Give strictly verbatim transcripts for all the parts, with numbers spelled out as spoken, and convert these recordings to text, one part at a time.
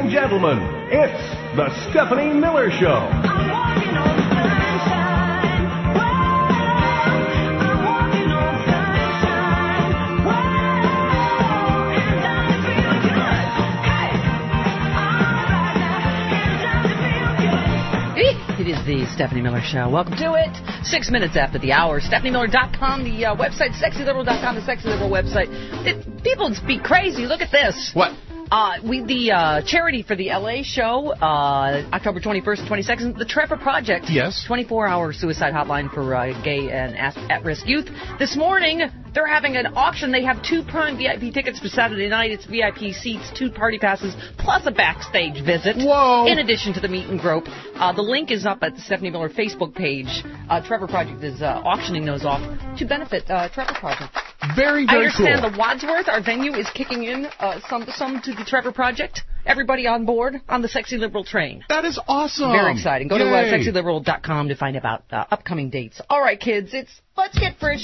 and gentlemen, it's the Stephanie Miller Show. I'm walking on sunshine. Whoa, I'm walking on sunshine. Whoa, and doesn't feel good. Hey, all right now, and doesn't feel good. It is the Stephanie Miller Show. Welcome to it. Six minutes after the hour. Stephanie Miller dot com, the uh, website. Sexy Liberal dot com, the Sexy Liberal website. It, people speak crazy. Look at this. What? Uh, we the uh, charity for the L A show, uh, October twenty-first and twenty-second, the Trevor Project. Yes. twenty-four hour suicide hotline for uh, gay and at-risk youth. This morning, they're having an auction. They have two prime V I P tickets for Saturday night. It's V I P seats, two party passes, plus a backstage visit. Whoa. In addition to the meet and grope. Uh, the link is up at the Stephanie Miller Facebook page. Uh, Trevor Project is uh, auctioning those off to benefit uh, Trevor Project. Very, I very understand cool. the Wadsworth, our venue, is kicking in uh, some some to the Trevor Project. Everybody on board on the Sexy Liberal train. That is awesome. Very exciting. Go to uh, Yay. Sexy Liberal dot com to find about uh, upcoming dates. All right, kids, it's Let's Get Frisch.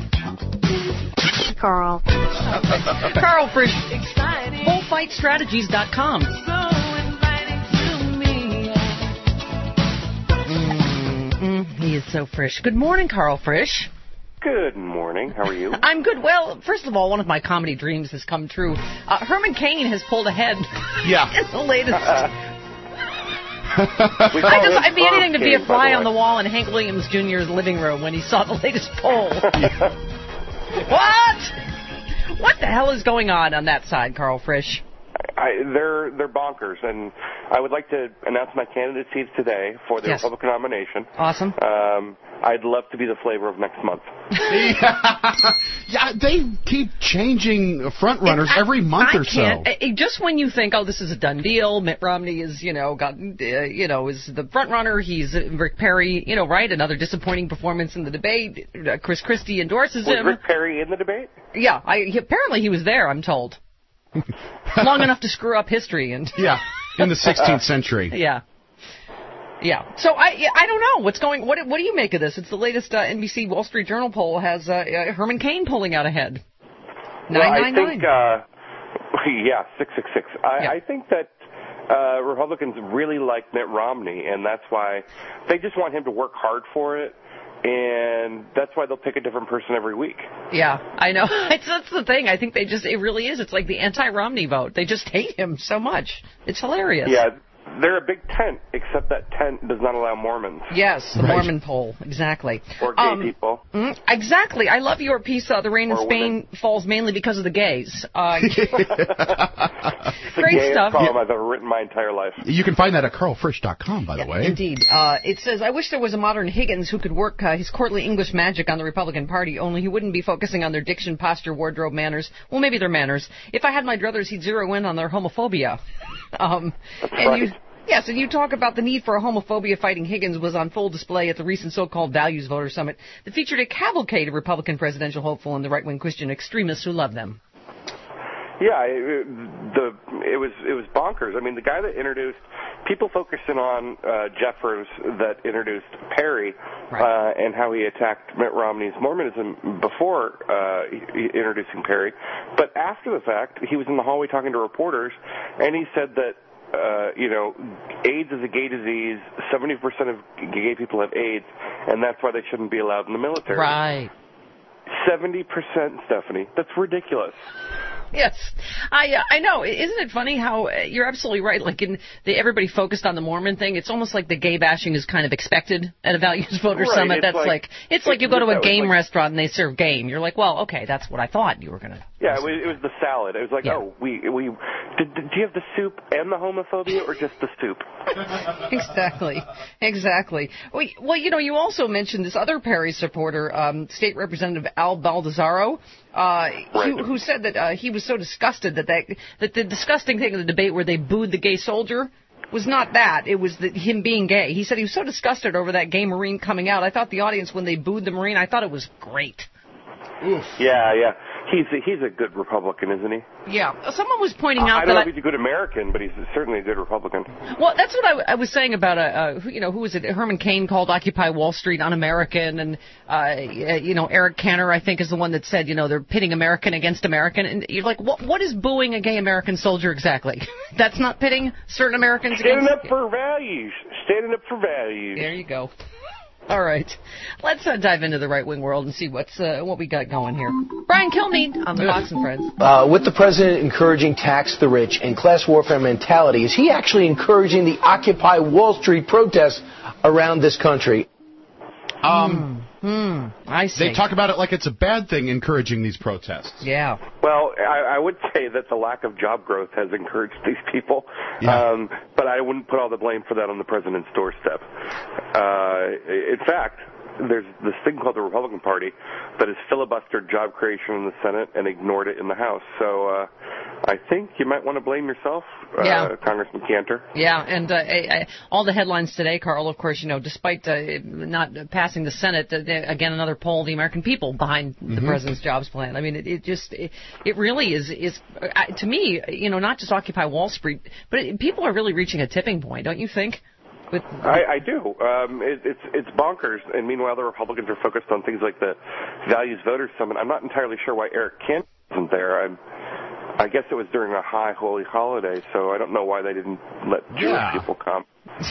Carl. Carl Frisch. bullfight strategies dot com. Mm, he is so Frisch. Good morning, Carl Frisch. Good morning. How are you? I'm good. Well, first of all, one of my comedy dreams has come true. Uh, Herman Cain has pulled ahead Yeah. in the latest. We I call just, him I'd be Frog anything to be a King, fly by on the way. wall in Hank Williams Junior's living room when he saw the latest poll. What? What the hell is going on on that side, Carl Frisch? I, they're they're bonkers, and I would like to announce my candidacies today for the Yes. Republican nomination. Awesome. Um, I'd love to be the flavor of next month. Yeah, they keep changing front runners I- every month I or so. can't- I- I- Just when you think, oh, this is a done deal, Mitt Romney is, you know, got, uh, you know, is the front runner. He's uh, Rick Perry, you know, right? Another disappointing performance in the debate. Uh, Chris Christie endorses Was him. Rick Perry in the debate? Yeah, I, he, apparently he was there. I'm told. Long enough to screw up history and. Yeah, in the sixteenth century. Yeah. Yeah. So I yeah, I don't know what's going. What what do you make of this? It's the latest uh, N B C Wall Street Journal poll has uh, uh, Herman Cain pulling out ahead. Well, Nine I nine think, nine. uh, yeah, six six six. I, Yeah. I think that uh, Republicans really like Mitt Romney, and that's why they just want him to work hard for it. And that's why they'll pick a different person every week. Yeah, I know. It's, that's the thing. I think they just, it really is. It's like the anti-Romney vote. They just hate him so much. It's hilarious. Yeah, they're a big tent, except that tent does not allow Mormons. Yes, the Right. Mormon poll. Exactly. Or gay Um, people. mm, exactly. I love your piece, uh, The Rain in Or Spain women. falls mainly because of the gays. Uh, It's the great gayest stuff. column I've ever written my entire life. You can find that at carl frisch dot com, by the way. Indeed. Uh, it says, I wish there was a modern Higgins who could work uh, his courtly English magic on the Republican Party, only he wouldn't be focusing on their diction, posture, wardrobe, manners. Well, maybe their manners. If I had my druthers, he'd zero in on their homophobia. um, That's and right. you, yes, and you talk about the need for a homophobia-fighting Higgins was on full display at the recent so-called Values Voter Summit that featured a cavalcade of Republican presidential hopeful and the right-wing Christian extremists who love them. Yeah, it, the it was it was bonkers. I mean, the guy that introduced people focusing on uh, Jeffers that introduced Perry Right. uh, and how he attacked Mitt Romney's Mormonism before uh, he- introducing Perry, but after the fact, he was in the hallway talking to reporters, and he said that. Uh, you know, AIDS is a gay disease. seventy percent of gay people have AIDS, and that's why they shouldn't be allowed in the military. Right. seventy percent, Stephanie. That's ridiculous. Yes, I uh, I know. Isn't it funny how uh, you're absolutely right? Like in the everybody focused on the Mormon thing. It's almost like the gay bashing is kind of expected at a Values Voter Right, Summit. it's That's like- like it's like you go to that a was game like- restaurant and they serve game. You're like, well, okay, that's what I thought you were gonna. Yeah, it was, it was the salad. It was like, Yeah. oh, we we did, did, do you have the soup and the homophobia, or just the soup? Exactly, exactly. Well, y- well, you know, you also mentioned this other Perry supporter, um, State Representative Al Baldessaro, uh, Right. who, who said that uh, he was so disgusted that, that that the disgusting thing in the debate where they booed the gay soldier was not that. It was the, him being gay. He said he was so disgusted over that gay Marine coming out. I thought the audience, when they booed the Marine, I thought it was great. Yeah, yeah. he's a, he's a good Republican, isn't he? Yeah. Someone was pointing out I don't that know I, if he's a good American, but he's certainly a good Republican. well, that's what I, w- I was saying about, uh, uh, who- you know, who was it? Herman Cain called Occupy Wall Street un-American, and, uh, you know, Eric Cantor, I think, is the one that said, you know, they're pitting American against American. And you're like, what, what is booing a gay American soldier exactly? That's not pitting certain Americans Standing against... up for values. Standing up for values. There you go. All right. Let's uh, dive into the right-wing world and see what's uh, what we got going here. Brian Kilmeade on the Fox and Friends. Uh, with the president encouraging tax the rich and class warfare mentality, is he actually encouraging the Occupy Wall Street protests around this country? Um, Hmm. I see. they talk about it like it's a bad thing, encouraging these protests. Yeah. Well, I, I would say that the lack of job growth has encouraged these people, Yeah. um, but I wouldn't put all the blame for that on the president's doorstep. Uh, in fact, there's this thing called the Republican Party that has filibustered job creation in the Senate and ignored it in the House. So uh, I think you might want to blame yourself, uh, Yeah. Congressman Cantor. Yeah, and uh, I, I, all the headlines today, Carl, of course, you know, despite uh, not passing the Senate, uh, they, again, another poll, the American people behind the president's jobs plan. I mean, it, it just, it, it really is, is uh, to me, you know, not just Occupy Wall Street, but it, people are really reaching a tipping point, don't you think? With, I, I do. Um, it, it's it's bonkers. And meanwhile, the Republicans are focused on things like the Values Voters Summit. I'm not entirely sure why Eric Kent isn't there. I'm, I guess it was during a high holy holiday, so I don't know why they didn't let Jewish Yeah. people come.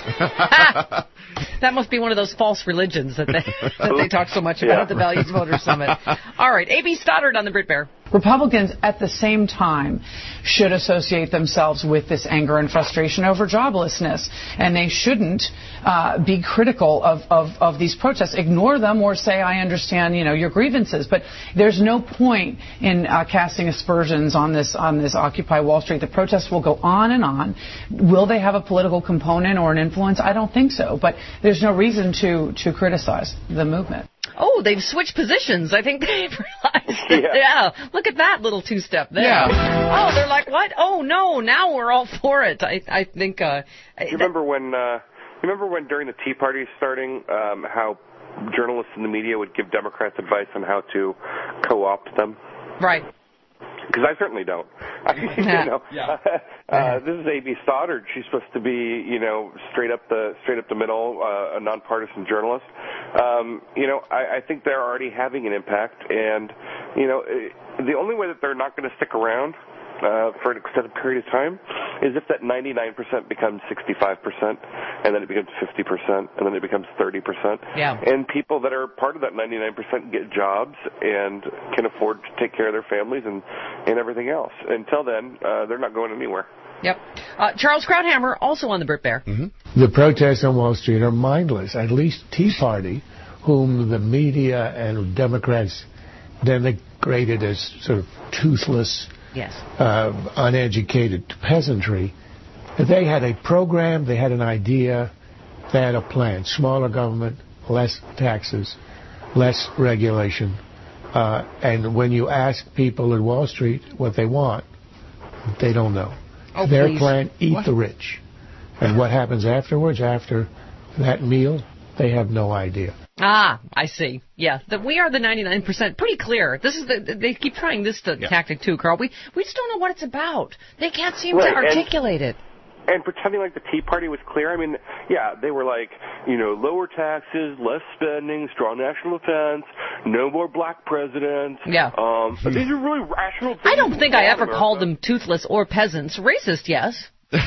that must be one of those false religions that they that they talk so much about Yeah. at the Values Voters Summit. All right, A B Stoddard on the Brit Bear. Republicans, at the same time, should associate themselves with this anger and frustration over joblessness. And they shouldn't uh, be critical of, of, of these protests. Ignore them or say, I understand, you know, your grievances. But there's no point in uh, casting aspersions on this, on this Occupy Wall Street. The protests will go on and on. Will they have a political component or an influence? I don't think so. But there's no reason to, to criticize the movement. Oh, they've switched positions. I think they've realized that. Yeah. Yeah. Look at that little two-step there. Yeah. Oh, they're like, what? Oh, no, now we're all for it. I, I think... Uh, You remember when? Uh, you remember when during the Tea Party starting, um, how journalists in the media would give Democrats advice on how to co-opt them? Right. Because I certainly don't. I, you know, Yeah. uh, this is A B Stoddard. She's supposed to be, you know, straight up the straight up the middle, uh, a nonpartisan journalist. Um, you know, I, I think they're already having an impact, and you know, eh, the only way that they're not going to stick around uh, for an extended period of time is if that ninety-nine percent becomes sixty-five percent, and then it becomes fifty percent, and then it becomes thirty percent. Yeah. And people that are part of that ninety-nine percent get jobs and can afford to take care of their families and, and everything else. Until then, uh, they're not going anywhere. Yep. Uh, Charles Krauthammer, also on the Brit Bear. The protests on Wall Street are mindless. At least Tea Party, whom the media and Democrats denigrated as sort of toothless, Yes. uh, uneducated peasantry, they had a program, they had an idea, they had a plan. Smaller government, less taxes, less regulation. Uh, and when you ask people at Wall Street what they want, they don't know. Oh, Their please. plan, eat What? the rich. And what happens afterwards, after that meal, they have no idea. Ah, I see. Yeah, that we are the ninety-nine percent. Pretty clear. This is the. They keep trying this to, Yeah. tactic too, Carl. We we just don't know what it's about. They can't seem Right, to and- articulate it. And pretending like the Tea Party was clear. I mean, yeah, they were like, you know, lower taxes, less spending, strong national defense, no more black presidents. Yeah. Um, but these are really rational things. I don't think I we ever want in called them America. toothless or peasants. Racist, yes.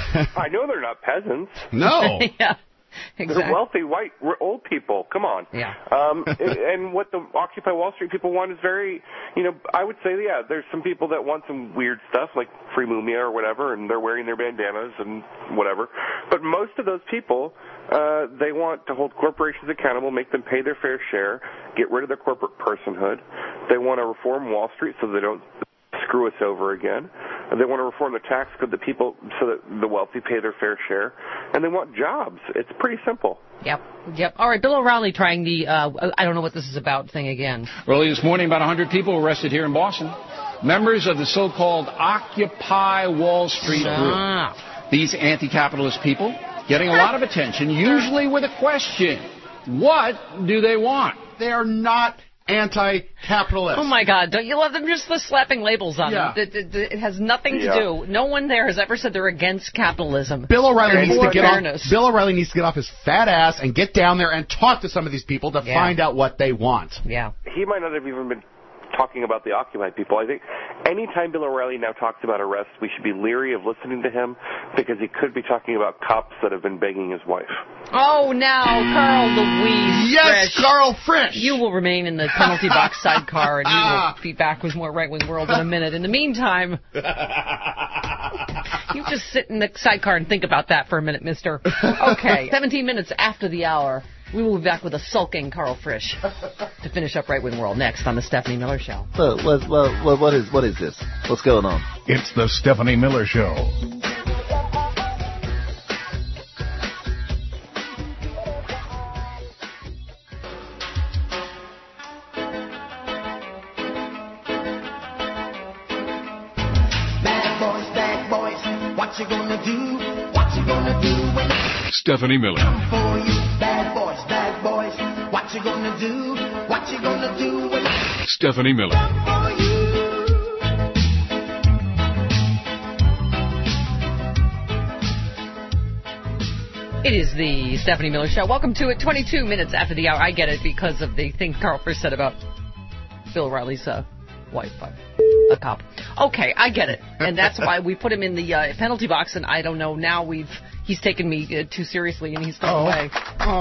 I know they're not peasants. No. Yeah, They're exactly. wealthy, white, r- old people. Come on. Yeah. Um, and, and what the Occupy Wall Street people want is very, you know, I would say, yeah, there's some people that want some weird stuff like free mumia or whatever, and they're wearing their bandanas and whatever. But most of those people, uh, they want to hold corporations accountable, make them pay their fair share, get rid of their corporate personhood. They want to reform Wall Street so they don't screw us over again. They want to reform the tax code that people, so that the wealthy pay their fair share, and they want jobs. It's pretty simple. Yep, yep. All right, Bill O'Reilly trying the uh, I don't know what this is about thing again. Early this morning, about one hundred people were arrested here in Boston. Members of the so-called Occupy Wall Street group. Ah. These anti-capitalist people getting a lot of attention, usually with a question. What do they want? They're not anti-capitalist. Oh my God! Don't you love them just the slapping labels on Yeah. them? It, it, it has nothing to Yeah. do. No one there has ever said they're against capitalism. Bill O'Reilly There's needs to more get fairness. off. Bill O'Reilly needs to get off his fat ass and get down there and talk to some of these people to Yeah. find out what they want. Yeah. He might not have even been talking about the Occupy people. I think anytime Bill O'Reilly now talks about arrests, we should be leery of listening to him because he could be talking about cops that have been begging his wife. Oh, now Carl Louise Yes, Frisch. Carl Frisch. You will remain in the penalty box sidecar, and we will be back with more Right Wing World in a minute. In the meantime, you just sit in the sidecar and think about that for a minute, mister. Okay, seventeen minutes after the hour, we will be back with a sulking Carl Frisch to finish up Right Wing World next on the Stephanie Miller Show. Well, what, what, what, what is what is this? What's going on? It's the Stephanie Miller Show. Bad boys, bad boys, what you gonna do? What you gonna do when I Stephanie Miller. come for you? Bad boys, bad boys, what you gonna do? What you gonna do when I Stephanie Miller. come for you? It is the Stephanie Miller Show. Welcome to it. twenty-two minutes after the hour. I get it because of the thing Carl Frisch said about Bill O'Reilly's uh, wife, uh, a cop. Okay, I get it, and that's why we put him in the uh, penalty box. And I don't know. Now we've he's taken me uh, too seriously, and he's gone Oh. away.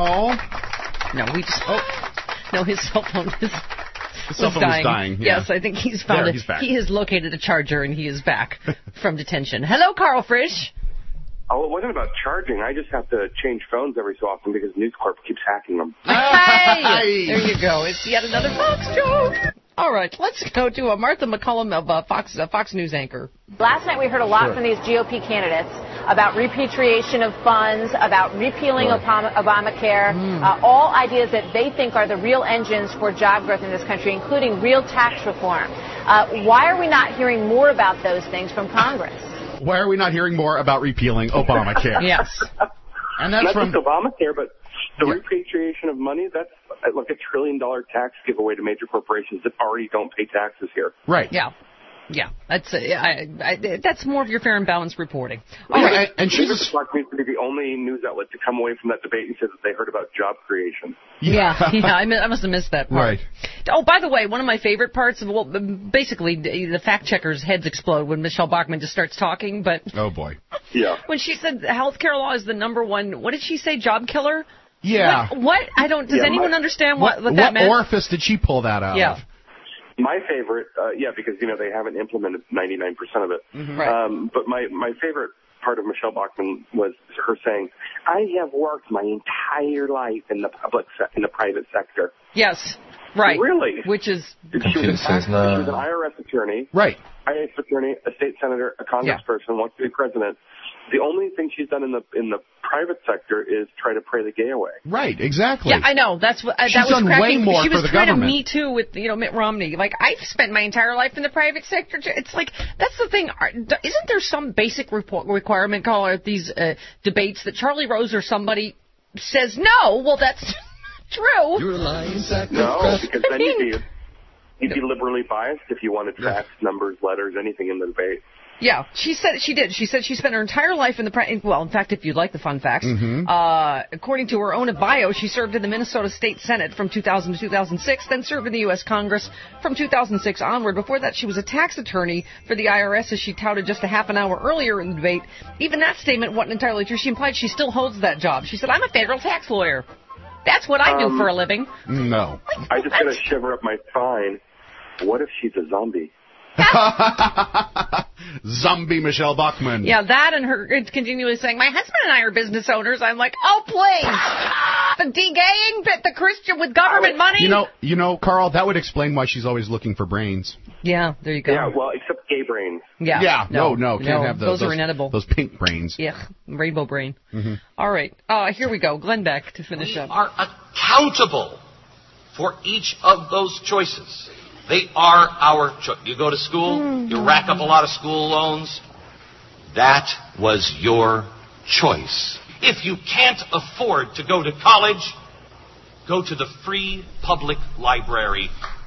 Oh. No, we just. Oh. No, his cell phone is. His cell was phone dying. was dying. Yeah. Yes, I think he's found There, it. he's back. He has located a charger, and he is back from detention. Hello, Carl Frisch. Oh, it wasn't about charging. I just have to change phones every so often because News Corp keeps hacking them. Hey! There you go. It's yet another Fox joke. All right, let's go to uh, Martha McCullum of uh, Fox uh, Fox News anchor. Last night we heard a lot from these G O P candidates about repatriation of funds, about repealing Obama, Obamacare, uh, all ideas that they think are the real engines for job growth in this country, including real tax reform. Uh, why are we not hearing more about those things from Congress? Why are we not hearing more about repealing Obamacare? Yes. And that's Not from just Obamacare, but the Yeah. repatriation of money, that's uh, like a trillion dollar tax giveaway to major corporations that already don't pay taxes here. right. Yeah. Yeah. That's uh, I, I, that's more of your fair and balanced reporting. Oh, All yeah, right. and, and she's a, Fox News to be the only news outlet to come away from that debate and say that they heard about job creation. Yeah, yeah, I, mi- I must have missed that part. Right. Oh, by the way, one of my favorite parts of, well, basically, the the fact checkers' heads explode when Michelle Bachmann just starts talking, but Oh boy. Yeah. when she said health care law is the number one, what did she say, job killer? Yeah. What? what? I don't, does Yeah, anyone my- understand what, what, What, that meant? orifice did she pull that out Yeah. of? My favorite, uh, yeah, because, you know, they haven't implemented ninety-nine percent of it. Right. Um, but my, my favorite part of Michelle Bachmann was her saying, I have worked my entire life in the public, se- in the private sector. Yes. Right. Really? Which is, She was, an, she was an I R S attorney, Right. I R S attorney, a state senator, a congressperson, wants to be president. The only thing she's done in the in the private sector is try to pray the gay away. Right. Exactly. yeah, I know. That's what, uh, She's that was done way cracking. more she for was the trying government. to me too with, you know, Mitt Romney. Like, I've spent my entire life in the private sector. too. It's like, that's the thing. Are- d- Isn't there some basic report, requirement, Carl, at these uh, debates that Charlie Rose or somebody says, no, well, that's true. You're a lying sack of No, crap. because then you'd be you'd be liberally biased if you wanted facts, numbers, letters, anything in the debate. Yeah, she said she did. She said she spent her entire life in the pri- well. In fact, if you'd like the fun facts, Mm-hmm. uh, according to her own bio, she served in the Minnesota State Senate from two thousand to two thousand six, then served in the U S Congress from two thousand six onward. Before that, she was a tax attorney for the I R S, as she touted just a half an hour earlier in the debate. Even that statement wasn't entirely true. She implied she still holds that job. She said, "I'm a federal tax lawyer. That's what I do Um, for a living." No. I just got to shiver up my spine. What if she's a zombie? Zombie Michelle Bachmann. Yeah, that and her continually saying, "My husband and I are business owners." I'm like, "Oh, please, the de-gaying, but the Christian with government money." You know, you know, Carl, that would explain why she's always looking for brains. Yeah, there you go. Yeah, well, except gay brains. Yeah. Yeah, no, no, can't have those. Those are inedible. Those pink brains. Yeah, rainbow brain. Mm-hmm. All right, uh, here we go. Glenn Beck to finish We up. are accountable for each of those choices. They are our choice. You go to school, you rack up a lot of school loans. That was your choice. If you can't afford to go to college, go to the free public library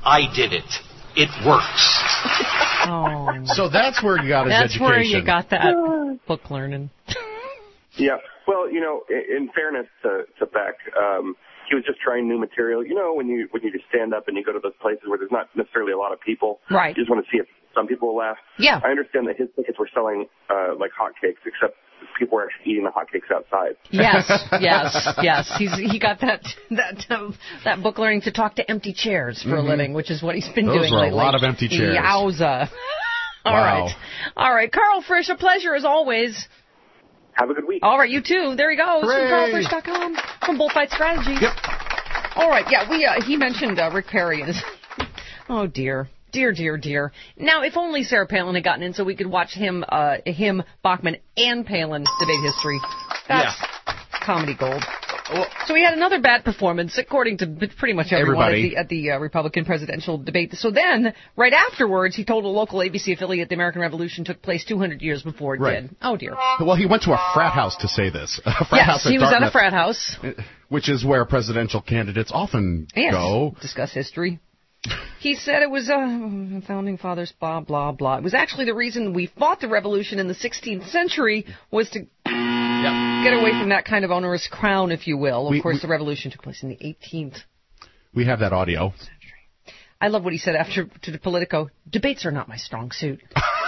I did it. It works. Oh. So that's where you got his That's education. where you got that book learning. Yeah. Well, you know, in, in fairness to, to Beck, um, he was just trying new material. You know, when you when you just stand up and you go to those places where there's not necessarily a lot of people, right? You just want to see if some people will laugh. Yeah. I understand that his tickets were selling uh, like hotcakes, except people were actually eating the hotcakes outside. Yes, yes, yes. He's he got that that um, that book learning to talk to empty chairs for Mm-hmm. a living, which is what he's been Those doing were lately. a lot of empty chairs. Yowza. All Wow. right, all right. Carl Frisch, a pleasure as always. Have a good week. All right, you too. There he goes Hooray. from carl frisch dot com from Bullfight Strategy. Yep. All right, yeah. We uh, he mentioned uh, Rick Perry and his. Oh dear. Dear, dear, dear. Now, if only Sarah Palin had gotten in so we could watch him, uh, him, Bachman, and Palin debate history. That's Yeah. comedy gold. So he had another bad performance, according to pretty much everyone Everybody. at the, at the uh, Republican presidential debate. So then, right afterwards, he told a local A B C affiliate the American Revolution took place two hundred years before it Right. did. Oh, dear. Well, he went to a frat house to say this. A frat Yes, house at he was at a Dartmouth, frat house. which is where presidential candidates often Yes. go. Discuss history. He said it was uh, founding fathers, blah, blah, blah. It was actually the reason we fought the revolution in the sixteenth century was to get away from that kind of onerous crown, if you will. Of We- course, we- the revolution took place in the eighteenth. We have that audio. I love what he said after to the Politico. Debates are not my strong suit.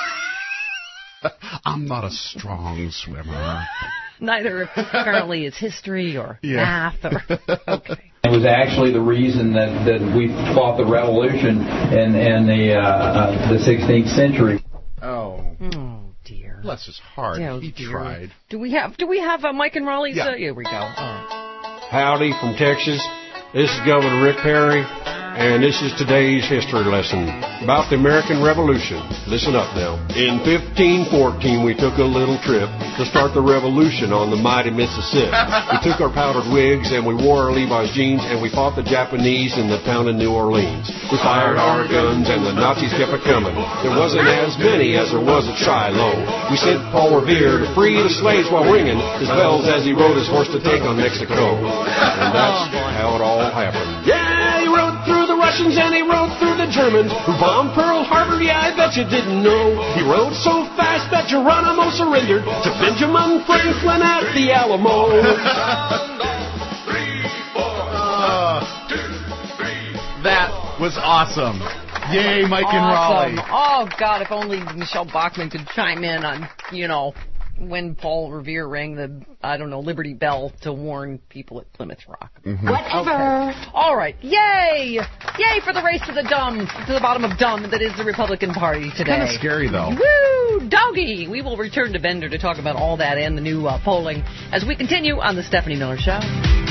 I'm not a strong swimmer. Neither apparently is history or Yeah. math or okay. It was actually the reason that, that we fought the revolution in, in the uh, uh, the sixteenth century. Oh. Oh dear. Bless his heart. Oh, he dear. tried. Do we have Do we have uh, Mike and Raleigh's? Yeah. Uh, here we go. Oh. Howdy from Texas. This is Governor Rick Perry, and this is today's history lesson about the American Revolution. Listen up now. In fifteen fourteen, we took a little trip to start the revolution on the mighty Mississippi. We took our powdered wigs and we wore our Levi's jeans and we fought the Japanese in the town of New Orleans. We fired our guns and the Nazis kept a coming. There wasn't as many as there was at Shiloh. We sent Paul Revere to free the slaves while ringing his bells as he rode his horse to take on Mexico. And that's how it all happened. Yeah, he rode through the Russians and he rode through the Germans who bombed Pearl Harbor. Yeah, I bet you didn't know. He rode so fast that Geronimo surrendered to Benjamin Franklin at the Alamo. Uh, that was awesome. Yay, Mike and Awesome. Raleigh. Oh, God, if only Michelle Bachmann could chime in on, you know, when Paul Revere rang the, I don't know, Liberty Bell to warn people at Plymouth Rock. Mm-hmm. Whatever. Okay. All right. Yay! Yay for the race to the dumb, to the bottom of dumb that is the Republican Party today. Kind of scary, though. Woo! Doggy! We will return to Bender to talk about all that and the new uh, polling as we continue on the Stephanie Miller Show.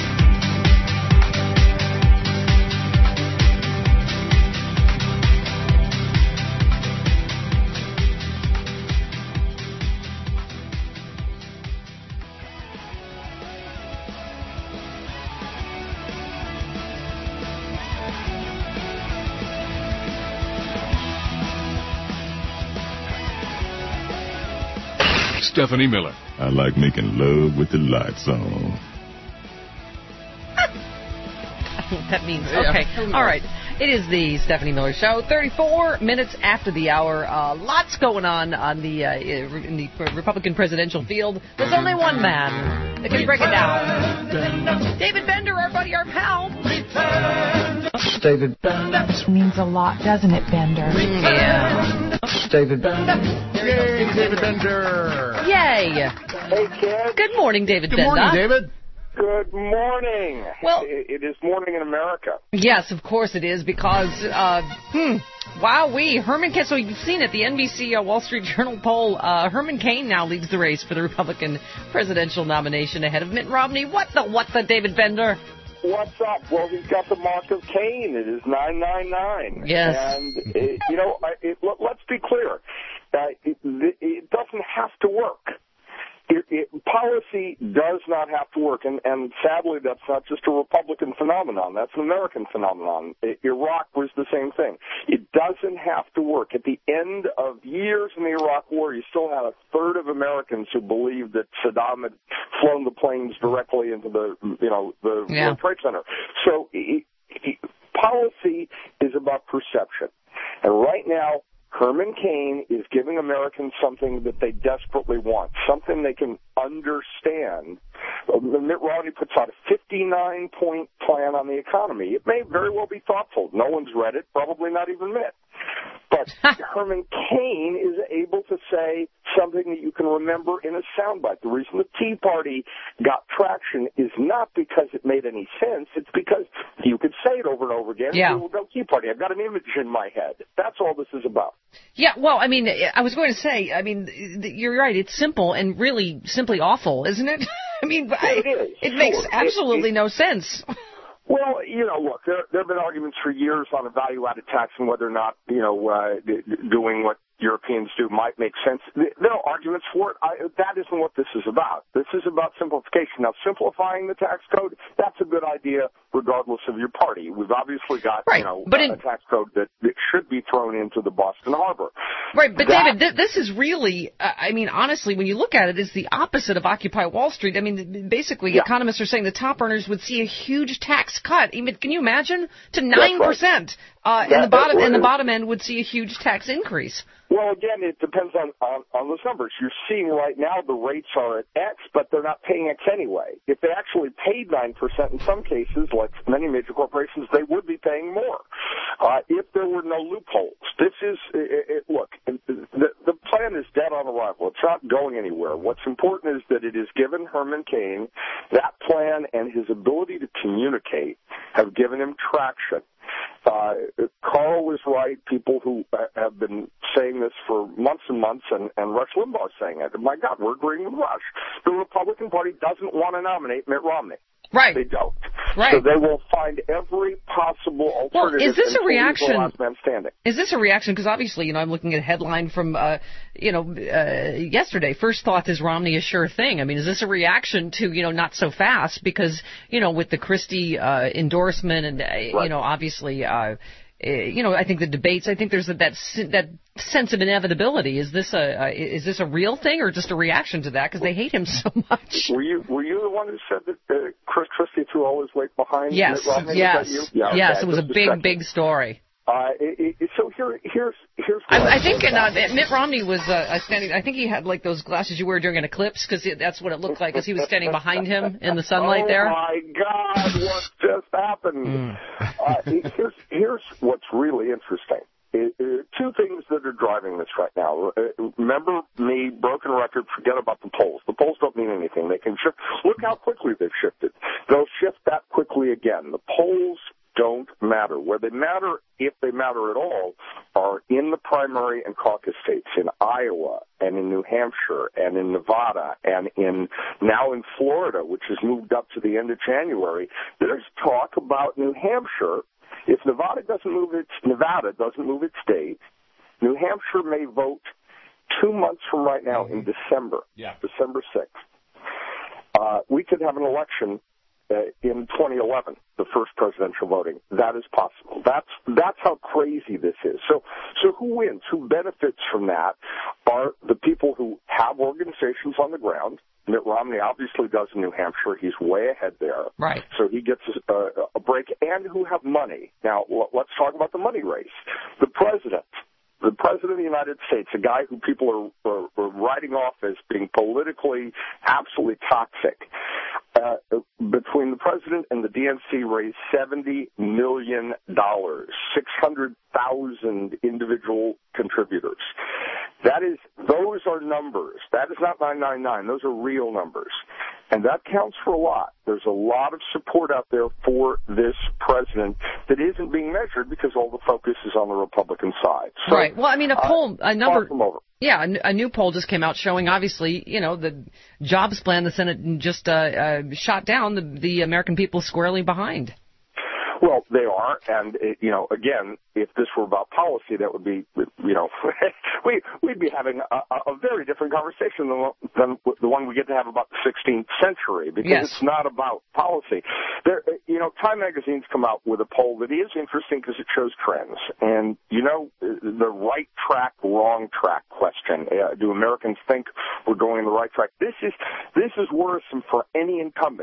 Stephanie Miller. I like making love with the lights on. What that means. Okay. All right. It is the Stephanie Miller Show. thirty-four minutes after the hour. Uh, lots going on on the uh, in the Republican presidential field. There's only one man that can break it down. David Bender, our buddy, our pal. David Bender. Means a lot, doesn't it, Bender? Yeah. David Bender. Yay, David Bender. Yay. Hey, kids. Good morning, David Good Bender. morning, David. Good morning. Well, it, it is morning in America. Yes, of course it is, because, uh, hmm, wowee, Herman Cain, so you've seen it, the N B C uh, Wall Street Journal poll, uh, Herman Cain now leads the race for the Republican presidential nomination ahead of Mitt Romney. What the, what the, David Bender? What's up? Well, he's got the mark of Cain. It is nine nine nine. Yes. And, it, you know, it, let, let's be clear. Uh, it, it doesn't have to work. It, it, policy does not have to work, and, and sadly, that's not just a Republican phenomenon. That's an American phenomenon. It, Iraq was the same thing. It doesn't have to work. At the end of years in the Iraq War, you still had a third of Americans who believed that Saddam had flown the planes directly into the, you know, the Yeah. World Trade Center. So it, it, Policy is about perception. And right now, Herman Cain is giving Americans something that they desperately want, something they can understand. Mitt Romney puts out a fifty-nine point plan on the economy. It may very well be thoughtful. No one's read it, probably not even Mitt. But Herman Cain is able to say something that you can remember in a soundbite. The reason the Tea Party got traction is not because it made any sense. It's because you could say it over and over again. Yeah. And you will go, Tea Party. I've got an image in my head. That's all this is about. Yeah, well, I mean, I was going to say, I mean, you're right. It's simple and really simply awful, isn't it? I mean, Yeah, it is. it makes Sure. absolutely It- it- no sense. Well, you know, look, there, there have been arguments for years on a value-added tax and whether or not, you know, uh, d- doing what Europeans do might make sense. There are arguments for it. I, that isn't what this is about. This is about simplification. Now, simplifying the tax code, that's a good idea regardless of your party. We've obviously got, right. you know, but a, in, a tax code that, that should be thrown into the Boston Harbor. Right, but that, David, th- this is really, uh, I mean, honestly, when you look at it, it's the opposite of Occupy Wall Street. I mean, basically, yeah. economists are saying the top earners would see a huge tax cut. I mean, can you imagine? To nine percent. Uh, That- and the bottom right. and the bottom end would see a huge tax increase. Well, again, it depends on, on, on those numbers. You're seeing right now the rates are at X, but they're not paying X anyway. If they actually paid nine percent in some cases, like many major corporations, they would be paying more. Uh, if there were no loopholes. This is, it, it, look, the, the plan is dead on arrival. It's not going anywhere. What's important is that it has given Herman Cain that plan, and his ability to communicate have given him traction. Uh, Carl was right. People who have been saying this for months and months, and, and Rush Limbaugh is saying it. My God, we're agreeing with Rush. The Republican Party doesn't want to nominate Mitt Romney. Right. They don't. Right. So they will find every possible alternative. Well, is this a reaction? Last man standing. Is this a reaction? Because obviously, you know, I'm looking at a headline from, uh, you know, uh, yesterday. First thought is Romney a sure thing. I mean, is this a reaction to, you know, not so fast? Because, you know, with the Christie uh, endorsement and, uh, right. you know, obviously, uh, uh, you know, I think the debates. I think there's that that, that sense of inevitability. Is this a uh, is this a real thing or just a reaction to that? Because they hate him so much. Were you were you the one who said that uh, Chris Christie threw all his weight behind yes, Mitt Romney? Yes, Was that you? Yeah, yes, okay. it was Just a big, second. big story. Uh, it, it, so here, here's here's. What I, I I think in, uh, Mitt Romney was uh, standing. I think he had like those glasses you wear during an eclipse because that's what it looked like. Because he was standing behind him in the sunlight oh there. Oh my God! What just happened? Mm. uh, here's here's what's really interesting. It, it, two things that are driving this right now. Uh, remember me, broken record. Forget about the polls. The polls don't mean anything. They can shift. Look how quickly they've shifted. They'll shift that quickly again. The polls don't matter. Where they matter, if they matter at all, are in the primary and caucus states, in Iowa and in New Hampshire and in Nevada and in now in Florida, which has moved up to the end of January. There's talk about New Hampshire. If Nevada doesn't move its Nevada doesn't move its state, New Hampshire may vote two months from right now in December, yeah. December sixth. Uh, we could have an election Uh, in twenty eleven, the first presidential voting. That is possible. That's that's how crazy this is. So so who wins? Who benefits from that are the people who have organizations on the ground. Mitt Romney obviously does in New Hampshire. He's way ahead there. Right. So he gets a, a break, and who have money. Now, let's talk about the money race. The president. The President of the United States, a guy who people are, are, are writing off as being politically absolutely toxic, uh, between the President and the D N C raised seventy million dollars, six hundred thousand individual contributors. That is, those are numbers. That is not nine nine nine. Those are real numbers. And that counts for a lot. There's a lot of support out there for this president that isn't being measured because all the focus is on the Republican side. So, right. Well, I mean, a poll, uh, a number. Over. Yeah, a, a new poll just came out showing, obviously, you know, the jobs plan the Senate just uh, uh, shot down. The, the American people squarely behind. Well, they are, and it, you know, again, if this were about policy, that would be, you know, we we'd be having a, a very different conversation than, than the one we get to have about the sixteenth century, because yes. it's not about policy. There, you know, Time Magazine's come out with a poll that is interesting because it shows trends, and you know, the right track, wrong track question: uh, do Americans think we're going the right track? This is this is worrisome for any incumbent.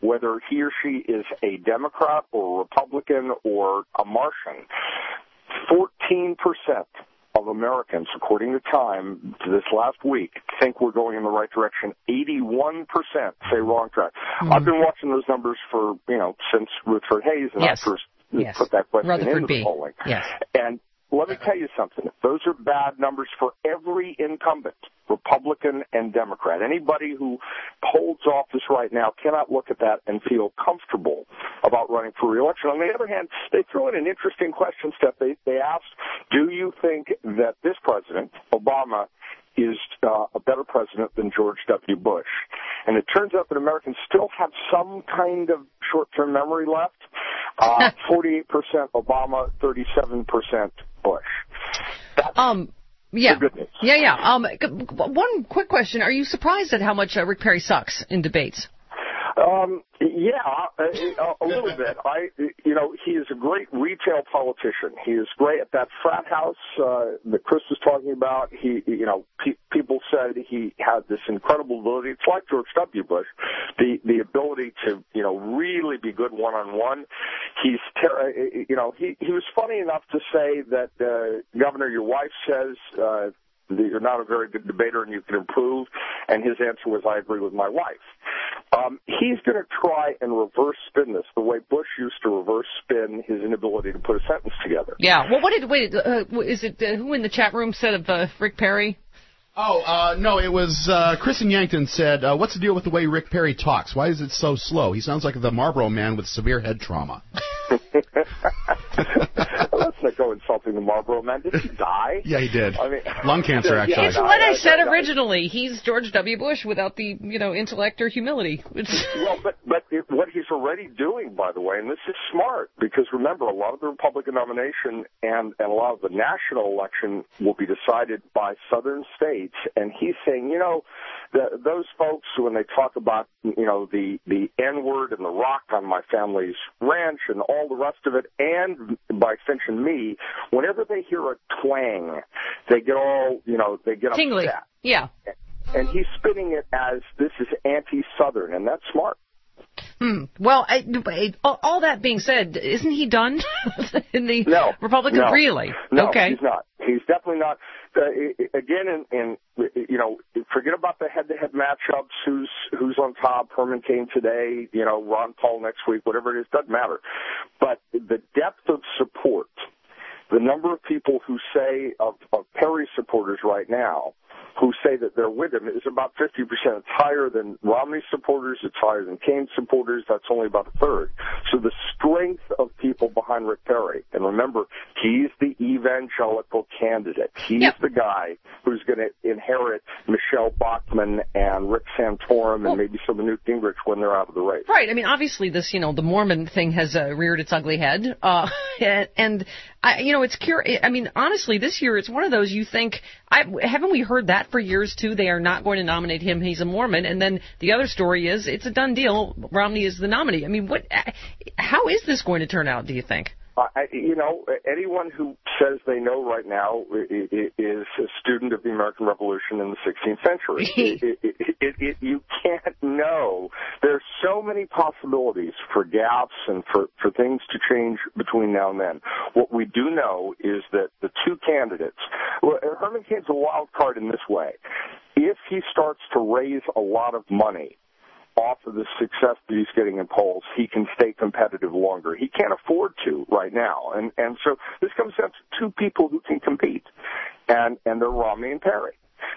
whether he or she is a Democrat or a Republican or a Martian, fourteen percent of Americans, according to Time, to this last week, think we're going in the right direction. eighty-one percent say wrong track. Mm-hmm. I've been watching those numbers for, you know, since Rutherford Hayes and yes. I first yes. put that question Rutherford into B. the polling. Yes. And let me tell you something. Those are bad numbers for every incumbent, Republican and Democrat. Anybody who holds office right now cannot look at that and feel comfortable about running for re-election. On the other hand, they threw in an interesting question, Steph. They, they asked, do you think that this president, Obama, is uh, a better president than George W. Bush? And it turns out that Americans still have some kind of short-term memory left. Uh, forty-eight percent Obama, thirty-seven percent Bush. That's um, yeah, the good news. yeah, yeah. Um, one quick question: are you surprised at how much uh, Rick Perry sucks in debates? Um, yeah, a, a little bit. I, you know, he is a great retail politician. He is great at that frat house uh, that Chris was talking about. He, you know, pe- people said he had this incredible ability. It's like George W. Bush, the the ability to, you know, really be good one on one. He's, ter- you know, he he was funny enough to say that, uh, Governor, your wife says. Uh, You're not a very good debater and you can improve. And his answer was, I agree with my wife. Um, he's going to try and reverse spin this the way Bush used to reverse spin his inability to put a sentence together. Yeah. Well, what did, wait, uh, is it, uh, who in the chat room said of uh, Rick Perry? Oh, uh, no, it was uh, Chris in Yankton said, uh, what's the deal with the way Rick Perry talks? Why is it so slow? He sounds like the Marlboro Man with severe head trauma. Let's not go insulting the Marlboro Man. Did he die? Yeah, he did. I mean, lung cancer, actually. It's what I said originally. He's George W. Bush without the, you know, intellect or humility. Well, but but it, what he's already doing, by the way, and this is smart, because remember, a lot of the Republican nomination and, and a lot of the national election will be decided by southern states, and he's saying, you know, the, those folks, when they talk about, you know, the, the N-word and the rock on my family's ranch and all the rest of it, and by extension me, whenever they hear a twang, they get all, you know, they get Tingly. upset. Yeah. And he's spinning it as this is anti-Southern, and that's smart. Hmm. Well, I, I, all that being said, isn't he done in the no, Republican? No, really? No, okay. he's not. He's definitely not. Uh, again, in, in you know, forget about the head-to-head matchups. Who's who's on top? Herman Cain today. You know, Ron Paul next week. Whatever it is, doesn't matter. But the depth of support, the number of people who say of, of Perry supporters right now, who say that they're with him, is about fifty percent. It's higher than Romney supporters. It's higher than Cain supporters. That's only about a third. So the strength of people behind Rick Perry, and remember, he's the evangelical candidate. He's yep. the guy who's going to inherit Michelle Bachmann and Rick Santorum well, and maybe some of Newt Gingrich when they're out of the race. Right. I mean, obviously, this, you know, the Mormon thing has uh, reared its ugly head. Uh, and, I, you know, it's curious. I mean, honestly, this year, it's one of those you think, I, haven't we heard that for years, too? They are not going to nominate him. He's a Mormon. And then the other story is it's a done deal. Romney is the nominee. I mean, what? How is this going to turn out, do you think? Uh, I, you know, anyone who says they know right now is a student of the American Revolution in the sixteenth century. it, it, it, it, you can't know. There's so many possibilities for gaps and for, for things to change between now and then. What we do know is that the two candidates, well, Herman Cain's a wild card in this way. If he starts to raise a lot of money off of the success that he's getting in polls, he can stay competitive longer. He can't afford to right now. And and so this comes down to two people who can compete, and, and they're Romney and Perry.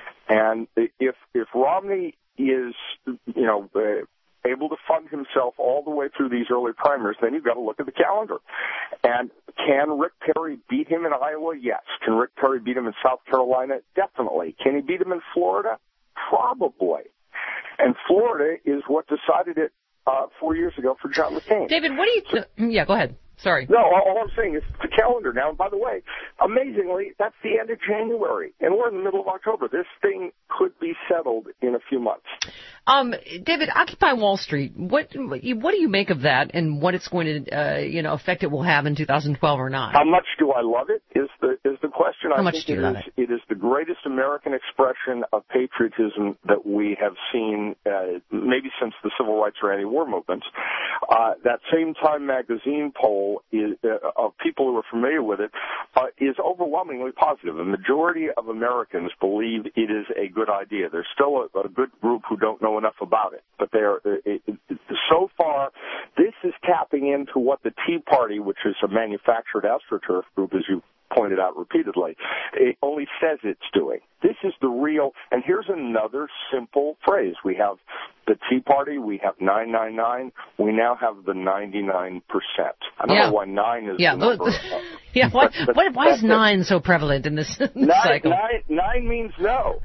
And if if Romney is, you know, uh, able to fund himself all the way through these early primaries, then you've got to look at the calendar. And can Rick Perry beat him in Iowa? Yes. Can Rick Perry beat him in South Carolina? Definitely. Can he beat him in Florida? Probably. And Florida is what decided it uh, four years ago for John McCain. David, what do you... Th- yeah, go ahead. Sorry. No, all, all I'm saying is the calendar now. And by the way, amazingly, that's the end of January, and we're in the middle of October. This thing could be settled in a few months. Um, David, Occupy Wall Street. What what do you make of that, and what it's going to, uh, you know, effect it will have in two thousand twelve or not? How much do I love it? Is the is the question? How I much think do you it love is, it? It is the greatest American expression of patriotism that we have seen, uh, maybe since the civil rights or anti-war movements. Uh, that same Time magazine poll is, uh, of people who are familiar with it uh, is overwhelmingly positive. The majority of Americans believe it is a good idea. There's still a, a good group who don't know enough about it, but they are. It, it, so far, this is tapping into what the Tea Party, which is a manufactured AstroTurf group, as you pointed out repeatedly, it only says it's doing. This is the real, and here's another simple phrase. We have the Tea Party, we have nine nine nine, we now have the ninety-nine percent. I don't Yeah. know why nine is Yeah, the number. the- yeah. Why, But- but why, why is that's it. nine so prevalent in this, in this Nine, cycle? nine, nine means no.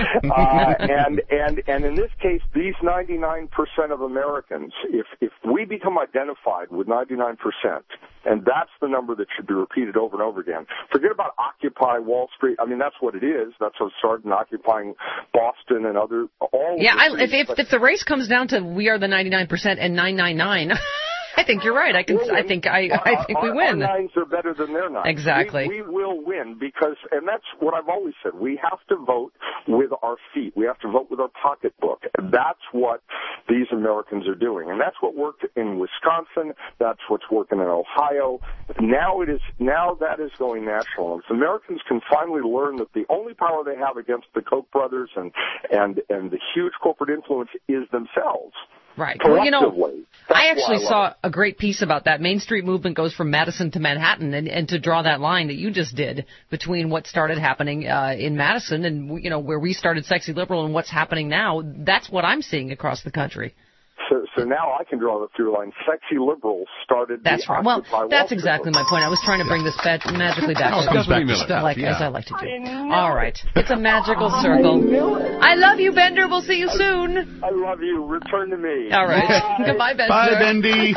uh, and, and, and in this case, these ninety-nine percent of Americans, if, if we become identified with ninety-nine percent, and that's the number that should be repeated over and over again, forget about Occupy Wall Street. I mean, that's what it is. That's what started occupying Boston and other, all Yeah, of the I, if, cities. if if the race comes down to we are the ninety-nine percent and nine nine nine, I think you're right. I can. I think I. I think we Our- win. Our nines are better than their nines. Exactly. We, we will win because, and that's what I've always said, we have to vote with our feet. We have to vote with our pocketbook. And that's what these Americans are doing. And that's what worked in Wisconsin. That's what's working in Ohio. Now it is, now that is going national. If Americans can finally learn that the only power they have against the Koch brothers and, and, and the huge corporate influence is themselves. Right. Well, you know, Collectively. That's I actually why I saw love a great piece about that. Main Street movement goes from Madison to Manhattan, and, and to draw that line that you just did between what started happening uh, in Madison and, you know, where we started Sexy Liberal and what's happening now, that's what I'm seeing across the country. So, so now I can draw the through line. Sexy liberals started That's the right. Well, Occupy Wall that's Street exactly my point. I was trying to bring this back, magically back. Oh, it comes back to stuff, like, yeah. As I like to do. All right. It's a magical circle. I love you, Bender. We'll see you soon. I love you. Return to me. All right. Bye. Goodbye, Bender. Bye, Bendy.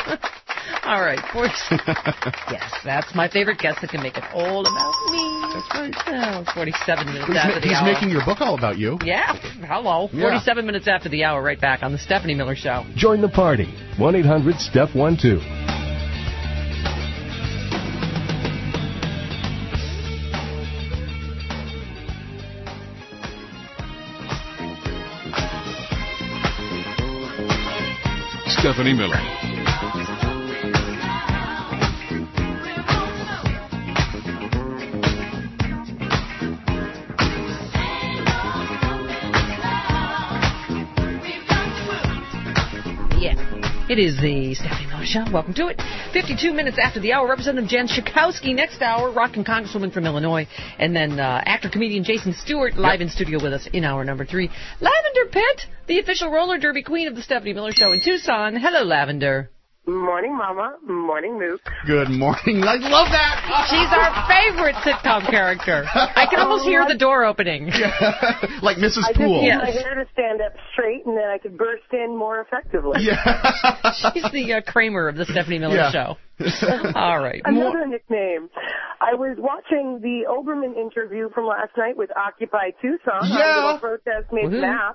All right. Yes, that's my favorite guest that can make it all about me. That's right. Oh, forty-seven minutes He's, after ma- the he's hour. making your book all about you. Yeah. Hello. Yeah. forty-seven minutes after the hour, right back on the Stephanie Miller Show. Join the party. one eight hundred steph one two. Stephanie Miller. Yeah. It is the Stephanie Miller Show. Welcome to it. fifty-two minutes after the hour, Representative Jen Schakowsky. Next hour, rockin' Congresswoman from Illinois. And then uh, actor-comedian Jason Stewart live in studio with us in hour number three. Lavender Pitt, the official roller derby queen of the Stephanie Miller Show in Tucson. Hello, Lavender. Morning, Mama. Morning, Luke. Good morning. I love that. She's our favorite sitcom character. I can almost hear the door opening. Like Missus I Poole. just need my hair to stand up straight, and then I could burst in more effectively. She's the uh, Kramer of the Stephanie Miller Yeah. Show. All right. Another nickname. I was watching the Oberman interview from last night with Occupy Tucson. Yeah. Our little protest made Woohoo. map.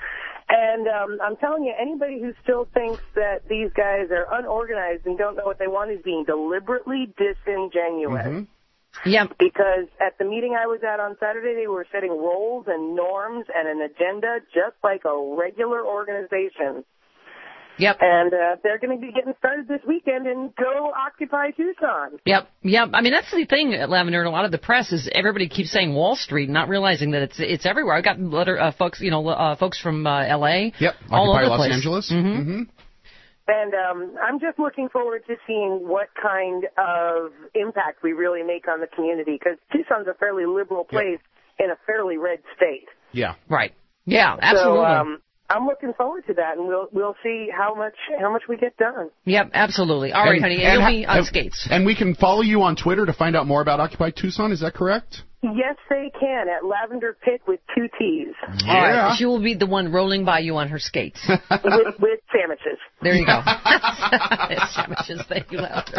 And um, I'm telling you, anybody who still thinks that these guys are unorganized and don't know what they want is being deliberately disingenuous. Mm-hmm. Yeah. Because at the meeting I was at on Saturday, they were setting roles and norms and an agenda just like a regular organization. Yep. And uh, they're going to be getting started this weekend and go Occupy Tucson. Yep, yep. I mean, that's the thing, Lavender, and a lot of the press is everybody keeps saying Wall Street, not realizing that it's it's everywhere. I've got letter, uh, folks, you know, uh, folks from uh, L A. Yep. all Occupy over the Los place. Angeles. Mm-hmm. Mm-hmm. And um, I'm just looking forward to seeing what kind of impact we really make on the community, because Tucson's a fairly liberal place in a fairly red state. Yeah. Right. Yeah, absolutely. So um, I'm looking forward to that, and we'll we'll see how much how much we get done. Yep, absolutely. All right, And- honey, and, and you'll ha- be on and- skates. And we can follow you on Twitter to find out more about Occupy Tucson. Is that correct? Yes, they can, at Lavender Pit with two T's. All right, she will be the one rolling by you on her skates. with, with sandwiches. There you go. Sandwiches, thank you, Lavender.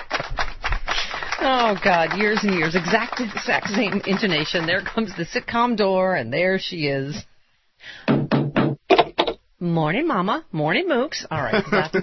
Oh, God, years and years. Exactly the exact same intonation. There comes the sitcom door, and there she is. Morning, Mama. Morning, Mooks. All right. That's,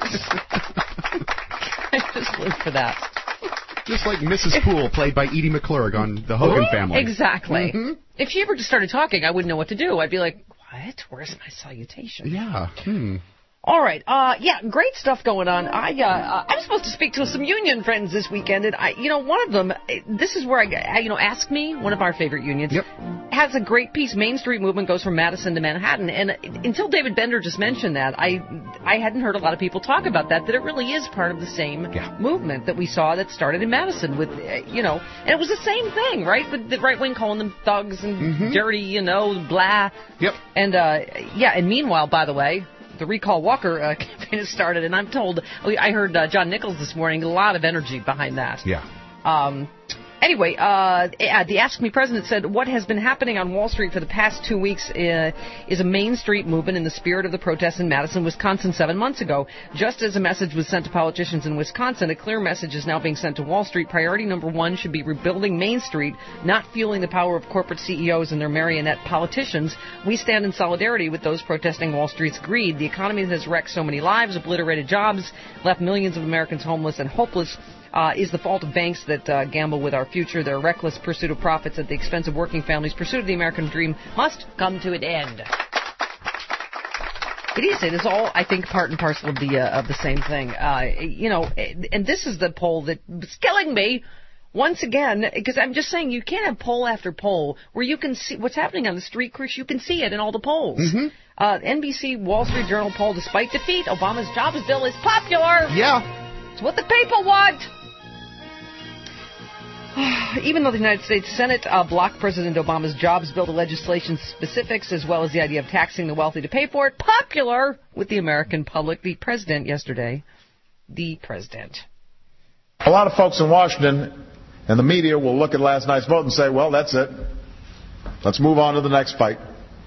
I just live for that. Just like Missus Poole, played by Edie McClurg on The Hogan Family. Exactly. Mm-hmm. If she ever just started talking, I wouldn't know what to do. I'd be like, what? Where's my salutation? Yeah. Hmm. All right. Uh, yeah, great stuff going on. I, uh, I'm supposed to speak to some union friends this weekend, and I, you know, one of them, this is where I, I you know, Ask Me, one of our favorite unions, yep. has a great piece. Main Street Movement goes from Madison to Manhattan, and until David Bender just mentioned that, I, I hadn't heard a lot of people talk about that, that it really is part of the same yeah. movement that we saw that started in Madison with, uh, you know, and it was the same thing, right? With the right wing calling them thugs and mm-hmm. dirty, you know, blah. Yep. And, uh, yeah, and meanwhile, by the way, the Recall Walker uh, campaign has started, and I'm told, I heard uh, John Nichols this morning, a lot of energy behind that. Yeah. Um, anyway, uh, the Ask Me president said, what has been happening on Wall Street for the past two weeks uh, is a Main Street movement in the spirit of the protests in Madison, Wisconsin, seven months ago. Just as a message was sent to politicians in Wisconsin, a clear message is now being sent to Wall Street. Priority number one should be rebuilding Main Street, not fueling the power of corporate C E Os and their marionette politicians. We stand in solidarity with those protesting Wall Street's greed. The economy that has wrecked so many lives, obliterated jobs, left millions of Americans homeless and hopeless, Uh, is the fault of banks that uh, gamble with our future. Their reckless pursuit of profits at the expense of working families' pursuit of the American dream must come to an end. It is. It is all, I think, part and parcel of the uh, of the same thing. Uh, you know, and this is the poll that was killing me once again, because I'm just saying you can't have poll after poll where you can see what's happening on the street, Chris. You can see it in all the polls. Mm-hmm. Uh, N B C Wall Street Journal poll: despite defeat, Obama's jobs bill is popular. Yeah, it's what the people want. Even though the United States Senate uh, blocked President Obama's jobs bill, the legislation's specifics, as well as the idea of taxing the wealthy to pay for it, popular with the American public. The president yesterday, the president. A lot of folks in Washington and the media will look at last night's vote and say, well, that's it. Let's move on to the next fight.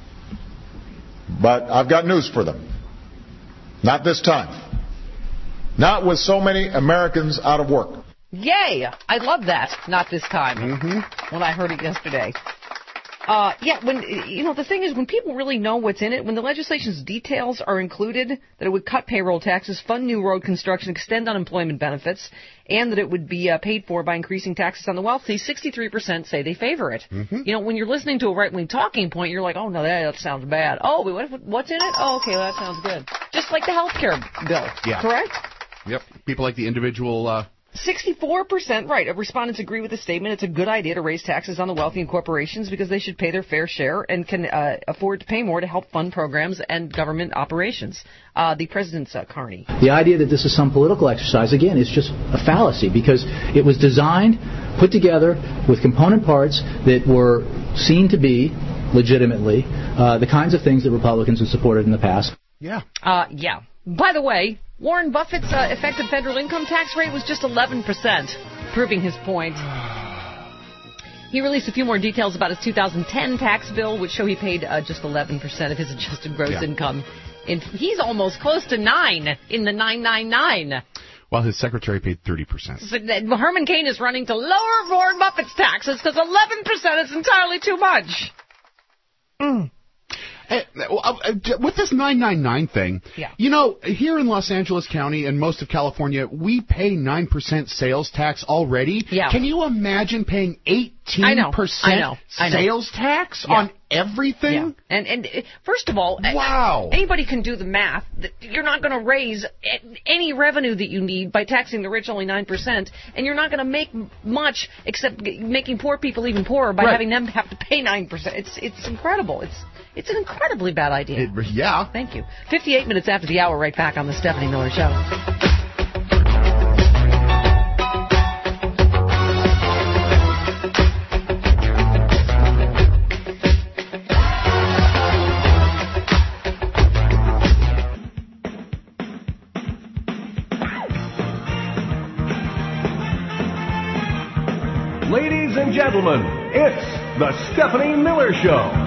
But I've got news for them. Not this time. Not with so many Americans out of work. Yay! I love that. Not this time. Mm-hmm. When I heard it yesterday. Uh, yeah, when, you know, the thing is, when people really know what's in it, when the legislation's details are included, that it would cut payroll taxes, fund new road construction, extend unemployment benefits, and that it would be uh, paid for by increasing taxes on the wealthy, sixty-three percent say they favor it. Mm-hmm. You know, when you're listening to a right-wing talking point, you're like, oh, no, that, that sounds bad. Oh, wait, what, what's in it? Oh, okay, well, that sounds good. Just like the health care bill, yeah. Correct? Yep. People like the individual... Uh sixty-four percent, right, of respondents agree with the statement. It's a good idea to raise taxes on the wealthy and corporations because they should pay their fair share and can uh, afford to pay more to help fund programs and government operations. Uh, the president's uh, Carney. The idea that this is some political exercise, again, is just a fallacy because it was designed, put together with component parts that were seen to be legitimately uh, the kinds of things that Republicans have supported in the past. Yeah. Uh, yeah. By the way, Warren Buffett's uh, effective federal income tax rate was just eleven percent, proving his point. He released a few more details about his two thousand ten tax bill, which show he paid uh, just eleven percent of his adjusted gross yeah. income. And he's almost close to nine in the nine nine nine. While his secretary paid thirty percent. So Herman Cain is running to lower Warren Buffett's taxes because eleven percent is entirely too much. Mm. Hey, with this nine nine nine thing, yeah. you know, here in Los Angeles County and most of California, we pay nine percent sales tax already. Yeah. Can you imagine paying eighteen percent I know. I know. sales tax yeah. on everything? Yeah. And, and first of all, wow. anybody can do the math. You're not going to raise any revenue that you need by taxing the rich only nine percent, and you're not going to make much except making poor people even poorer by right. having them have to pay nine percent. It's it's incredible. It's It's an incredibly bad idea. It, yeah. Thank you. fifty-eight minutes after the hour, right back on the Stephanie Miller Show. Ladies and gentlemen, it's the Stephanie Miller Show.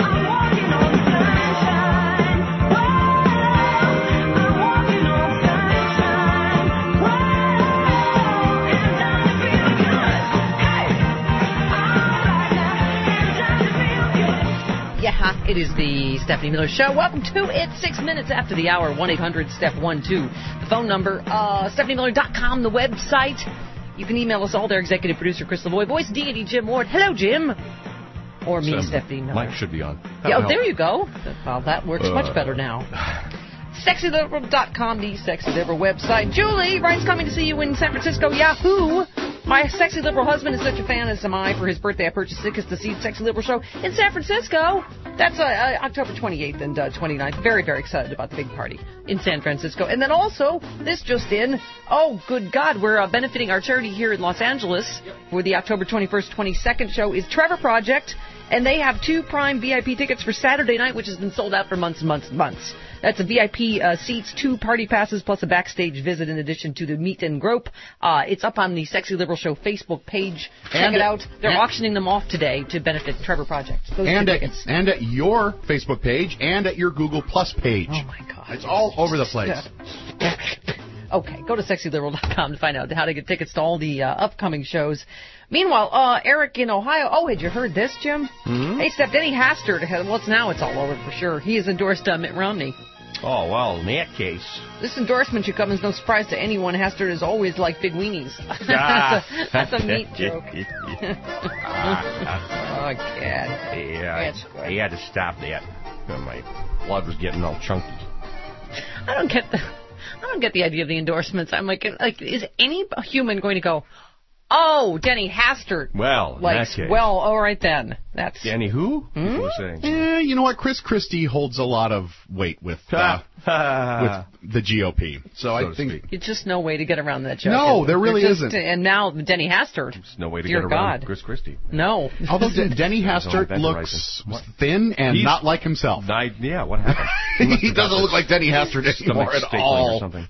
Yeah, it is the the Stephanie Miller Show. Welcome to it. Six minutes after the hour. one eight hundred step one two. The phone number, uh, stephanie miller dot com, the website. You can email us all there. Executive producer Chris Lavoie. Voice deity Jim Ward. Hello, Jim. Or me, Some, Stephanie Miller. Mike should be on. Yeah, oh, there you go. Well, that works uh, much better now. sexy liberal dot com, the Sexy Liberal website. Julie, Ryan's coming to see you in San Francisco. Yahoo! My sexy liberal husband is such a fan as am I. For his birthday, I purchased tickets to see the Sexy Liberal Show in San Francisco. That's uh, uh, October twenty-eighth and uh, twenty-ninth. Very, very excited about the big party in San Francisco. And then also, this just in, oh, good God, we're uh, benefiting our charity here in Los Angeles for the October twenty-first, twenty-second show is Trevor Project. And they have two Prime V I P tickets for Saturday night, which has been sold out for months and months and months. That's a V I P uh, seats, two party passes, plus a backstage visit in addition to the meet and grope. Uh, it's up on the Sexy Liberal Show Facebook page. Check and it at, out. They're and, auctioning them off today to benefit Trevor Project. Those and, two at, tickets. and at your Facebook page and at your Google Plus page. Oh, my God. It's all over the place. Okay, go to sexy liberal dot com to find out how to get tickets to all the uh, upcoming shows. Meanwhile, uh, Eric in Ohio. Oh, had you heard this, Jim? Mm-hmm. Hey, Steph, Denny Hastert. Well, it's now it's all over for sure. He has endorsed uh, Mitt Romney. Oh, well, in that case. This endorsement should come as no surprise to anyone. Hastert is always like big weenies. that's, a, that's a meat joke. uh, oh, God. Yeah, he had to stop that. My blood was getting all chunky. I don't get the... I don't get the idea of the endorsements. I'm like, like, is any human going to go, oh, Denny Hastert? Well, in like, that case. Well, all right then. That's Denny who? Hmm? What saying? Eh, you know what? Chris Christie holds a lot of weight with uh, with the G O P. So, so I think it's just no way to get around that joke. No, there really just, isn't. And now Denny Hastert. There's no way to Dear get around God. Chris Christie. No. Although D- Denny Hastert looks thin and He's, not like himself. I, yeah, what happened? He, he doesn't look like Denny Hastert anymore at all. Or something.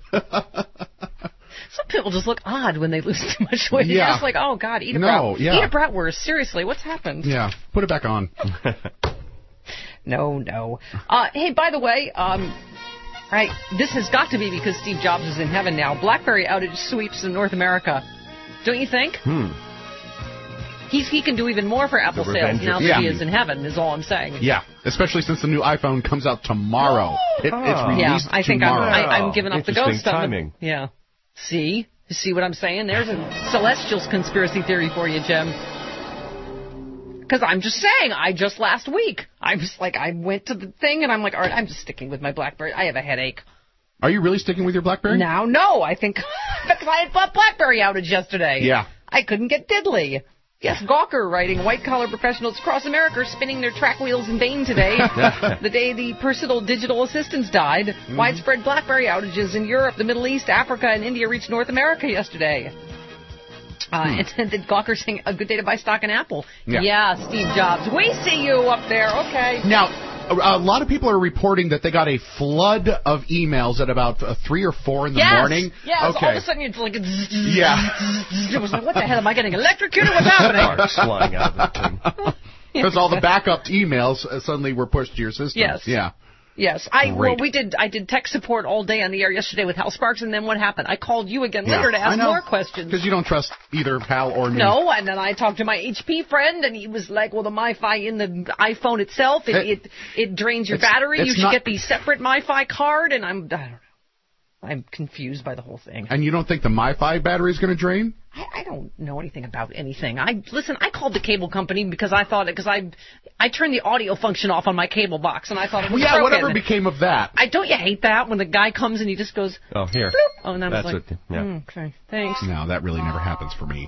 Some people just look odd when they lose too much weight. Yeah. You're just like, oh, God, eat a, no, brat- yeah. eat a bratwurst. Seriously, what's happened? Yeah, put it back on. no, no. Uh, hey, by the way, um, right, this has got to be because Steve Jobs is in heaven now. BlackBerry outage sweeps in North America. Don't you think? Hmm. He's, he can do even more for Apple sales now that yeah. he is in heaven, is all I'm saying. Yeah, especially since the new iPhone comes out tomorrow. It, oh. It's released Yeah, I think I'm, tomorrow. I, I'm giving up the ghost timing. on it. Yeah. See? You see what I'm saying? There's a celestial conspiracy theory for you, Jim. Because I'm just saying, I just last week, I was like, I went to the thing and I'm like, all right, I'm just sticking with my BlackBerry. I have a headache. Are you really sticking with your BlackBerry? Now, no, I think because I had bought BlackBerry outage yesterday. Yeah. I couldn't get diddly. Yes, Gawker writing, white-collar professionals across America are spinning their track wheels in vain today. The day the personal digital assistants died. Mm-hmm. Widespread BlackBerry outages in Europe, the Middle East, Africa, and India reached North America yesterday. Uh, hmm. And then Gawker saying, a good day to buy stock in Apple. Yeah. yeah, Steve Jobs. We see you up there. Okay. Now, a, a lot of people are reporting that they got a flood of emails at about uh, three or four in the yes. morning. Yes, okay. all of a sudden you're like, yeah. It was like, what the hell, am I getting electrocuted? What's happening? Sparks flying out of the thing. Because all the backup emails uh, suddenly were pushed to your system. Yes. Yeah. Yes, I Great. well we did. I did tech support all day on the air yesterday with Hal Sparks, and then what happened? I called you again yeah. later to ask more questions. Because you don't trust either Hal or me. No, and then I talked to my H P friend, and he was like, "Well, the MiFi in the iPhone itself, it it, it drains your it's, battery. It's you should not, get the separate MiFi card." And I'm, I don't know. I'm confused by the whole thing. And you don't think the MiFi battery is going to drain? I, I don't know anything about anything. I listen. I called the cable company because I thought because I I turned the audio function off on my cable box, and I thought it was well, yeah, broken. whatever became of that. I don't you hate that when the guy comes and he just goes. Oh, here. Bloop. Oh, and I was That's like, it. Yeah. Mm, okay, thanks. No, that really never happens for me.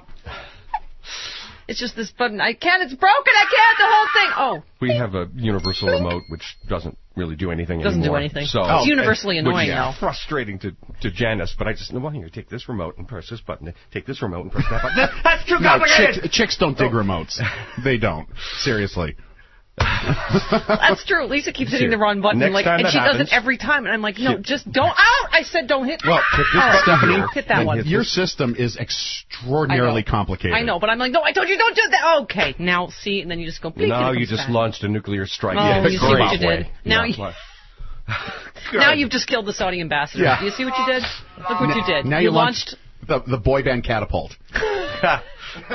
It's just this button. I can't. It's broken. I can't. The whole thing. Oh. We have a universal remote which doesn't really do anything doesn't anymore. do anything. So it's universally which annoying, is though. frustrating to, to Janice, but I just know, well, here, take this remote and press this button. Take this remote and press that button. That's too complicated! No, chicks, chicks don't dig remotes. They don't. Seriously. That's true. Lisa keeps hitting the wrong button, Next like, time and that she happens, does it every time. And I'm like, no, hit, just don't. Out! I said don't hit. Well, hit this oh, Stephanie, hit that one. Your system is extraordinarily I complicated. I know, but I'm like, no, I told you don't do that. Okay, now see, and then you just go. Bleep, now and it you comes just back. launched a nuclear strike. Oh, yeah, you see what you did. way. Now yeah. you. Now you've just killed the Saudi ambassador. Yeah. Do you see what you did? Look what now, you did. Now you, you launched, launched the, the boy band catapult.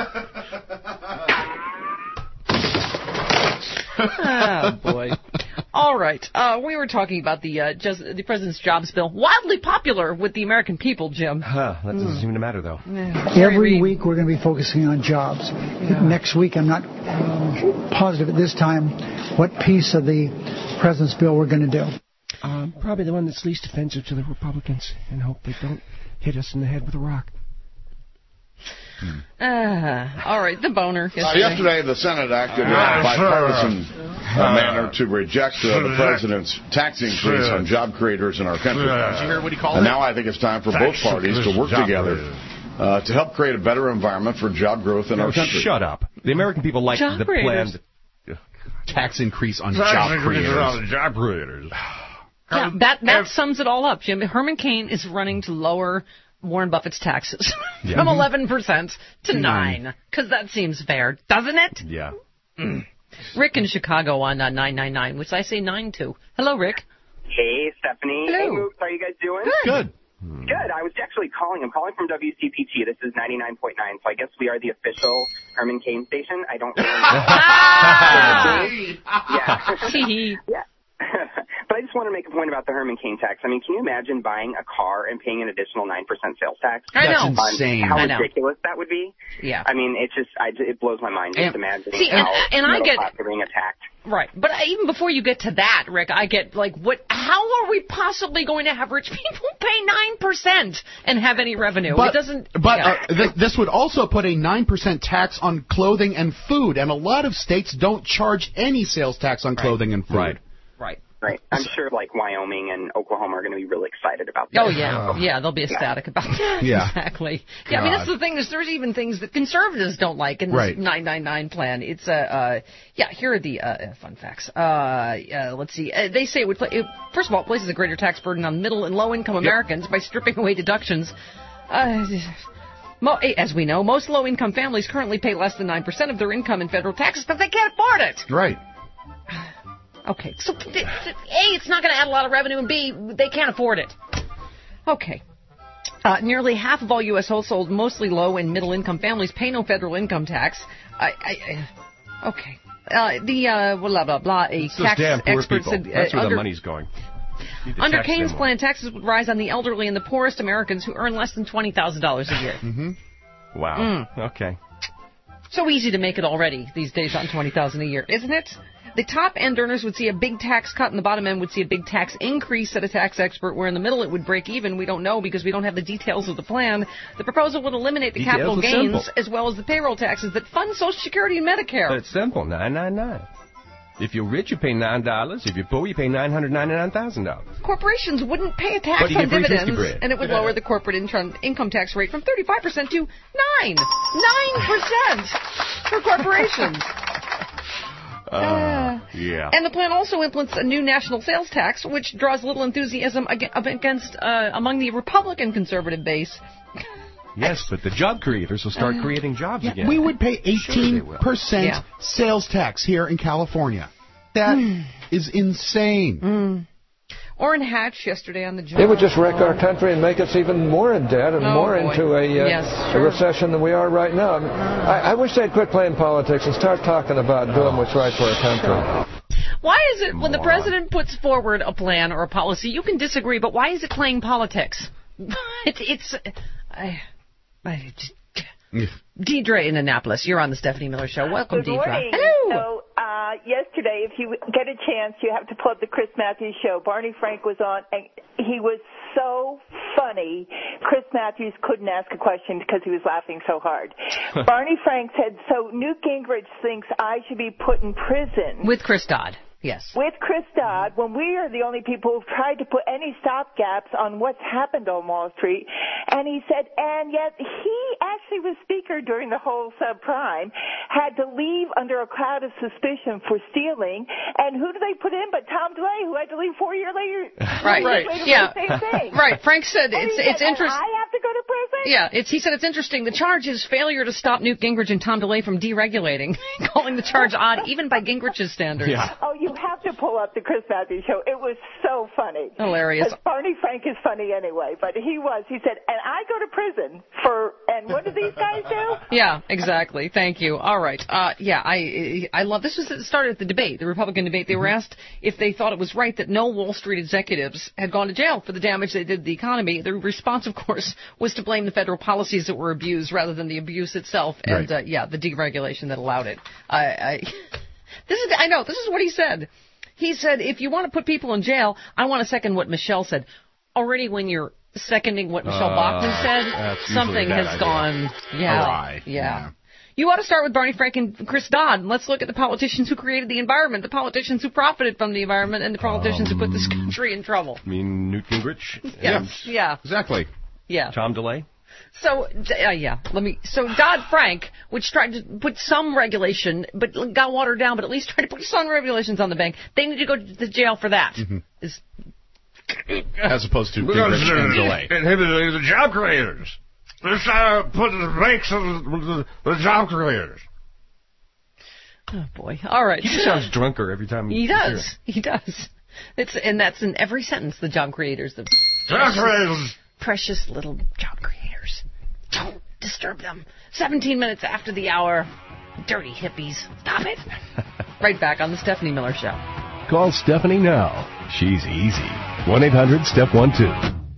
Oh, boy. All right. Uh, we were talking about the uh, just, the president's jobs bill, wildly popular with the American people, Jim. Huh, that doesn't Mm. seem to matter, though. Yeah. Every week we're going to be focusing on jobs. Next week, I'm not um, positive at this time what piece of the president's bill we're going to do. Um, probably the one that's least offensive to the Republicans, and hope they don't hit us in the head with a rock. Uh, all right, the boner. Uh, yesterday, the Senate acted in a bipartisan uh, manner to reject uh, the president's tax increase on job creators in our country. Did you hear what he called And it? now I think it's time for both Tax parties to increase work job together creators. uh, to help create a better environment for job growth in our country. Shut up. The American people like Job the creators. plan. Tax increase on Tax job increase creators. on job creators. Yeah, that that sums it all up, Jim. Herman Cain is running to lower Warren Buffett's taxes Yeah. from Mhm. eleven percent to Nine. nine, because that seems fair, doesn't it? Yeah. Mm. Rick in Chicago on uh, nine nine nine, which I say nine to. Hello, Rick. Hey, Stephanie. Hello. Hey, Mooks. How are you guys doing? Good. Good. I was actually calling. I'm calling from W C P T. This is ninety-nine point nine, so I guess we are the official Herman Cain station. I don't really know. yeah. yeah. But I just want to make a point about the Herman Cain tax. I mean, can you imagine buying a car and paying an additional nine percent sales tax? I know. On That's insane. How I know. ridiculous that would be. Yeah. I mean, it just I, it blows my mind just And- imagining See, and- how and I middle get- class are being attacked. Right, but I, even before you get to that, Rick, I get like, what? How are we possibly going to have rich people pay nine percent and have any revenue? But, it doesn't. but yeah. uh, th- this would also put a nine percent tax on clothing and food, and a lot of states don't charge any sales tax on clothing and food. Right. Right. Right. I'm sure like Wyoming and Oklahoma are going to be really excited about that. Oh yeah, yeah, they'll be ecstatic about that. Yeah. Exactly. Yeah, I mean that's God. the thing is there's even things that conservatives don't like in this Right. nine nine nine plan. It's uh, uh yeah, here are the uh, fun facts. Uh, uh let's see. Uh, they say it would play, it, first of all, it places a greater tax burden on middle and low income Americans by stripping away deductions. Uh, Mo- as we know, most low-income families currently pay less than nine percent of their income in federal taxes because they can't afford it. Right. Okay, so th- th- A, it's not going to add a lot of revenue, and B, they can't afford it. Okay. Uh, nearly half of all U S households, mostly low and middle-income families, pay no federal income tax. I, I, I, okay. Uh, the uh, blah blah blah. A It's those tax damn poor expert people. said That's uh, where under, the money's going. Need to under tax Kane's them plan, taxes would rise on the elderly and the poorest Americans who earn less than twenty thousand dollars a year. Mm-hmm. more. Wow. Okay. So easy to make it already these days on twenty thousand dollars a year, isn't it? The top end earners would see a big tax cut, and the bottom end would see a big tax increase, said a tax expert, where in the middle it would break even. We don't know because we don't have the details of the plan. The proposal would eliminate the Details capital are gains simple. as well as the payroll taxes that fund Social Security and Medicare. But it's simple. Nine nine nine. If you're rich, you pay nine dollars. If you're poor, you pay nine hundred ninety-nine thousand dollars. Corporations wouldn't pay a But tax you on get free dividends, Fisky bread. and it would lower the corporate intron- income tax rate from thirty-five percent to nine. nine percent for corporations. Uh, yeah. And the plan also implements a new national sales tax, which draws little enthusiasm ag- against uh, among the Republican conservative base. Yes, but the job creators will start Uh, creating jobs Yeah, again. we would pay Sure they eighteen will. percent Yeah. sales tax here in California. That is insane. Mm. Orrin Hatch yesterday on the job. It would just wreck our country and make us even more in debt and Oh, more boy. into a, uh, Yes, a sure. recession than we are right now. I, mean, I, I wish they'd quit playing politics and start talking about doing what's right for our country. Why is it when the president puts forward a plan or a policy, you can disagree, but why is it playing politics? it's it's. I, I, Deidre in Annapolis, you're on the Stephanie Miller Show. Welcome, Good Deidre. morning. Hello. So, uh, yesterday, if you get a chance, you have to pull up the Chris Matthews Show. Barney Frank was on, and he was so funny. Chris Matthews couldn't ask a question because he was laughing so hard. Barney Frank said, so Newt Gingrich thinks I should be put in prison. With Chris Dodd, yes. With Chris Dodd, when we are the only people who've tried to put any stopgaps on what's happened on Wall Street. And he said, and yet he actually was Speaker during the whole subprime, had to leave under a cloud of suspicion for stealing. And who do they put in but Tom DeLay, who had to leave four years later? Right, four right, years later for yeah. the same thing. Right, Frank said And it's he it's said, and interesting. I have to go to prison? Yeah, it's, he said it's interesting. The charge is failure to stop Newt Gingrich and Tom DeLay from deregulating, calling the charge odd even by Gingrich's standards. Yeah. Oh, you have to pull up the Chris Matthews Show. It was so funny. Hilarious. 'Cause Barney Frank is funny anyway, but he was. He said, and I go to prison for, and And what do these guys do? Yeah, exactly. Thank you. All right. Uh, yeah, I I love this. Was it started at the debate, the Republican debate. They were asked if they thought it was right that no Wall Street executives had gone to jail for the damage they did to the economy. The response, of course, was to blame the federal policies that were abused rather than the abuse itself, and Right. uh, yeah, the deregulation that allowed it. I, I this is I know this is what he said. He said, if you want to put people in jail, I want to second what Michelle said. Already, when you're seconding what Michelle Uh, Bachmann said, that's usually something a bad has idea. gone yeah, Awry. yeah. Yeah. You ought to start with Barney Frank and Chris Dodd. Let's look at the politicians who created the environment, the politicians who profited from the environment, and the politicians who put this country in trouble. I mean, Newt Gingrich? Yes. Yeah. Exactly. Yeah. Tom DeLay? So, uh, yeah, let me. So Dodd-Frank, which tried to put some regulation, but got watered down, but at least tried to put some regulations on the bank. They need to go to jail for that. Mm-hmm. Is- As opposed to Because Gingrich and delay. it inhibited the job creators. Let's uh, put the brakes on the, the job creators. Oh boy! All right. He just sounds drunker every time He you hear does. it. He does. It's and that's in every sentence. The job creators, the Job creators. precious little job creators. Don't disturb them. Seventeen minutes after the hour. Dirty hippies. Stop it. Right back on the Stephanie Miller Show. Call Stephanie now. She's easy. one eight hundred step one two.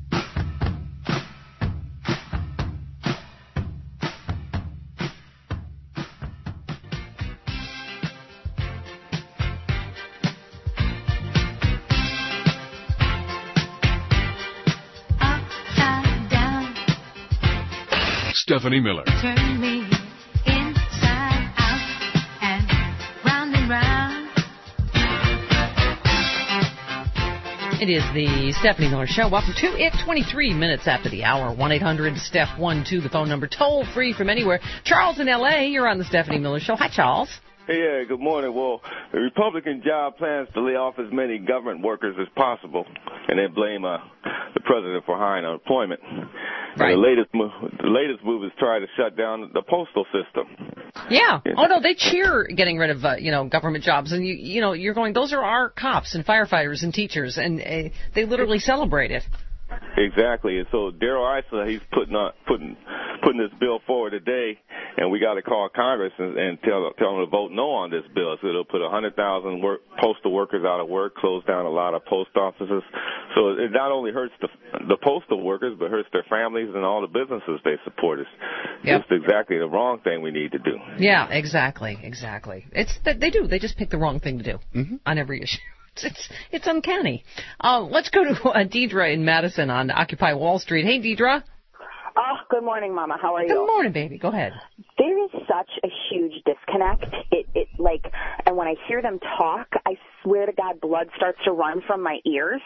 Stephanie Miller. Turn me inside out and round and round. It is the Stephanie Miller Show. Welcome to it. twenty-three minutes after the hour. one eight hundred steph one two, the phone number. Toll free from anywhere. Charles in L A, you're on the Stephanie Miller Show. Hi, Charles. Hey, yeah, good morning. Well, the Republican job plans to lay off as many government workers as possible, and then blame uh, the president for high unemployment. Right. And the latest move, the latest move is try to shut down the postal system. Yeah. Oh no, they cheer getting rid of uh, you know government jobs, and you you know you're going. Those are our cops and firefighters and teachers, and uh, they literally celebrate it. Exactly. And so Darrell Issa, he's putting on, putting putting this bill forward today, and we got to call Congress and, and tell tell them to vote no on this bill. So it'll put one hundred thousand work, postal workers out of work, close down a lot of post offices. So it not only hurts the the postal workers, but hurts their families and all the businesses they support. It's Yep. just exactly the wrong thing we need to do. Yeah, exactly, exactly. It's that they do. They just pick the wrong thing to do Mm-hmm. on every issue. It's it's, it's uncanny. Uh, let's go to uh, Deidre in Madison on Occupy Wall Street. Hey, Deidre. Oh, good morning, Mama. How are you? Good morning, baby. Go ahead. There is such a huge disconnect. It, it, like, and when I hear them talk, I swear to God, blood starts to run from my ears.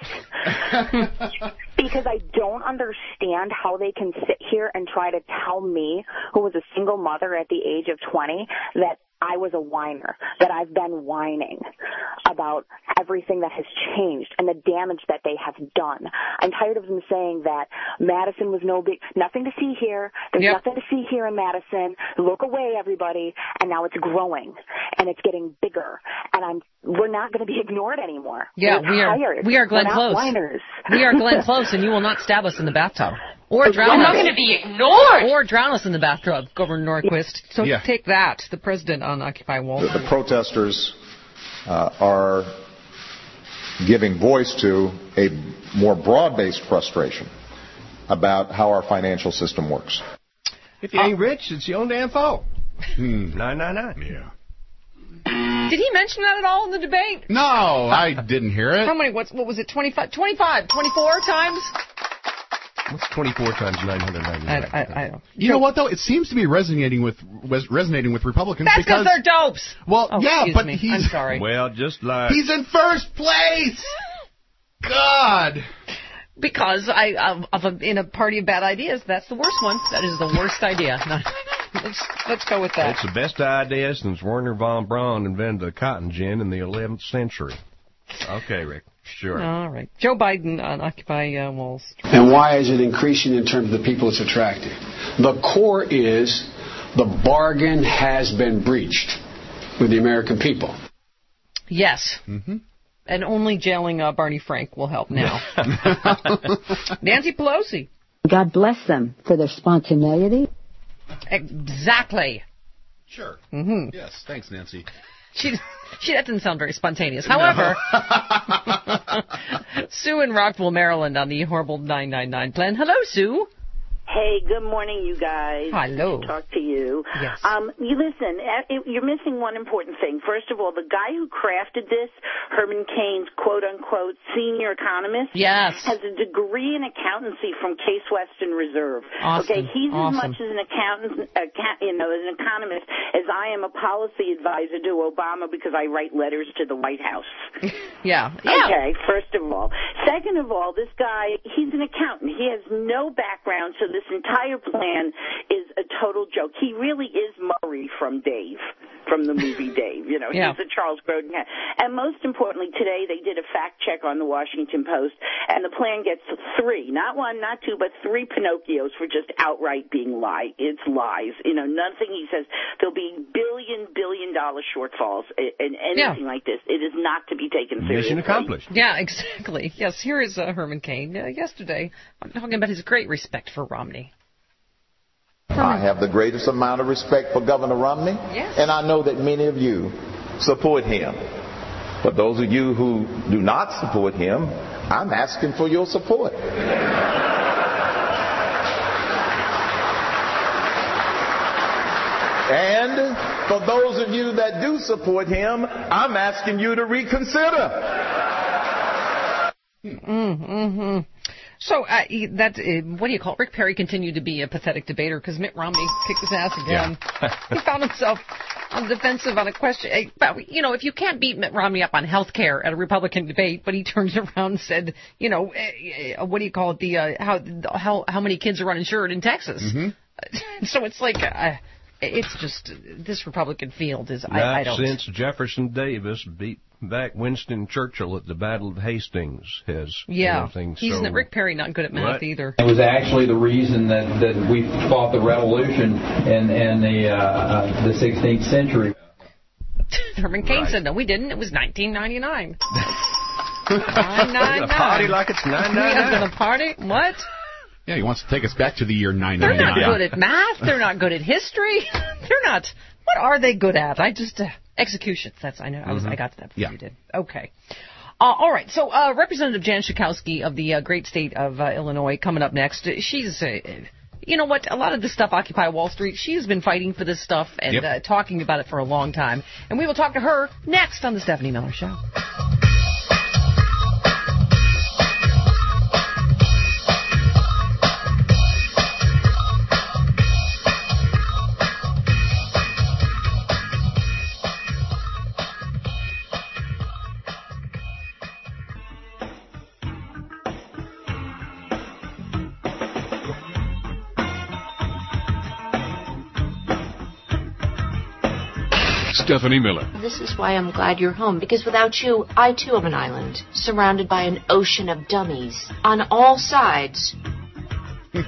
Because I don't understand how they can sit here and try to tell me, who was a single mother at the age of twenty, that I was a whiner, that I've been whining about everything that has changed and the damage that they have done. I'm tired of them saying that Madison was no big, nothing to see here. There's Yep. nothing to see here in Madison. Look away, everybody. And now it's growing and it's getting bigger. And I'm, we're not going to be ignored anymore. Yeah, we're we are. tired. We are Glenn we're not Close. Whiners. We are Glenn Close, and you will not stab us in the bathtub or drown I'm us. not gonna be ignored. Or drown us in the bathtub, Governor Norquist. So Yeah. take that, the president on Occupy Wall The, Street. the protesters uh, are giving voice to a more broad-based frustration about how our financial system works. If you ain't rich, it's your own damn fault. nine nine nine. Yeah. Did he mention that at all in the debate? No, I didn't hear it. How many? What's what was it? twenty-five, twenty-five, twenty-four times? What's twenty-four times nine hundred ninety-nine? I, I, I don't. You know what though? It seems to be resonating with res- resonating with Republicans That's because because they're dopes. well, Oh, yeah, excuse but me. he's I'm sorry. Well, just like he's in first place. God. Because I of, of a, in a party of bad ideas, that's the worst one. That is the worst idea. No, let's let's go with that. it's the best idea since Werner von Braun invented the cotton gin in the eleventh century. Okay, Rick. Sure. All right. Joe Biden on Occupy uh, Wall Street. And why is it increasing in terms of the people it's attracting? The core is the bargain has been breached with the American people. Yes. Mm-hmm. And only jailing uh, Barney Frank will help now. Nancy Pelosi. God bless them for their spontaneity. Exactly. Sure. Mm-hmm. Yes. Thanks, Nancy. She, she that didn't sound very spontaneous. However, Sue in Rockville, Maryland, on the horrible nine nine nine plan. Hello, Sue. Hey, good morning, you guys. Hello. Good to talk to you. Yes. Um, you listen, you're missing one important thing. First of all, the guy who crafted this, Herman Cain's quote-unquote senior economist, yes. has a degree in accountancy from Case Western Reserve. Awesome. Okay, he's awesome. as much as an accountant, account, you know, as an economist as I am a policy advisor to Obama because I write letters to the White House. yeah. yeah. Okay, first of all. Second of all, this guy, he's an accountant. He has no background, so this entire plan is a total joke. He really is Murray from Dave, from the movie Dave. You know, yeah. he's a Charles Grodin guy. And most importantly, today they did a fact check on the Washington Post, and the plan gets three, not one, not two, but three Pinocchios for just outright being lie. It's lies. You know, nothing. He says there'll be billion, billion dollar shortfalls in anything yeah. like this. It is not to be taken seriously. Mission accomplished. Yeah, exactly. Yes, here is uh, Herman Cain uh, yesterday. I'm talking about his great respect for Romney. I have the greatest amount of respect for Governor Romney, yes. and I know that many of you support him. But those of you who do not support him, I'm asking for your support. And for those of you that do support him, I'm asking you to reconsider. Mm-hmm. So uh, that uh, what do you call it? Rick Perry continued to be a pathetic debater because Mitt Romney kicked his ass again. Yeah. He found himself on the defensive on a question. But you know, if you can't beat Mitt Romney up on health care at a Republican debate, but he turned around and said, you know, uh, what do you call it? The uh, how how how many kids are uninsured in Texas? Mm-hmm. So it's like. Uh, It's just, this Republican field is, Not I, I don't... since Jefferson Davis beat back Winston Churchill at the Battle of Hastings has yeah. anything He's so... not, Rick Perry not good at math right. either. It was actually the reason that, that we fought the revolution in, in the, uh, uh, the sixteenth century. Herman Cain right. said, no, we didn't. It was nineteen ninety-nine. nine nine nine. Party like it's nine nine nine. We're going to party? What? Yeah, he wants to take us back to the year nine They're nine nine. not good at math. They're not good at history. They're not. What are they good at? I just uh, executions. That's I know. I was. Mm-hmm. I got to that before yeah. you did. Okay. Uh, all right. So uh, Representative Jan Schakowsky of the uh, great state of uh, Illinois coming up next. She's. Uh, you know what? A lot of this stuff, Occupy Wall Street. She's been fighting for this stuff and yep. uh, talking about it for a long time. And we will talk to her next on the Stephanie Miller Show. Stephanie Miller. This is why I'm glad you're home, because without you, I too am an island, surrounded by an ocean of dummies on all sides. Hey.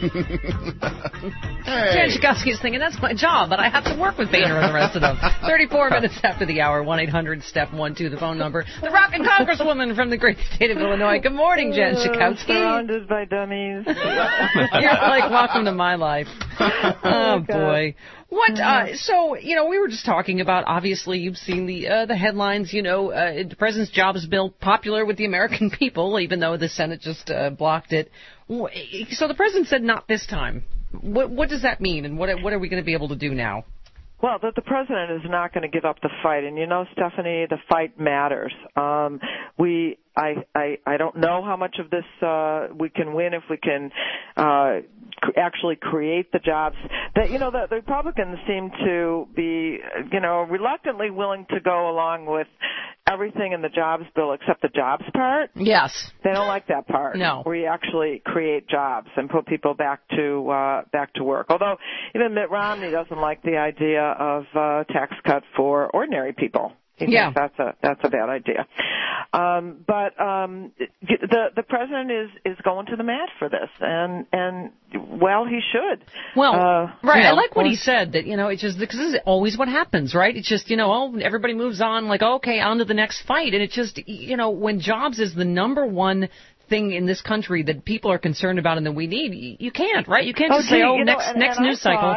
Jan Schakowsky is thinking, that's my job, but I have to work with Boehner and the rest of them. thirty-four minutes after the hour, one eight hundred step one two, the phone number. The rockin' Congresswoman from the great state of Illinois. Good morning, Jan Schakowsky. Surrounded by dummies. You're like, welcome to my life. Oh, oh boy. What, uh, so, you know, we were just talking about, obviously, you've seen the uh, the headlines, you know, uh, the President's Jobs Bill popular with the American people, even though the Senate just uh, blocked it. So the President said not this time. What, what does that mean, and what, what are we going to be able to do now? Well, that the president is not going to give up the fight, and you know, Stephanie, the fight matters. Um, we, I, I, I don't know how much of this uh, we can win if we can uh, actually create the jobs. That you know, the, the Republicans seem to be, you know, reluctantly willing to go along with everything in the jobs bill except the jobs part. Yes, they don't like that part. No, where you actually create jobs and put people back to uh, back to work. Although even Mitt Romney doesn't like the idea of uh, tax cut for ordinary people. He yeah, thinks that's a that's a bad idea. Um, but um, the the president is, is going to the mat for this, and and well, he should. Well, uh, right. You know, I like what he said, that you know it's just because this is always what happens, right? It's just you know oh everybody moves on, like okay, on to the next fight, and it's just you know when jobs is the number one thing in this country that people are concerned about and that we need, you can't, right? You can't just oh, say, gee, oh, you know, next and, next and news I cycle. Thought,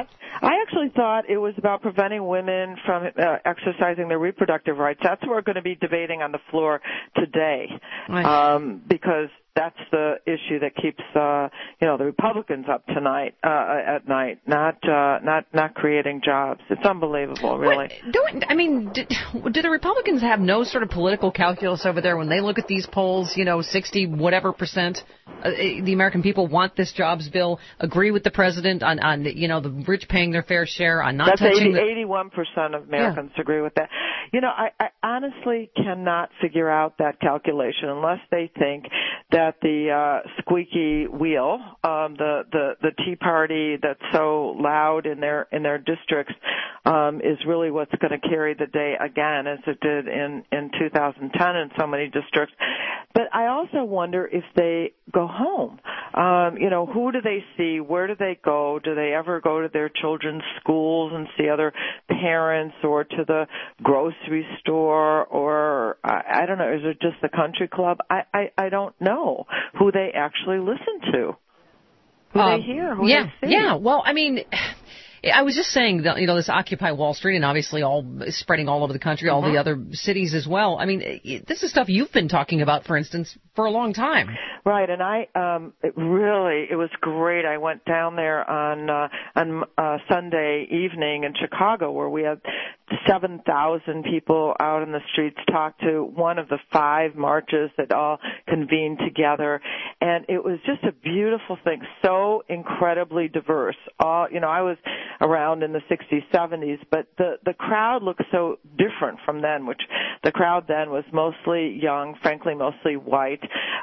I actually thought it was about preventing women from uh, exercising their reproductive rights. That's what we're going to be debating on the floor today, um, because that's the issue that keeps, uh, you know, the Republicans up tonight, uh, at night, not, uh, not, not creating jobs. It's unbelievable, really. What, don't, I mean, do, do the Republicans have no sort of political calculus over there when they look at these polls, you know, sixty whatever percent, uh, the American people want this jobs bill, agree with the president on, on, you know, the rich paying their fair share, on not That's touching eighty, the... eighty-one percent of Americans yeah. agree with that. You know, I, I honestly cannot figure out that calculation unless they think that that the uh, squeaky wheel, um, the, the the Tea Party that's so loud in their in their districts, um, is really what's going to carry the day again, as it did in in two thousand ten in so many districts. But I also wonder if they go home. Um, you know, who do they see? Where do they go? Do they ever go to their children's schools and see other parents, or to the grocery store, or I, I don't know, is it just the country club? I, I, I don't know who they actually listen to, who um, they hear, who yeah, they see. Yeah, well, I mean... I was just saying that, you know, this Occupy Wall Street, and obviously all spreading all over the country, all mm-hmm. the other cities as well. I mean, this is stuff you've been talking about, for instance, for a long time. Right, and I um it really it was great. I went down there on uh, on uh, Sunday evening in Chicago, where we had seven thousand people out in the streets, talk to one of the five marches that all convened together, and it was just a beautiful thing. So incredibly diverse. All you know, I was around in the sixties, seventies, but the the crowd looked so different from then, which the crowd then was mostly young, frankly mostly white,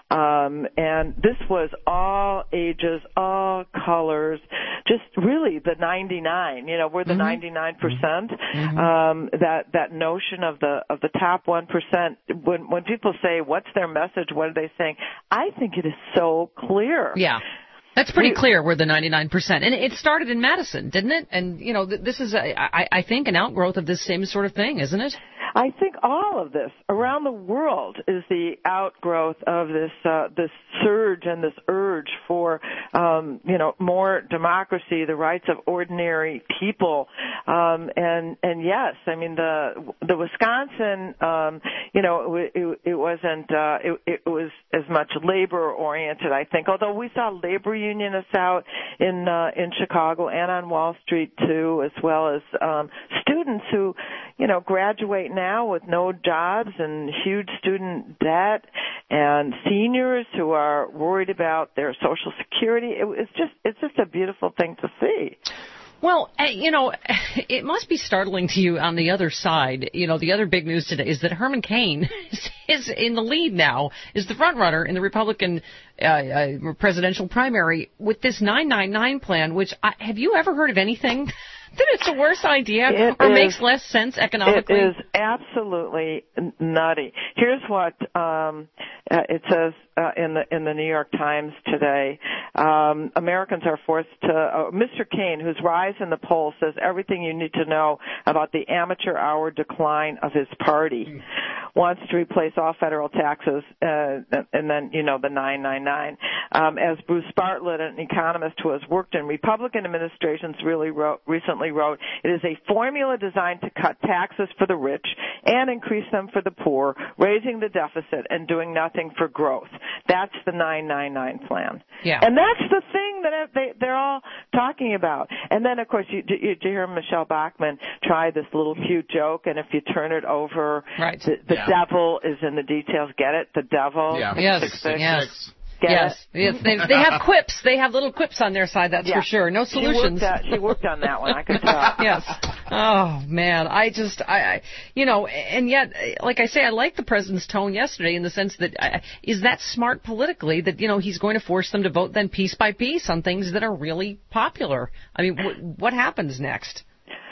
um and this was all ages, all colors, just really the ninety-nine, you know, we're the mm-hmm. ninety-nine percent. Mm-hmm. um that that notion of the of the top one percent, when when people say what's their message, what are they saying, I think it is so clear. Yeah. That's pretty clear, we're the ninety-nine percent. And it started in Madison, didn't it? And, you know, this is, a, I, I think, an outgrowth of this same sort of thing, isn't it? I think all of this around the world is the outgrowth of this uh, this surge and this urge for, um, you know, more democracy, the rights of ordinary people. Um, and, and yes, I mean, the the Wisconsin, um, you know, it, it, it wasn't, uh, it, it was as much labor-oriented, I think, although we saw labor unionists out in uh, in Chicago and on Wall Street too, as well as um, students who, you know, graduate now with no jobs and huge student debt, and seniors who are worried about their Social Security. It, it's just it's just a beautiful thing to see. Well, you know, it must be startling to you on the other side. You know, the other big news today is that Herman Cain is in the lead now, is the front runner in the Republican uh, uh, presidential primary with this nine nine nine plan, which I, have you ever heard of anything that it's a worse idea it or is, makes less sense economically? It is absolutely nutty. Here's what um, uh, it says uh, in the in the New York Times today. Um, Americans are forced to. Uh, Mister Cain, whose rise in the polls says everything you need to know about the amateur hour decline of his party, wants to replace all federal taxes, uh, and then you know the nine nine nine. Um, as Bruce Bartlett, an economist who has worked in Republican administrations, really wrote recently wrote, it is a formula designed to cut taxes for the rich and increase them for the poor, raising the deficit and doing nothing for growth. That's the nine nine nine plan. Yeah. And that's the thing that they, they're all talking about. And then, of course, you, you, you hear Michelle Bachmann try this little cute joke, and if you turn it over, right. the, the yeah. devil is in the details. Get it? The devil. Yeah. Yes. Six, six. Yes. Get yes, it? yes, they, they have quips. They have little quips on their side, that's yeah. for sure. No solutions. She worked, uh, she worked on that one, I could tell. Yes. Oh, man, I just, I, I, you know, and yet, like I say, I like the president's tone yesterday in the sense that, I, is that smart politically that, you know, he's going to force them to vote then piece by piece on things that are really popular? I mean, wh- what happens next?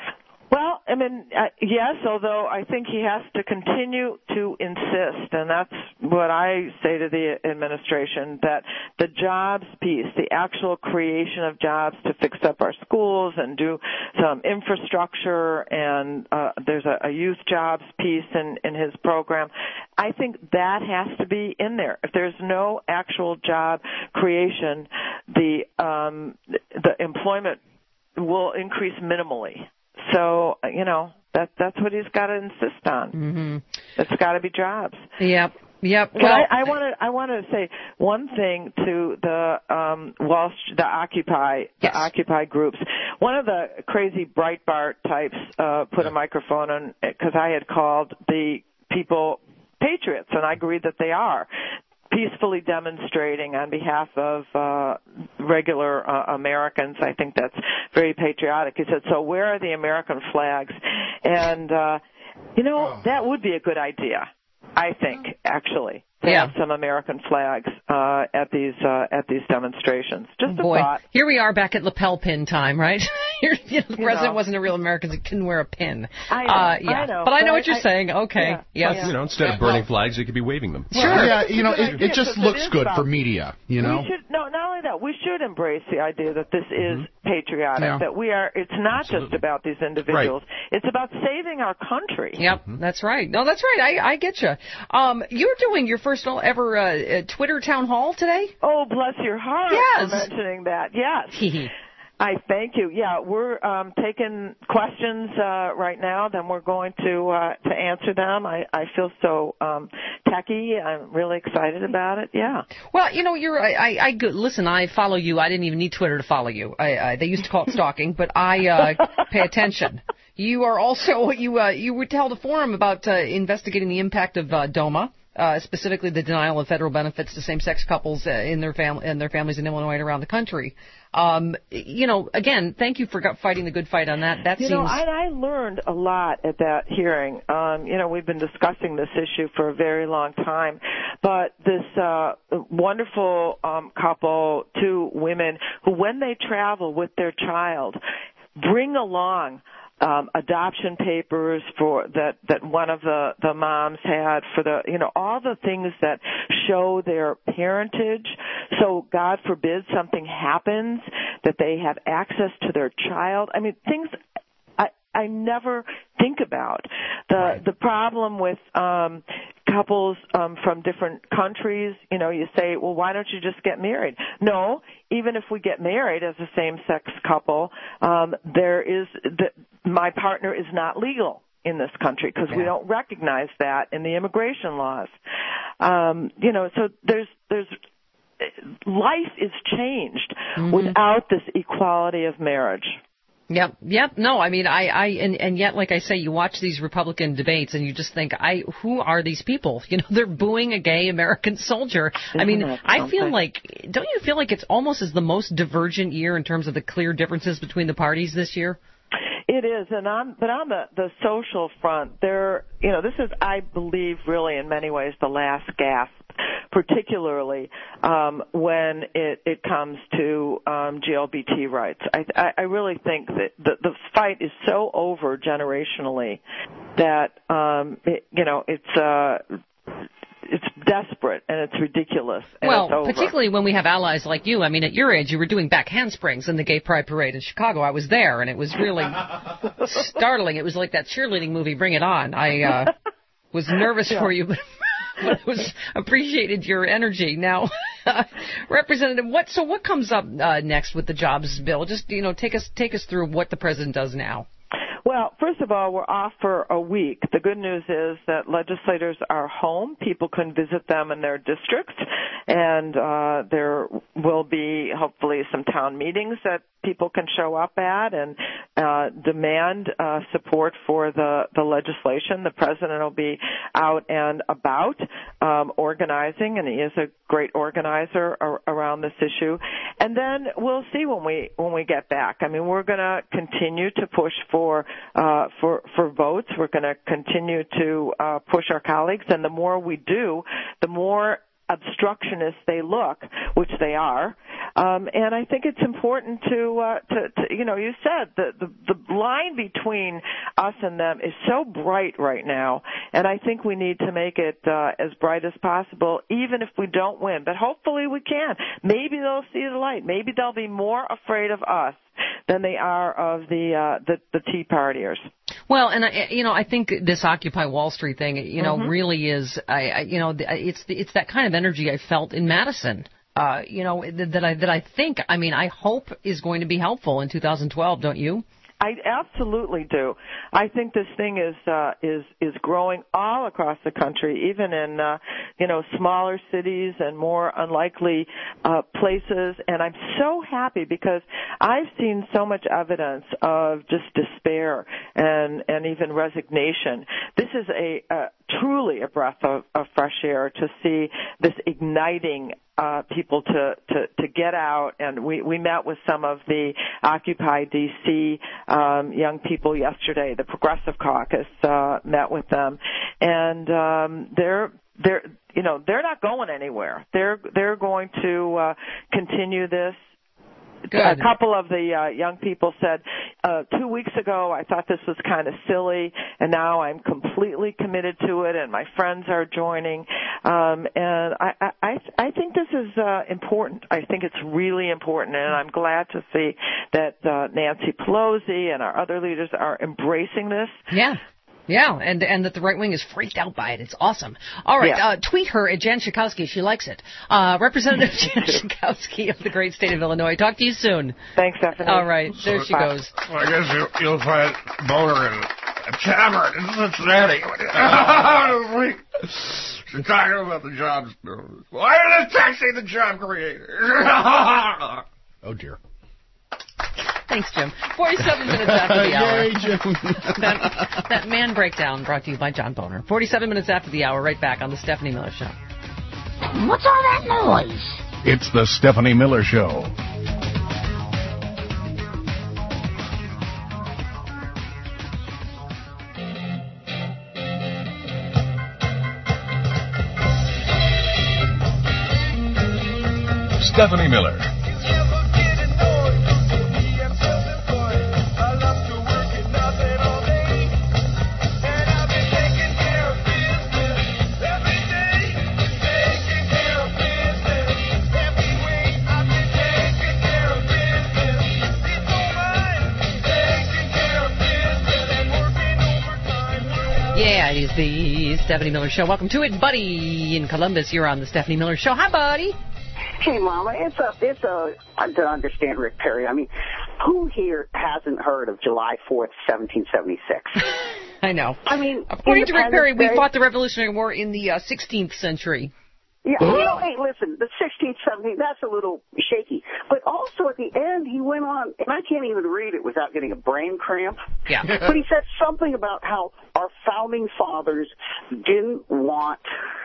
Well, I mean, uh, yes, although I think he has to continue to insist, and that's what I say to the administration, that the jobs piece, the actual creation of jobs to fix up our schools and do some infrastructure, and uh, there's a, a youth jobs piece in, in his program, I think that has to be in there. If there's no actual job creation, the um, the employment will increase minimally. So, you know, that that's what he's got to insist on. Mm-hmm. It's got to be jobs. Yep. Yep. Well, Well, I want to I want to say one thing to the um, Wall Street, the Occupy the yes. Occupy groups. One of the crazy Breitbart types uh, put a microphone on because I had called the people patriots, and I agree that they are. Peacefully demonstrating on behalf of uh, regular uh, Americans. I think that's very patriotic. He said, so where are the American flags? And, uh, you know, that would be a good idea, I think, actually, to Yeah. have some American flags uh, at these uh, at these demonstrations. Just a Boy, thought. here we are back at lapel pin time, right? Here, you know, the You president know. wasn't a real American; he couldn't wear a pin. I know, uh, yeah. I know. But I know But what you're I- saying. Okay, yeah. yes. Well, you know, instead of burning flags, they could be waving them. Sure. Yeah, you know, it, it just Because it looks is good about- for media, you know? We should, no, not only that, we should embrace the idea that this is patriotic, Yeah. that we are, it's not just about these individuals, it's about saving our country. Yep, that's right. No, that's right. I, I get you. Um, you're doing your first ever uh, uh, Twitter town hall today? Oh, bless your heart Yes. for mentioning that. Yes. I thank you. Yeah, we're um, taking questions uh, right now. Then we're going to uh, to answer them. I, I feel so um, techy. I'm really excited about it. Yeah. Well, you know, you're. I, I, I go- listen. I follow you. I didn't even need Twitter to follow you. I, I they used to call it stalking, but I uh, pay attention. You are also you. Uh, you would tell the forum about uh, investigating the impact of uh, DOMA. Uh, specifically, the denial of federal benefits to same-sex couples uh, in their fam- and their families in Illinois and around the country. Um, you know, again, thank you for go- fighting the good fight on that. That you seems. know, I, I learned a lot at that hearing. Um, you know, we've been discussing this issue for a very long time, but this uh, wonderful um, couple, two women, who, when they travel with their child, bring along Um, adoption papers for that that one of the the moms had for the you know all the things that show their parentage, so God forbid something happens that they have access to their child. I mean, things I I never think about. The right. the problem with um couples um from different countries, you know, you say, well, why don't you just get married? No, even if we get married as a same-sex couple, um there is the, my partner is not legal in this country because yeah. we don't recognize that in the immigration laws. Um you know, so there's there's life is changed mm-hmm. without this equality of marriage. Yep, yep. No, I mean, I, I, and, and yet, like I say, you watch these Republican debates and you just think, I, who are these people? You know, they're booing a gay American soldier. Isn't I mean, I something? feel like, don't you feel like it's almost as the most divergent year in terms of the clear differences between the parties this year? It is, and on but on the the social front, there, you know, this is, I believe, really in many ways the last gasp, particularly um, when it it comes to um, G L B T rights. I I, I really think that the the fight is so over generationally that um, it, you know it's. Uh, It's desperate and it's ridiculous. And well, it's over. particularly when we have allies like you. I mean, at your age, you were doing back handsprings in the Gay Pride Parade in Chicago. I was there, and it was really startling. It was like that cheerleading movie, Bring It On. I uh, was nervous yeah. for you, but, but I was appreciated your energy. Now, uh, Representative, what so what comes up uh, next with the jobs bill? Just you know, take us take us through what the president does now. Well, first of all, we're off for a week. The good news is that legislators are home. People can visit them in their districts, and uh, there will be hopefully some town meetings that people can show up at and uh, demand uh, support for the, the legislation. The president will be out and about um, organizing, and he is a great organizer ar- around this issue. And then we'll see when we when we get back. I mean, we're going to continue to push for uh, for for votes. We're going to continue to uh, push our colleagues, and the more we do, the more obstructionists they look, which they are. Um, and I think it's important to, uh, to, to, you know, you said the, the, the line between us and them is so bright right now, and I think we need to make it uh, as bright as possible, even if we don't win. But hopefully we can. Maybe they'll see the light. Maybe they'll be more afraid of us than they are of the uh, the, the Tea Partiers. Well, and I, you know, I think this Occupy Wall Street thing, you know, mm-hmm. really is, I, I, you know, it's it's that kind of energy I felt in Madison. uh, you know, that, that I that I think, I mean, I hope is going to be helpful in two thousand twelve, don't you? I absolutely do. I think this thing is uh, is is growing all across the country, even in uh, you know smaller cities and more unlikely uh, places. And I'm so happy because I've seen so much evidence of just despair and and even resignation. This is a, a truly a breath of, of fresh air to see this igniting Uh, people to, to, to get out, and we, we met with some of the Occupy D C um, young people yesterday. The Progressive Caucus uh, met with them, and um, they're they're you know they're not going anywhere. They're they're going to uh, continue this. Good. A couple of the uh, young people said, uh, two weeks ago I thought this was kind of silly, and now I'm completely committed to it, and my friends are joining. Um, and I, I, I think this is uh, important. I think it's really important, and I'm glad to see that uh, Nancy Pelosi and our other leaders are embracing this. Yeah. Yeah, and and that the right wing is freaked out by it. It's awesome. All right, Yeah. uh, tweet her at Jan Schakowsky. She likes it. Uh, Representative Jan Schakowsky of the great state of Illinois. Talk to you soon. Thanks, Stephanie. All right, there she Bye. goes. Well, I guess you'll, you'll find Boner in Chavert in Cincinnati. She's talking about the jobs. Why are they taxing the job creators? Oh, dear. Thanks, Jim. forty-seven minutes after the hour. Yay, Jim. that, that man breakdown brought to you by John Boner. forty-seven minutes after the hour, right back on the Stephanie Miller Show. What's all that noise? It's the Stephanie Miller Show. Stephanie Miller. Yeah, it is the Stephanie Miller Show. Welcome to it, Buddy, in Columbus. You're on the Stephanie Miller Show. Hi, Buddy. Hey, Mama, it's a, it's a, I don't understand Rick Perry. I mean, who here hasn't heard of July fourth, seventeen seventy-six? I know. I mean, according to Rick Perry, we Day- fought the Revolutionary War in the uh, sixteenth century. Yeah, you know, hey, listen, the sixteenth, seventeenth, that's a little shaky. But also at the end, he went on, and I can't even read it without getting a brain cramp. Yeah. But he said something about how our founding fathers didn't want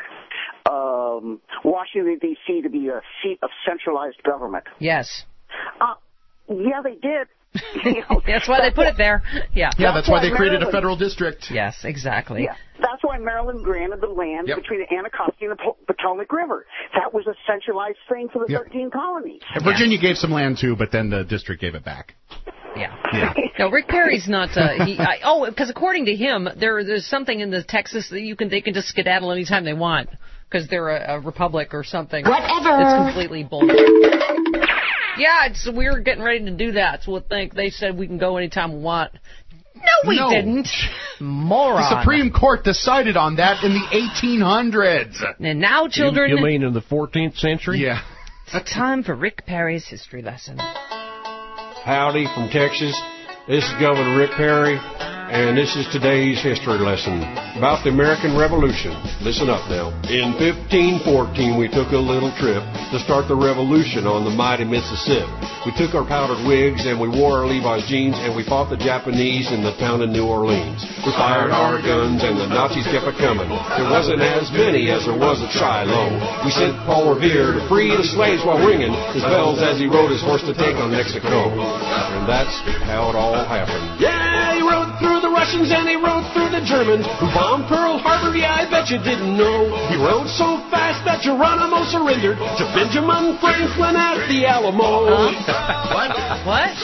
um, Washington, D C to be a seat of centralized government. Yes. Uh, yeah, they did. You know, that's why they put it there. Yeah. Yeah, that's why they created a Maryland- federal district. Yes, exactly. Yeah, that's why Maryland granted the land Yep. between the Anacostia and the Po- Potomac River. That was a centralized thing for the Yep. thirteen colonies. And Virginia gave some land too, but then the district gave it back. Yeah. Yeah. No, Rick Perry's not. Uh, he, I, oh, because according to him, there there's something in the Texas that you can they can just skedaddle anytime they want because they're a, a republic or something. Whatever. It's completely bullshit. Yeah, it's we're getting ready to do that. So we think they said we can go anytime we want. No, we No. didn't. Moron. The Supreme Court decided on that in the eighteen hundreds. And now, children. You, you mean in the fourteenth century? Yeah. It's time for Rick Perry's history lesson. Howdy from Texas. This is Governor Rick Perry, and this is today's history lesson about the American Revolution. Listen up now. In fifteen fourteen, we took a little trip to start the revolution on the mighty Mississippi. We took our powdered wigs and we wore our Levi's jeans and we fought the Japanese in the town of New Orleans. We fired our guns and the Nazis kept a coming. There wasn't as many as there was at Shiloh. We sent Paul Revere to free the slaves while ringing his bells as he rode his horse to take on Mexico. And that's how it all happened. Yeah, he rode through the Russians and he rode through the Germans who bombed Pearl Harbor. Yeah, I bet you didn't know. He rode so fast that Geronimo surrendered to Benjamin Franklin at the Alamo. What? What?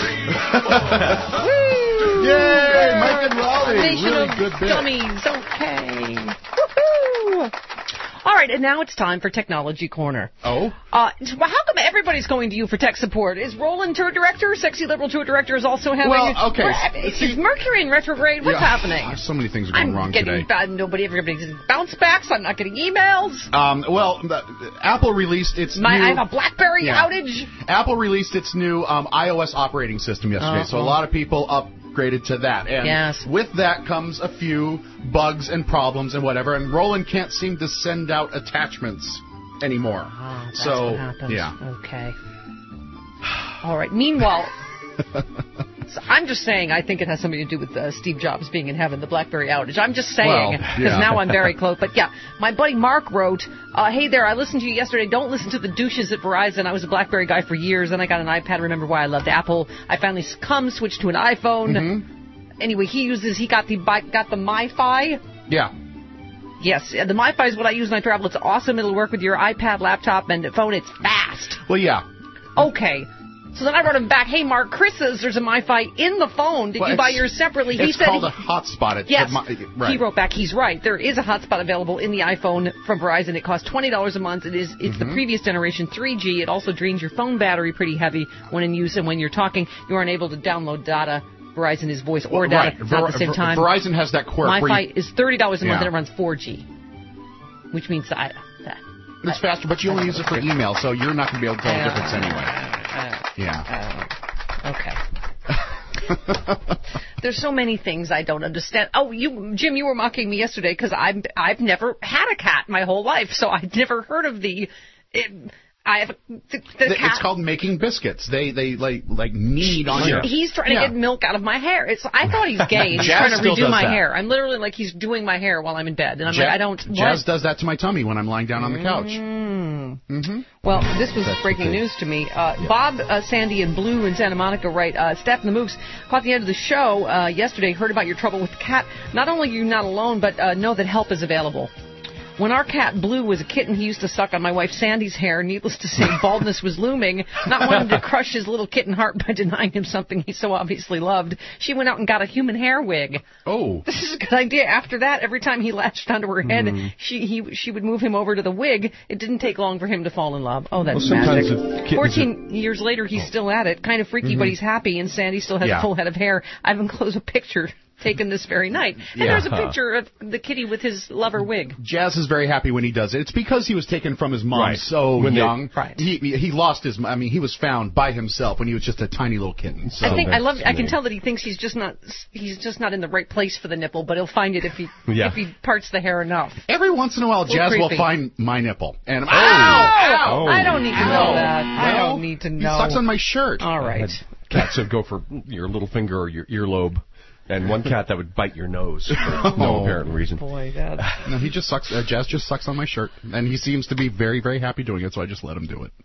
Yay, Mike and Raleigh. Nation Really of good bit. dummies. Okay. Woohoo! All right, and now it's time for Technology Corner. Oh? Uh, well, how come everybody everybody's going to you for tech support. Is Roland tour director? Sexy liberal tour director is also having... Well, okay. Is, is Mercury in retrograde? What's Yeah. happening? So many things are going I'm wrong getting, today. Uh, nobody, everybody's getting bounce backs. I'm not getting emails. Um, well, the, Apple released its My, new... I have a BlackBerry Yeah. outage. Apple released its new um, iOS operating system yesterday, so a Uh-oh. lot of people upgraded to that. And Yes. with that comes a few bugs and problems and whatever, and Roland can't seem to send out attachments anymore. Oh, that's so, what happens. yeah. Okay. All right. Meanwhile... So I'm just saying, I think it has something to do with uh, Steve Jobs being in heaven, the BlackBerry outage. I'm just saying, Well, because yeah. now I'm very close. But yeah, my buddy Mark wrote, uh, hey there, I listened to you yesterday. Don't listen to the douches at Verizon. I was a BlackBerry guy for years, then I got an iPad. Remember why I loved Apple. I finally come, switched to an iPhone. Mm-hmm. Anyway, he uses, he got the got the MiFi. Yeah. Yes, the MiFi is what I use when I travel. It's awesome. It'll work with your iPad, laptop, and phone. It's fast. Well, yeah. Okay. So then I wrote him back, hey, Mark, Chris says there's a MiFi in the phone. Did Well, you buy it's- yours separately? He It's said called he, a hotspot. It's Yes. the mi- right. He wrote back, he's right. There is a hotspot available in the iPhone from Verizon. It costs twenty dollars a month. It is, it's Mhm. the previous generation three G. It also drains your phone battery pretty heavy when in use, and when you're talking, you aren't able to download data. Verizon is voice or Well, data right. not at the same Ver- time. Verizon has that quirk where MiFi you- is thirty dollars a month Yeah. and it runs four G, which means that... that It's faster, but you only use it for email, so you're not going to be able to tell the difference anyway. Yeah. Okay. There's so many things I don't understand. Oh, you, Jim, you were mocking me yesterday because I've I've never had a cat my whole life, so I'd never heard of the. It, I have a, the, the Th- cat. It's called making biscuits. They they like like knead on He- your. He's trying Yeah. to get milk out of my hair. It's I thought he's gay. He's Jazz trying to still redo does my that. hair. I'm literally like he's doing my hair while I'm in bed, and I'm Ja- like I don't. Jazz what? does that to my tummy when I'm lying down on the couch. Mm. Mm-hmm. Well, this was That's breaking the thing. news to me. Uh, Bob, uh, Sandy, and Blue in Santa Monica write, uh, Steph and the Mooks caught the end of the show uh, yesterday, heard about your trouble with the cat. Not only are you not alone, but uh, know that help is available. When our cat Blue was a kitten, he used to suck on my wife Sandy's hair. Needless to say, baldness was looming. Not wanting to crush his little kitten heart by denying him something he so obviously loved, she went out and got a human hair wig. Oh. This is a good idea. After that, every time he latched onto her head, Mhm. she he she would move him over to the wig. It didn't take long for him to fall in love. Oh, that's Well, sometimes magic. if kittens Fourteen years later, he's still at it. Kind of freaky, Mm-hmm. but he's happy, and Sandy still has Yeah. a full head of hair. I've enclosed a picture taken this very night. And Yeah. there's a picture of the kitty with his lover wig. Jazz is very happy when he does it. It's because he was taken from his mom Right. so When they- young. Right. He he lost his. I mean, he was found by himself when he was just a tiny little kitten. So I think I that's love. I can neat. tell that he thinks he's just not. He's just not in the right place for the nipple, but he'll find it if he Yeah. if he parts the hair enough. every once in a while, Little Jazz will creepy. find my nipple, and Ow! Ow! I don't need to Ow! know that. I Well, don't need to He know. sucks on my shirt. All right. Cats that go for your little finger or your earlobe, and one cat that would bite your nose for Oh. no apparent reason. Boy, that. No, he just sucks. Uh, Jazz just sucks on my shirt, and he seems to be very, very happy doing it. So I just let him do it.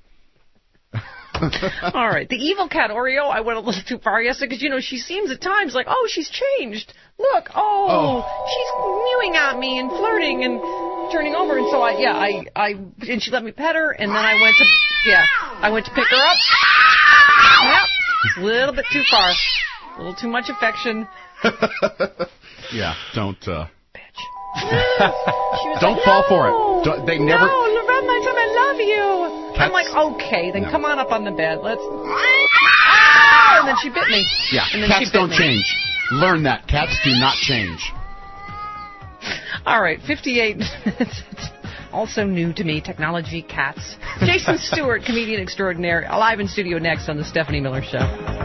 All right. The evil cat Oreo, I went a little too far yesterday because, you know, she seems at times like, oh, she's changed. Look, oh, she's mewing at me and flirting and turning over. And so, I, yeah, I, I, and she let me pet her, and then I went to, yeah, I went to pick her up. Yep. A little bit too far. A little too much affection. Yeah, don't uh, She was don't like, fall no, for it. Don't, they never. No, Lorette, my time, I love you. I'm Cats- like, okay, then No. come on up on the bed. Let's. Ah! And then she bit me. Yeah, and then cats she bit don't me. change. Learn that cats do not change. All right, fifty-eight minutes. Also new to me, technology, cats. Jason Stewart, comedian extraordinaire, live in studio next on the Stephanie Miller Show.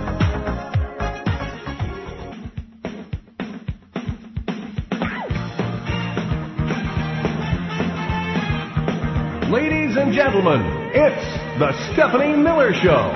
Ladies and gentlemen, it's the Stephanie Miller Show.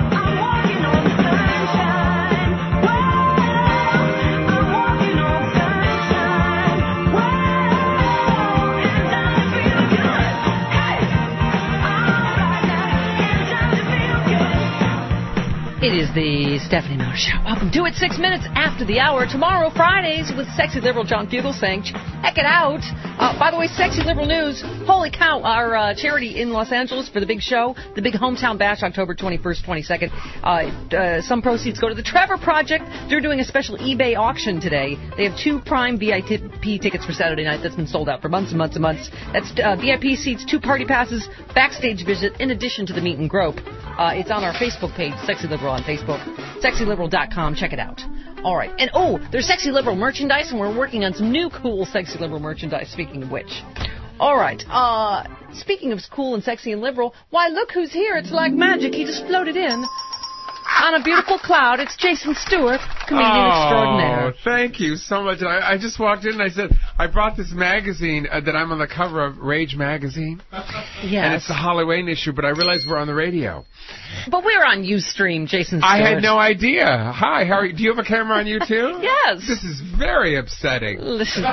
It is the Stephanie Miller Show. Welcome to it, six minutes after the hour. Tomorrow, Fridays, with Sexy Liberal John Fugelsang. Check it out. Uh, by the way, Sexy Liberal News, holy cow, our uh, charity in Los Angeles for the big show, the big Hometown Bash, October twenty-first, twenty-second. Uh, uh, some proceeds go to the Trevor Project. They're doing a special eBay auction today. They have two Prime V I P tickets for Saturday night that's been sold out for months and months and months. That's uh, V I P seats, two party passes, backstage visit, in addition to the meet and grope. Uh, it's on our Facebook page, Sexy Liberal on Facebook, sexy liberal dot com. Check it out. All right. And, oh, there's Sexy Liberal merchandise, and we're working on some new cool Sexy Liberal merchandise, speaking of which. All right. Uh, speaking of cool and sexy and liberal, why, look who's here. It's like magic. He just floated in on a beautiful cloud. It's Jason Stewart, comedian oh, extraordinaire. Thank you so much. I, I just walked in and I said, I brought this magazine uh, that I'm on the cover of, Rage Magazine. Yes. And it's the Halloween issue, but I realized we're on the radio. But we're on Ustream, Jason Stewart. I had no idea. Hi, how are you? Do you have a camera on you too? Yes. This is very upsetting. Listen.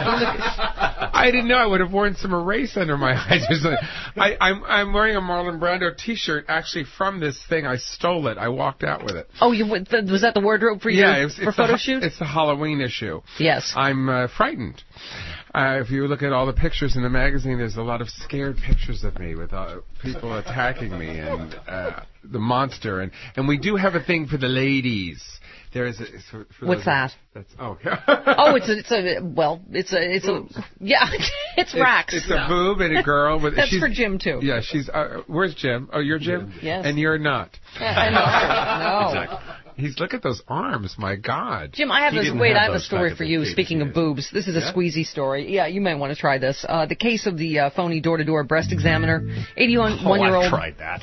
I didn't know I would have worn some erase under my eyes. I, I'm, I'm wearing a Marlon Brando T-shirt actually from this thing. I stole it. I walked out with it. Oh, you was that the wardrobe for you yeah, it was, for it's photo the, shoot? It's the Halloween issue. Yes. I'm uh, frightened. Uh, if you look at all the pictures in the magazine, there's a lot of scared pictures of me with uh, people attacking me and uh, the monster. And, and we do have a thing for the ladies. There is a, for, for What's that? That's oh. oh, it's a, it's a well, it's a it's a yeah, it's Rax. It's, it's a boob and a girl with. That's she's, for Jim too. Yeah, she's. Uh, where's Jim? Oh, you're Jim. Yes. And you're not. Yeah, no. no. Exactly. He's look at those arms, my God. Jim, I have he this. Wait, have I have a story for you. Speaking of boobs, this is a yeah? squeezy story. Yeah, you might want to try this. Uh, the case of the uh, phony door-to-door breast examiner, eighty-one oh, year old. I tried that.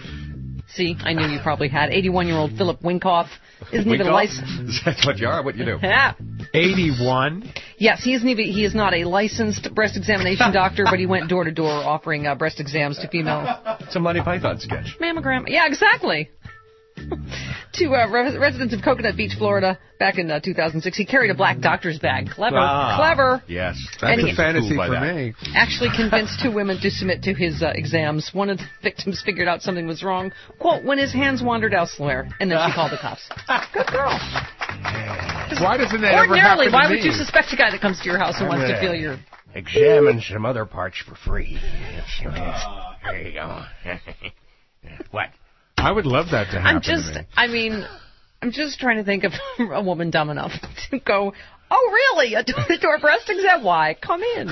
See, I knew you probably had. eighty-one-year-old Philip Winkoff isn't even licensed. That's what you are. What you do? Yeah. eighty-one. Yes, he isn't even. He is not a licensed breast examination doctor, but he went door to door offering uh, breast exams to females. It's a Monty Python sketch. Mammogram. Yeah, exactly. to uh, re- residents of Coconut Beach, Florida, back in uh, two thousand six, he carried a black doctor's bag. Clever, ah, clever. Yes, that's and a fantasy for that. me. Actually convinced two women to submit to his uh, exams. One of the victims figured out something was wrong. Quote, when his hands wandered elsewhere, and then she called the cops. Good girl. Why doesn't that ever happen Ordinarily, to why me? would you suspect a guy that comes to your house and wants to feel your... Examine some other parts for free. There you go. What? I would love that to happen. I'm just, to me. I mean, I'm just trying to think of a woman dumb enough to go, oh, really? A door-to-door breast exam? Why? Come in.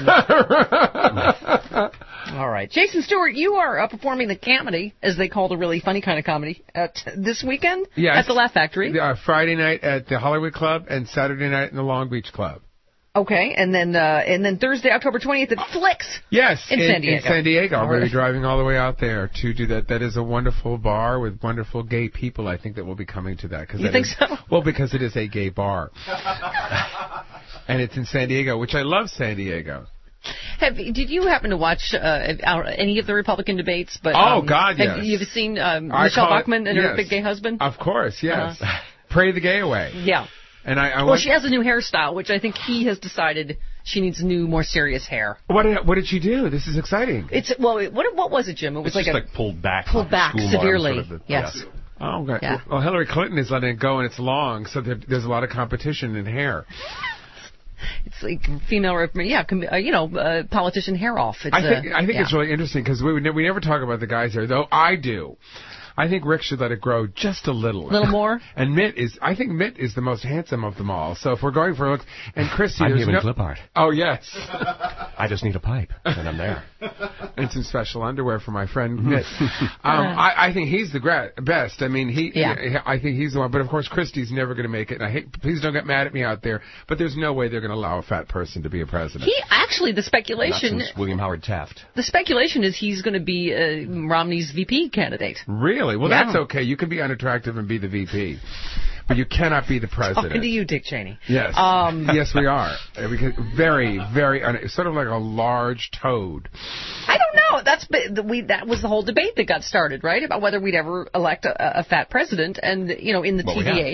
All right. Jason Stewart, you are uh, performing the comedy, as they call the really funny kind of comedy, at this weekend yes. at the Laugh Factory. Uh, Friday night at the Hollywood Club and Saturday night in the Long Beach Club. Okay, and then uh, and then Thursday, October twentieth at Flicks. Yes, in, in San Diego. In San Diego. I'm all going to right. be driving all the way out there to do that. That is a wonderful bar with wonderful gay people. I think that will be coming to that. Cause you that think is, so? Well, because it is a gay bar, and it's in San Diego, which I love San Diego. Have did you happen to watch uh, our, any of the Republican debates? But oh um, God, yes. Have you ever seen um, I Michelle call Bachmann it, and yes. her big gay husband? Of course, yes. Uh-huh. Pray the gay away. Yeah. And I, I well, went, she has a new hairstyle, which I think he has decided she needs new, more serious hair. What did, what did she do? This is exciting. It's well, what what was it, Jim? It was it's like just a, like pulled back, pulled back severely. Sort of the, yes. yes. Oh, okay. Yeah. Well, Hillary Clinton is letting it go, and it's long, so there, there's a lot of competition in hair. It's like female, yeah, com, uh, you know, uh, politician hair off. It's, I think uh, I think yeah. it's really interesting because we ne- we never talk about the guys here, though I do. I think Rick should let it grow just a little. A little more? And Mitt is, I think Mitt is the most handsome of them all. So if we're going for looks, and Christy, I'm there's giving no, clip art. Oh, yes. I just need a pipe, and I'm there. And some special underwear for my friend Mitt. um, I, I think he's the gra- best. I mean, he. Yeah. I think he's the one. But of course, Christy's never going to make it. And I hate. Please don't get mad at me out there. But there's no way they're going to allow a fat person to be a president. He actually, the speculation. Not since William Howard Taft. The speculation is he's going to be uh, Romney's V P candidate. Really? Well, yeah. that's okay. You can be unattractive and be the V P. But you cannot be the president. Talking to you, Dick Cheney. Yes. Um, yes, we are. Because very, very, un- sort of like a large toad. I don't know. That's we. That was the whole debate that got started, right? About whether we'd ever elect a, a fat president, and you know, in the well, T V we age.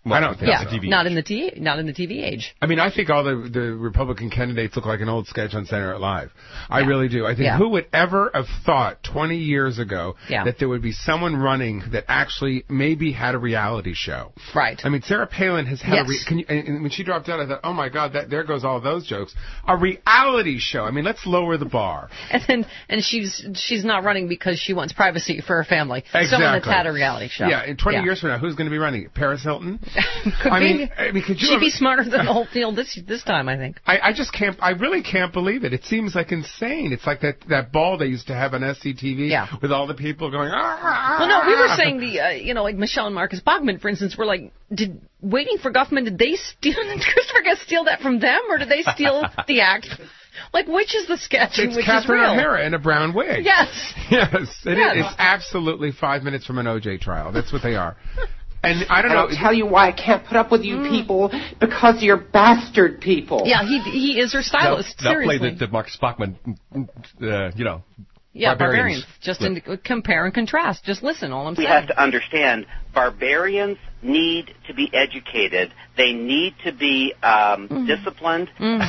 I don't think yeah, so. not in the T not in the T V age. I mean, I think all the, the Republican candidates look like an old sketch on Saturday Night Live. I Yeah. really do. I think Yeah. who would ever have thought twenty years ago Yeah. that there would be someone running that actually maybe had a reality show? Right. I mean, Sarah Palin has had Yes. a re- can you, and, and when she dropped out, I thought, oh my God, that there goes all those jokes. A reality show. I mean, let's lower the bar. And then, and she's she's not running because she wants privacy for her family. Exactly. Someone that's had a reality show. Yeah, in twenty Yeah. years from now, who's going to be running? Paris Hilton? Could I be. mean, I mean, could you? She'd be have- smarter than the whole field this this time, I think. I, I just can't. I really can't believe it. It seems like insane. It's like that that ball they used to have on S C T V Yeah. with all the people going. Ah, Well, no, we were saying the, uh, you know, like Michelle and Marcus Bachman, for instance, were like, did Waiting for Guffman, did they steal, did Christopher Guest steal that from them, or did they steal the act? Like, which is the sketch and It's which Catherine is real? O'Hara in a brown wig. Yes. Yes. It Yes. is. It's absolutely five minutes from an O J trial. That's what they are. And I don't and know. I'll tell you why I can't put up with you people, because you're bastard people. Yeah, he he is her stylist. That, that play seriously. that, that Marcus Bachman, uh, you know. yeah, Barbarians. barbarians. Just in, compare and contrast. Just listen. All I'm We saying. have to understand barbarians need to be educated. They need to be um, disciplined.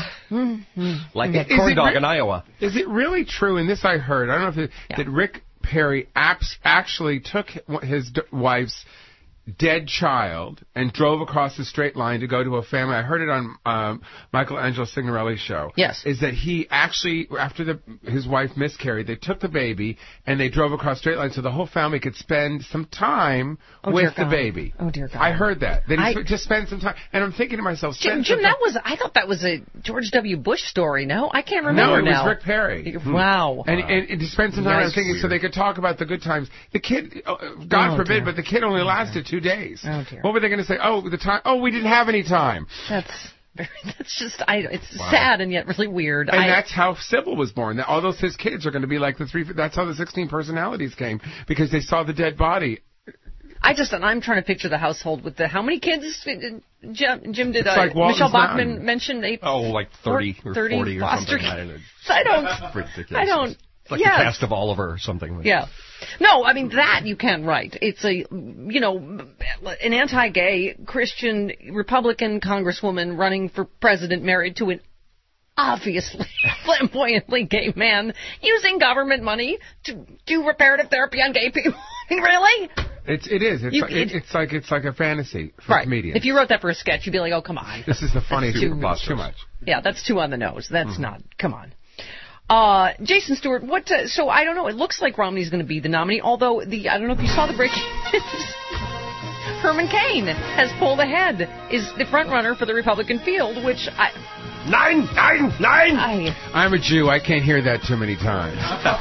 Like that Is corn it dog re- in Iowa. Is it really true? And this I heard. I don't know if it, that Rick Perry apps actually took his d- wife's dead child and drove across the straight line to go to a family. I heard it on um, Michelangelo Signorelli's show. Yes. Is that he actually, after the his wife miscarried, they took the baby and they drove across straight line so the whole family could spend some time Oh, dear with the God. baby. Oh, dear God. I heard that. That he I- sp- just spend some time. And I'm thinking to myself, Jim, spend Jim, some that time- was, I thought that was a George W. Bush story, no? I can't No, remember it now. was Rick Perry. Wow. And, and, and to spend some time, I was Nice. thinking, so they could talk about the good times. The kid, uh, God Oh, forbid, dear. but the kid only lasted two days. Oh, dear. What were they going to say? Oh, the time. Oh, we didn't have any time. That's very, that's just, I, it's Wow. sad and yet really weird. And I, that's how Sybil was born. That all those his kids are going to be like the three. That's how the sixteen personalities came, because they saw the dead body. I just, and I'm trying to picture the household with the, how many kids, did Jim, Jim did, It's uh, like Walton's Michelle Bachman Mountain. mention they, Oh, like thirty or thirty forty or foster something. I kids. don't know. I don't, It's ridiculous. I don't, It's like yes. the cast of Oliver or something. Yeah. No, I mean, that you can't write. It's a, you know, an anti-gay Christian Republican congresswoman running for president married to an obviously flamboyantly gay man using government money to do reparative therapy on gay people. Really? It's it is. It's You- like, it, it- it's like it's like a fantasy for Right. comedians. If you wrote that for a sketch, you'd be like, oh, come on. This is the funniest. That's too, It's too much. Yeah, that's too on the nose. That's Mm-hmm. not. Come on. Uh, Jason Stewart, what? Uh, so I don't know. It looks like Romney's going to be the nominee. Although the I don't know if you saw the breaking news. Herman Cain has pulled ahead. Is the front runner for the Republican field, which I. Nine, nine, nine. I, I'm a Jew. I can't hear that too many times.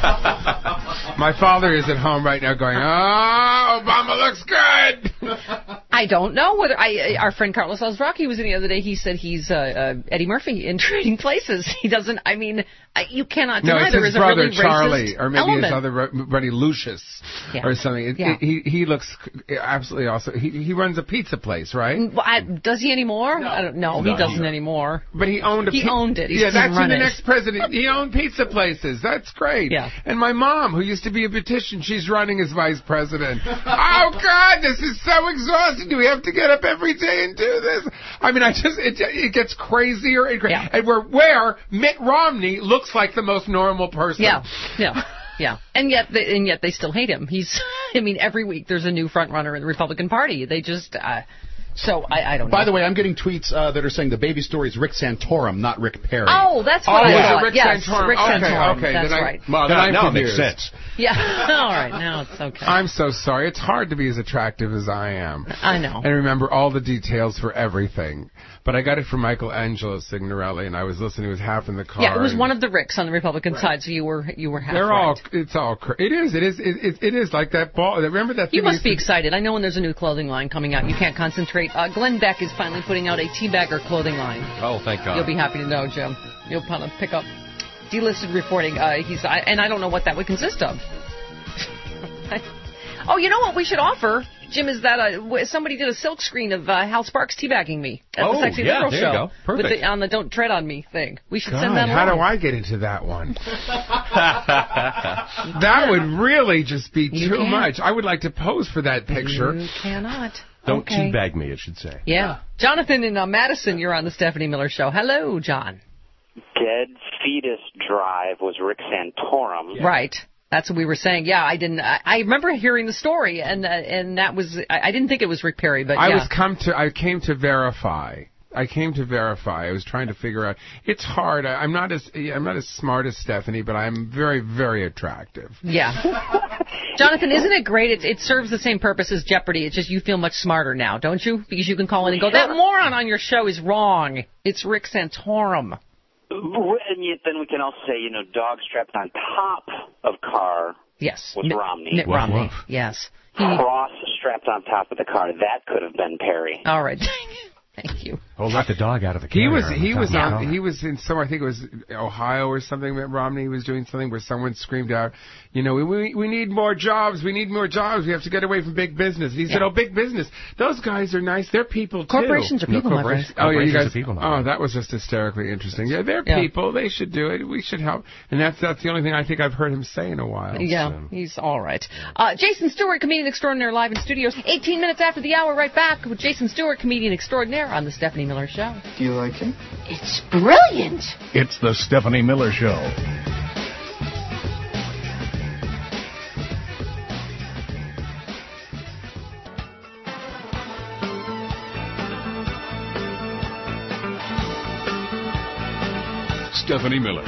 My father is at home right now going, oh, Obama looks good. I don't know whether I. Our friend Carlos Alzraki was in the other day. He said he's uh, uh, Eddie Murphy in Trading Places. He doesn't. I mean, I, you cannot No, deny it's there his is a brother really Charlie, racist or maybe element. his other ro- buddy Lucius, Yeah. or something. It, Yeah. it, he he looks absolutely awesome. He he runs a pizza place, right? Well, I, does he anymore? I don't know. No. He doesn't anymore. But he owned a He pi- owned it. He yeah, just that's didn't run in the it. next president. He owned pizza places. That's great. Yeah. And my mom, who used to be a beautician, she's running as vice president. Oh God, this is so exhausting. Do we have to get up every day and do this? I mean, I just it it gets crazier and crazier. Yeah. And where where Mitt Romney looks like the most normal person. Yeah, yeah, yeah. And yet, they, and yet they still hate him. He's. I mean, every week there's a new front runner in the Republican Party. They just. Uh, so I, I don't know. By the way, I'm getting tweets uh, that are saying the baby story is Rick Santorum, not Rick Perry. Oh, that's what Oh, I is it thought. Rick yes, Santorum? Rick Okay, Santorum. okay, That's then I- right. Well, Then now, I'm now it makes confused. sense. Yeah. All right. Now it's okay. I'm so sorry. It's hard to be as attractive as I am. I know. And remember all the details for everything. But I got it from Michelangelo Signorelli, and I was listening. It was half in the car. Yeah, it was and one of the Ricks on the Republican side, so you were you were half They're right. all. It's all. cra- It is. It is. It, it, it is like that ball. Remember that thing You must used be to- excited. I know when there's a new clothing line coming out, you can't concentrate. Uh, Glenn Beck is finally putting out a teabagger clothing line. Oh, thank God. You'll be happy to know, Jim. You'll kind of pick up delisted reporting. Uh, he's I, and I don't know what that would consist of. Oh, you know what we should offer, Jim, is that uh, w- somebody did a silk screen of uh, Hal Sparks teabagging me at Oh, the Sexy yeah, Liberal there you show. go. With Perfect. the, on the Don't Tread on Me thing. We should God, send that how along. do I get into that one? That would really just be You too can't. much. I would like to pose for that picture. You cannot. Don't Okay. teabag me, it should say. Yeah. Jonathan in uh, Madison, you're on the Stephanie Miller Show. Hello, John. Dead Fetus Drive was Rick Santorum. Right. That's what we were saying. Yeah, I didn't. I, I remember hearing the story, and uh, and that was. I, I didn't think it was Rick Perry, but I yeah. was come to. I came to verify. I came to verify. I was trying to figure out. It's hard. I, I'm not as. I'm not as smart as Stephanie, but I'm very, very attractive. Yeah. Jonathan, isn't it great? It, it serves the same purpose as Jeopardy. It's just you feel much smarter now, don't you? Because you can call in and go, that moron on your show is wrong. It's Rick Santorum. And yet then we can also say, you know, dog strapped on top of car Yes. was Mitt, Romney. Mitt Romney, yes. He, Cross strapped on top of the car. That could have been Perry. all right. Thank you. Oh, let the dog out of the He camera. was on he the was top of the on, car. he was in some I think it was Ohio or something. Mitt Romney was doing something where someone screamed out, you know, we we need more jobs. We need more jobs. We have to get away from big business. And he said, Yeah. oh, big business. Those guys are nice. They're people too. Corporations are No, people, my corporations- friend. Oh yeah, you Corporations guys. are people, my Oh, that was just hysterically interesting. Yeah, they're Yeah. people. They should do it. We should help. And that's that's the only thing I think I've heard him say in a while. Yeah, so. he's all right. Uh, Jason Stewart, comedian extraordinaire, live in studios. eighteen minutes after the hour, right back with Jason Stewart, comedian extraordinaire, on the Stephanie Miller Show. Do you like him? It's brilliant. It's the Stephanie Miller Show. Stephanie Miller.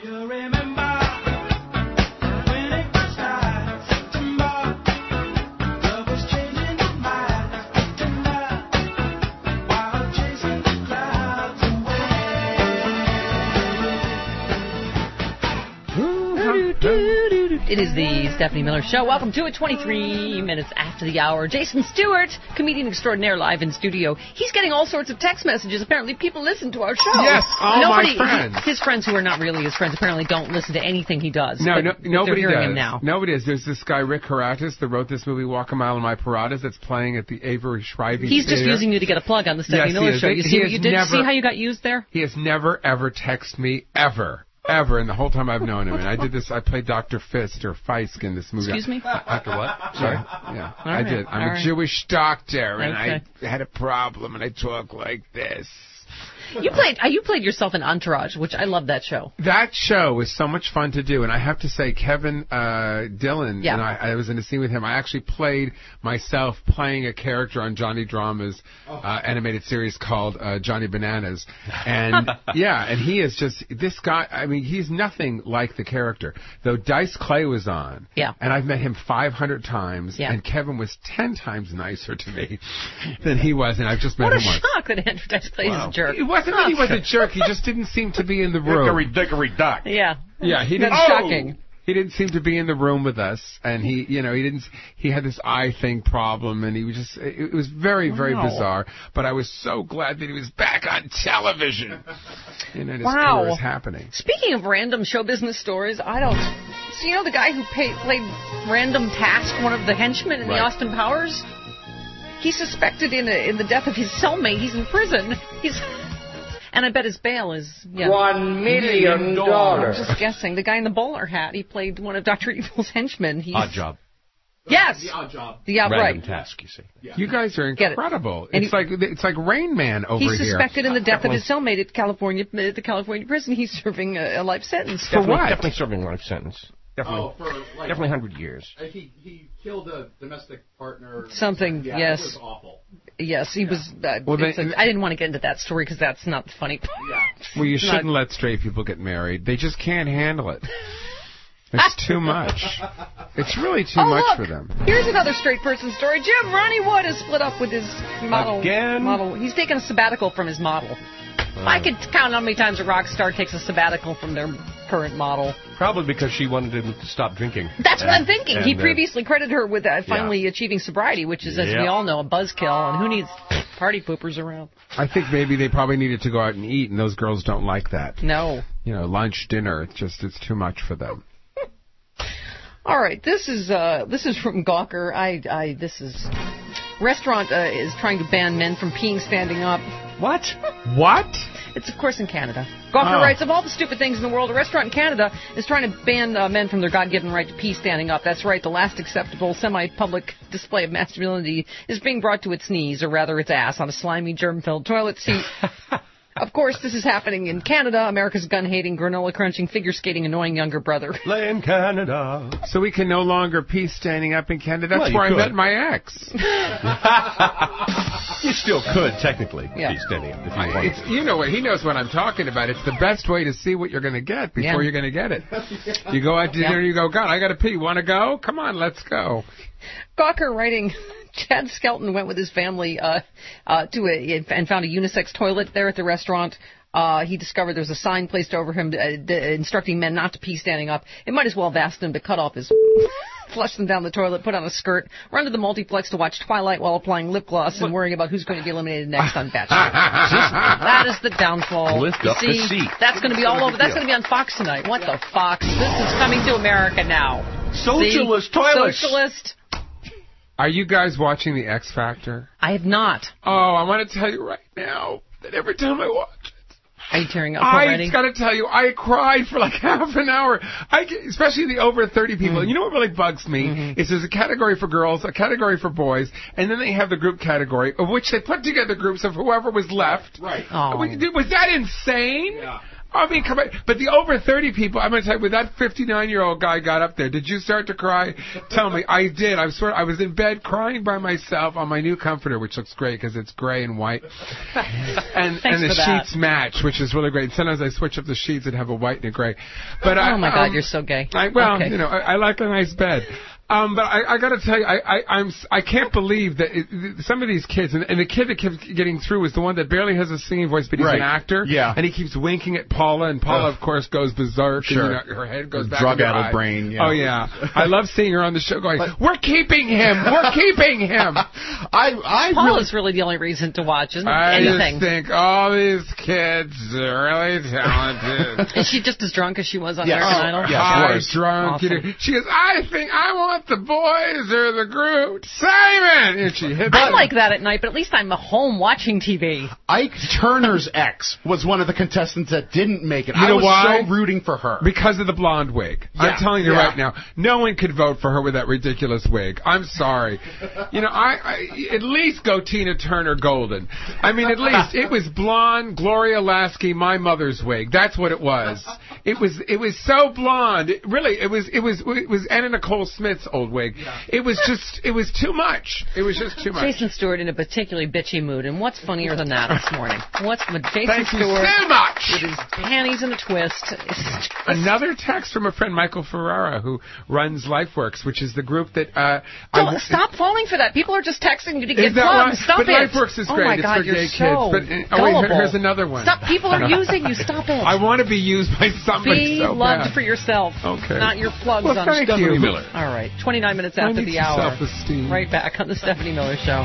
It is the Stephanie Miller Show. Welcome to it. twenty-three minutes after the hour. Jason Stewart, comedian extraordinaire, live in studio. He's getting all sorts of text messages. Apparently, people listen to our show. Yes, all my Nobody, friends. His friends who are not really his friends apparently don't listen to anything he does. No, but, no, but nobody they're hearing does. him now. Nobody does. There's this guy Rick Haratis that wrote this movie Walk a Mile in My Paradas that's playing at the Avery Schreiber He's just Theater. using you to get a plug on the Stephanie Yes, he Miller is. Show. He- You he see what has you did? never- See how you got used there? He has never ever texted me ever. Ever in the whole time I've known him, and I did this. I played Doctor Fist or Fisk in this movie. Excuse me? Doctor what? Sorry. Yeah, yeah, All I right, did. I'm all a right. Jewish doctor, and Okay. I had a problem, and I talk like this. You played uh, you played yourself in Entourage, which I love that show. That show was so much fun to do, and I have to say, Kevin uh, Dillon, Yeah. and I, I was in a scene with him. I actually played myself playing a character on Johnny Drama's uh, animated series called uh, Johnny Bananas, and yeah, and he is just this guy. I mean, he's nothing like the character. Though Dice Clay was on, Yeah. and I've met him five hundred times, Yeah. and Kevin was ten times nicer to me than he was, and I've just met What a him once. shock that Andrew Dice Clay is Wow. a jerk. It wasn't that he was a jerk. He just didn't seem to be in the room. Dickory, dickory, duck. Yeah. Yeah, he didn't. That's shocking. He didn't seem to be in the room with us, and he, you know, he didn't. He had this eye thing problem, and he was just. It, it was very, very Wow. bizarre. But I was so glad that he was back on television. And then his Wow. career is happening. Speaking of random show business stories, I don't. So you know the guy who pay, played Random Task, one of the henchmen in Right. the Austin Powers? He's suspected in a, in the death of his cellmate. He's in prison. He's. And I bet his bail is yeah. One million dollars. I'm just guessing. The guy in the bowler hat. He played one of Doctor Evil's henchmen. He's, Odd job. Yes. The odd job. The yeah, Random right. task, you see. You guys are Get it. incredible. And It's he- like it's like Rain Man over He's here. suspected in the death of his cellmate at California at the California prison. He's serving a, a life sentence. For what? Definitely serving a life sentence. Definitely, Oh, for like definitely one hundred years. Uh, He he killed a domestic partner. Something, Yeah, yes. It was awful. Yes, he was. Uh, Well, it's then- a- I didn't want to get into that story because that's not the funny part. Well, you It's not- shouldn't let straight people get married. They just can't handle it. It's too much. It's really too oh, much look, for them. Here's another straight person story. Jim Ronnie Wood has split up with his model. Again? Model. He's taken a sabbatical from his model. I could count how many times a rock star takes a sabbatical from their current model. Probably because she wanted him to stop drinking. That's what And- I'm thinking. and, He uh, previously credited her with uh, finally achieving sobriety, which is, as we Yeah. all know, a buzzkill. And who needs party poopers around? I think maybe they probably needed to go out and eat, and those girls don't like that. No. You know, lunch, dinner, it's just it's too much for them. All right, this is uh, this is from Gawker. I, I this is restaurant uh, is trying to ban men from peeing standing up. What? What? It's, of course, in Canada. Gawker Oh. writes, of all the stupid things in the world, a restaurant in Canada is trying to ban uh, men from their God-given right to pee standing up. That's right, the last acceptable semi-public display of masculinity is being brought to its knees, or rather its ass, on a slimy, germ-filled toilet seat. Of course, this is happening in Canada, America's gun-hating, granola-crunching, figure-skating, annoying younger brother. In Canada. So we can no longer pee standing up in Canada. That's Well, you where could. I met my ex. You still could, technically, Yeah. be standing up if you I- wanted. It's, you know what? He knows what I'm talking about. It's the best way to see what you're going to get before Yeah. you're going to get it. You go out to dinner and you go, God, I got to pee. Want to go? Come on, let's go. Gawker writing, Chad Skelton went with his family uh, uh, to a and found a unisex toilet there at the restaurant. Uh, he discovered there was a sign placed over him uh, d- instructing men not to pee standing up. It might as well have asked him to cut off his, flush them down the toilet, put on a skirt, run to the multiplex to watch Twilight while applying lip gloss and worrying about who's going to be eliminated next on Bachelor. That is the downfall. Lift You up the see, seat. that's going to be all That's over. That's going to be on Fox tonight. What the Fox? This is coming to America now. Socialist See? toilets. Socialist. Are you guys watching The X Factor? I have not. Oh, I want to tell you right now that every time I watch it, Are you tearing up I already? got to tell you, I cried for like half an hour. I get, especially the over thirty people. Mm. You know what really bugs me Mm-hmm. is there's a category for girls, a category for boys, and then they have the group category of which they put together groups of whoever was left. Right. Oh. Was that insane? Yeah. I mean, come on. But the over thirty people, I'm going to tell you, when that fifty-nine-year-old guy got up there, did you start to cry? Tell me. I did. I swear, I was in bed crying by myself on my new comforter, which looks great because it's gray and white. And, Thanks and the for that. sheets match, which is really great. Sometimes I switch up the sheets and have a white and a gray. But I, oh my God, um, you're so gay. I, well, Okay. you know, I, I like a nice bed. Um, but I, I got to tell you, I, I, I'm, s- I can't believe that it, some of these kids, and, and the kid that keeps getting through is the one that barely has a singing voice, but he's Right. an actor. Yeah. And he keeps winking at Paula, and Paula, Ugh. of course, goes berserk. Sure. And, you know, her head goes back. Drug in her addled eye. brain, yeah. Oh yeah. I love seeing her on the show going, "We're keeping him. We're keeping him." I, I Paula's really the only reason to watch, isn't it? I Anything. just think all these kids are really talented. Is she just as drunk as she was on Yes. American Oh, Idol? yes, High was. drunk. Awesome. You know, she goes, I think I want the boys or the group. Simon! And she hits I'm it. like that at night, but at least I'm home watching T V. Ike Turner's ex was one of the contestants that didn't make it. You I know was why? so rooting for her. Because of the blonde wig. Yeah, I'm telling you yeah. right now, no one could vote for her with that ridiculous wig. I'm sorry. You know, I, I at least go Tina Turner Golden. I mean, at least it was blonde, Gloria Lasky, my mother's wig. That's what it was. It was it was so blonde. It, really, it was it was it was Anna Nicole Smith's old wig. It was just it was too much. It was just too much. Jason Stewart in a particularly bitchy mood, and what's funnier than that this morning? What's with Jason Thank you Stewart so much. with his panties in a twist? It's just- Another text from a friend, Michael Ferrara, who runs LifeWorks, which is the group that uh, Don't, I, stop falling for that. People are just texting you to get Is that plugs. why? Stop but it. LifeWorks is oh great. my it's God, for you're gay so kids. But uh, oh wait, here- gullible. here's another one. Stop. People are using you. Stop it. I want to be used by somebody Be so loved bad. for yourself, Okay. not your plugs Well, on thank Stephanie you. Miller. All right, twenty-nine minutes I after need the some hour. self-esteem. Right back on the Stephanie Miller Show.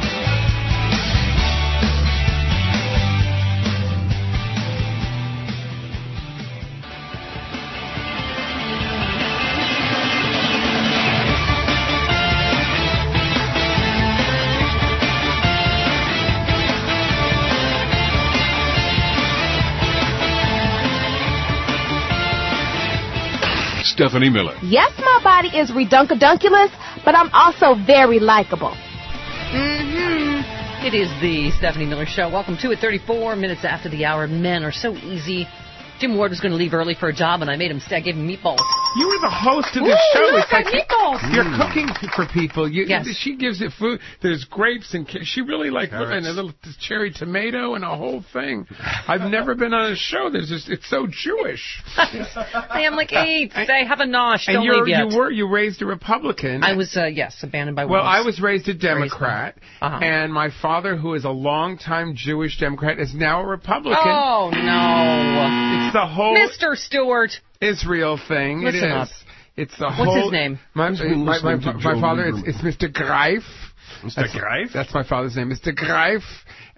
Stephanie Miller. Yes, my body is redunkadunculous, but I'm also very likable. Mm-hmm. It is the Stephanie Miller Show. Welcome to it. thirty-four minutes after the hour. Men are so easy. Jim Ward was going to leave early for a job, and I made him stay. I gave him meatballs. You were the host of Ooh, the show. look, It's like I meatballs. you're Mm. cooking for people. You, Yes. She gives it food. There's grapes and ca- she really like Carrots. and a little cherry tomato and a whole thing. I've never been on a show. There's just it's so Jewish. I am like eight. Say, have a nosh. And Don't you're, leave yet. you were you raised a Republican. I was, uh, yes, abandoned by Well, wolves. I was raised a Democrat, Uh-huh. and my father, who is a longtime Jewish Democrat, is now a Republican. Oh, no. It's the whole Mister Stewart. Israel thing. Listen it is. up. It's the What's whole. his name? My, Who's my, been my, listening to my Joe father, it's, Lieberman? it's Mister Greif. Mister That's, Greif? That's my father's name, Mister Greif.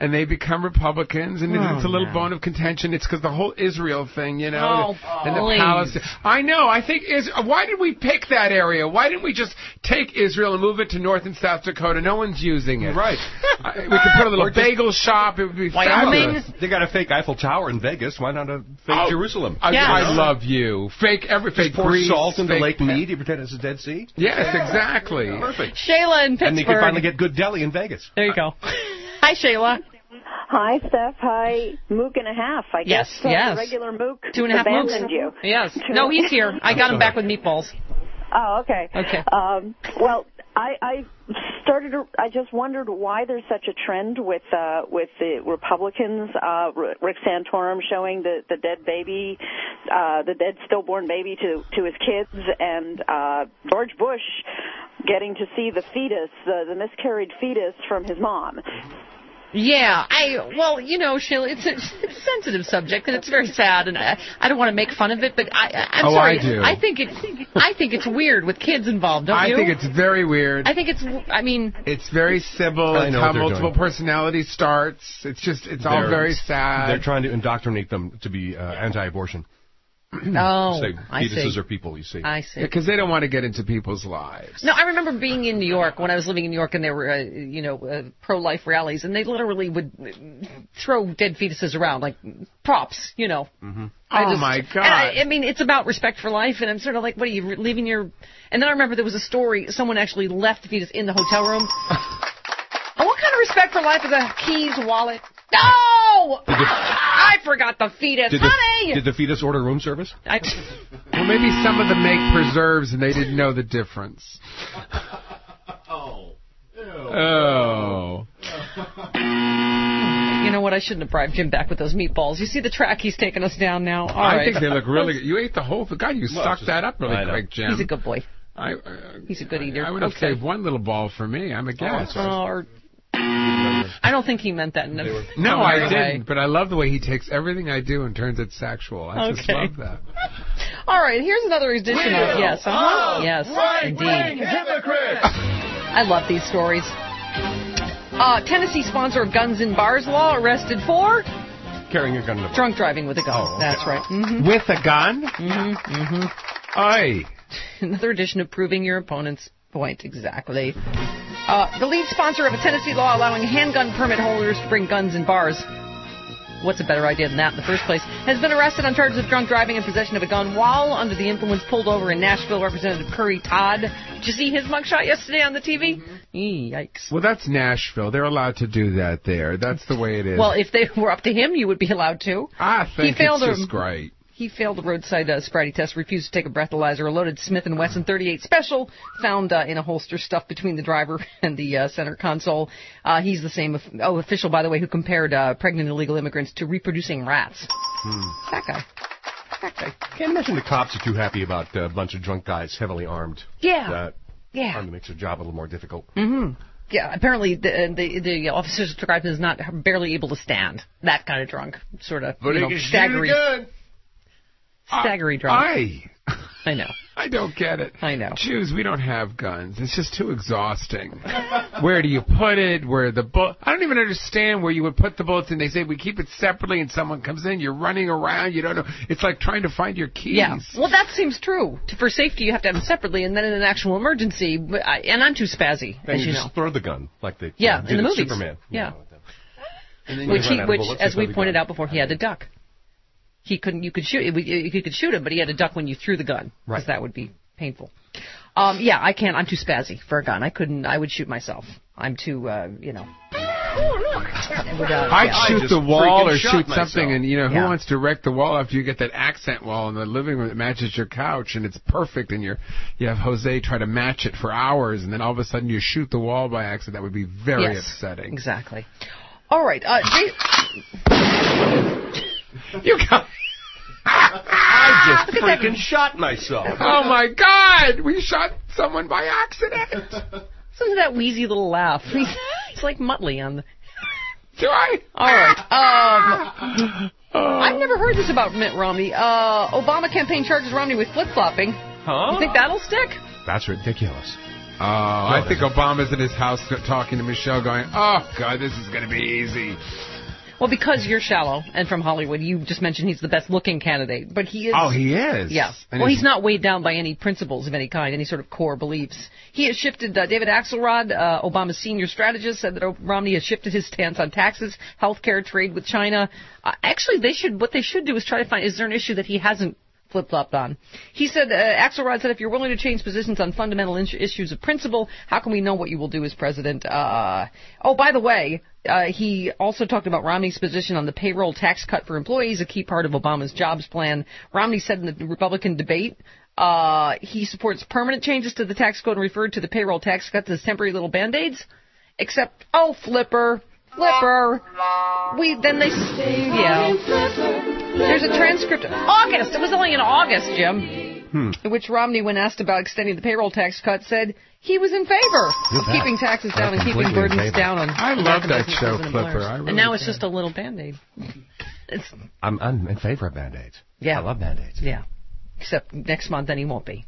and they become Republicans, and Oh, it's a little no. bone of contention. It's because the whole Israel thing, you know, Oh, and the please. Palestine. I know. I think is why did we pick that area? Why didn't we just take Israel and move it to North and South Dakota? No one's using it. Right. I, we could put a little Or just- bagel shop. It would be Wyoming. fabulous. They got a fake Eiffel Tower in Vegas. Why not a fake Oh, Jerusalem? I, Yes. I love you. Fake every fake Just pour Greece, salt into fake- Lake Mead. You pretend it's a Dead Sea. Yes, exactly. Perfect. Shayla in Pittsburgh. And you can finally get good deli in Vegas. There you go. Hi, Shayla. Hi, Steph. Hi, Mook and a half. I Yes, guess uh, yes. the regular Mook Two and a half abandoned mooks. you. Yes. No, he's here. I got him back with meatballs. Oh, okay. Okay. Um, well, I, I started. To, I just wondered why there's such a trend with uh, with the Republicans. Uh, R- Rick Santorum showing the, the dead baby, uh, the dead stillborn baby to to his kids, and uh, George Bush getting to see the fetus, the, the miscarried fetus from his mom. Yeah, I well, you know, Shayla, it's a, it's a sensitive subject and it's very sad, and I, I don't want to make fun of it, but I, I- I'm Oh, sorry. I do. I think it, I think it's weird with kids involved. Don't I you? think it's very weird. I think it's. I mean, It's very civil. I It's know how what they're multiple doing. personality starts. It's just, it's all They're- very sad. They're trying to indoctrinate them to be uh, anti-abortion. oh, Say I fetuses see. are people, you see. I see. Because they don't want to get into people's lives. No, I remember being in New York when I was living in New York, and there were, uh, you know, uh, pro-life rallies, and they literally would uh, throw dead fetuses around like props, you know. Mm-hmm. I Oh, just- my and God. I, I mean, it's about respect for life, and I'm sort of like, what are you leaving your? And then I remember there was a story. Someone actually left the fetus in the hotel room. And what kind of respect for life is a keys, wallet? No! Did the- I forgot the fetus, Did the, honey. did the fetus order room service? I, Well, maybe some of them make preserves and they didn't know the difference. Oh. Oh. you know what? I shouldn't have bribed Jim back with those meatballs. You see the track he's taking us down now. All I right. think they look really good. You ate the whole thing. God, you Well, sucked just- that up really I know. quick, Jim. He's a good boy. I, uh, He's a good eater. I would have Okay. saved one little ball for me. I'm a guest. Oh, or, I don't think he meant that. In a, No, in a I way. didn't. But I love the way he takes everything I do and turns it sexual. I just Okay. love that. All right, here's another edition of yes, uh-huh. of yes, right-wing indeed. hypocrites. I love these stories. Uh, Tennessee sponsor of guns in bars law arrested for Carrying a gun in the bar. drunk driving with a gun. Oh, okay. That's right. Mm-hmm. With a gun? Mm-hmm. Mm-hmm. Aye. Another edition of proving your opponent's point. Exactly. Uh, the lead sponsor of a Tennessee law allowing handgun permit holders to bring guns in bars. What's a better idea than that in the first place? Has been arrested on charges of drunk driving and possession of a gun while under the influence, pulled over in Nashville. Representative Curry Todd. Did you see his mugshot yesterday on the T V? Yikes. Well, that's Nashville. They're allowed to do that there. That's the way it is. Well, if they were up to him, you would be allowed to. I think he failed it's a- just great. He failed a roadside uh, sobriety test, refused to take a breathalyzer. A loaded Smith and Wesson thirty-eight Special found uh, in a holster stuffed between the driver and the uh, center console. Uh, he's the same of- oh, official, by the way, who compared uh, pregnant illegal immigrants to reproducing rats. Hmm. That guy. That guy. Can't imagine the cops are too happy about uh, a bunch of drunk guys heavily armed. Yeah. That Yeah. Armed makes their job a little more difficult. Mm-hmm. Yeah, apparently the the, the officers described him as not barely able to stand. That kind of drunk, sort of, But you he know, can shoot a staggery, gun. staggery drunk. Aye. I know. I don't get it. I know. Jews, we don't have guns. It's just too exhausting. Where do you put it? Where the bull? I don't even understand where you would put the bullets. And they say we keep it separately, and someone comes in. You're running around. You don't know. It's like trying to find your keys. Yeah. Well, that seems true. To- For safety, you have to have them separately, and then in an actual emergency, but I, and I'm too spazzy, And as you you just know. throw the gun like they Yeah, did in the at movies. Superman. you Yeah. know. And then you Which, run he, out of which, bullets, as you we throw the pointed gun. out before, he had to duck. He couldn't. You could shoot. You could shoot him, but he had to duck when you threw the gun, because Right. that would be painful. Um, yeah, I can't. I'm too spazzy for a gun. I couldn't. I would shoot myself. I'm too. Uh, you know. It would, uh, I'd yeah. shoot just the wall or freaking shot shoot something, myself. and you know who Yeah. wants to wreck the wall after you get that accent wall in the living room that matches your couch and it's perfect, and you're you have Jose try to match it for hours, and then all of a sudden you shoot the wall by accident. That would be very Yes, upsetting. Exactly. All right. Uh, Jay- You got. I just freaking shot myself. Oh my God! We shot someone by accident. Listen to that wheezy little laugh. He's, he's like Muttley on the. Do I? All right. Um, I've never heard this about Mitt Romney. Uh, Obama campaign charges Romney with flip flopping. Huh? You think that'll stick? That's ridiculous. Oh, I think Obama's in his house talking to Michelle going, oh, God, this is going to be easy. Well, because you're shallow and from Hollywood, you just mentioned he's the best-looking candidate. But he is... Oh, he is? Yeah. And well, he's, he's not weighed down by any principles of any kind, any sort of core beliefs. He has shifted... Uh, David Axelrod, uh, Obama's senior strategist, said that Romney has shifted his stance on taxes, health care, trade with China. Uh, actually, they should. what they should do is try to find... Is there an issue that he hasn't flip-flopped on? He said, uh, Axelrod said, if you're willing to change positions on fundamental in- issues of principle, how can we know what you will do as president? Uh, oh, by the way... Uh, he also talked about Romney's position on the payroll tax cut for employees, a key part of Obama's jobs plan. Romney said in the Republican debate uh, he supports permanent changes to the tax code and referred to the payroll tax cuts as temporary little Band-Aids. Except, oh, Flipper, Flipper. We then they yeah. There's a transcript. August. It was only in August, Jim. Hmm. In which Romney, when asked about extending the payroll tax cut, said he was in favor of keeping taxes down and keeping burdens down on. I love that show, Flipper. I really and now can. it's just a little Band-Aid. It's, I'm, I'm in favor of Band-Aids. Yeah. I love Band-Aids. Yeah. Except next month, then he won't be.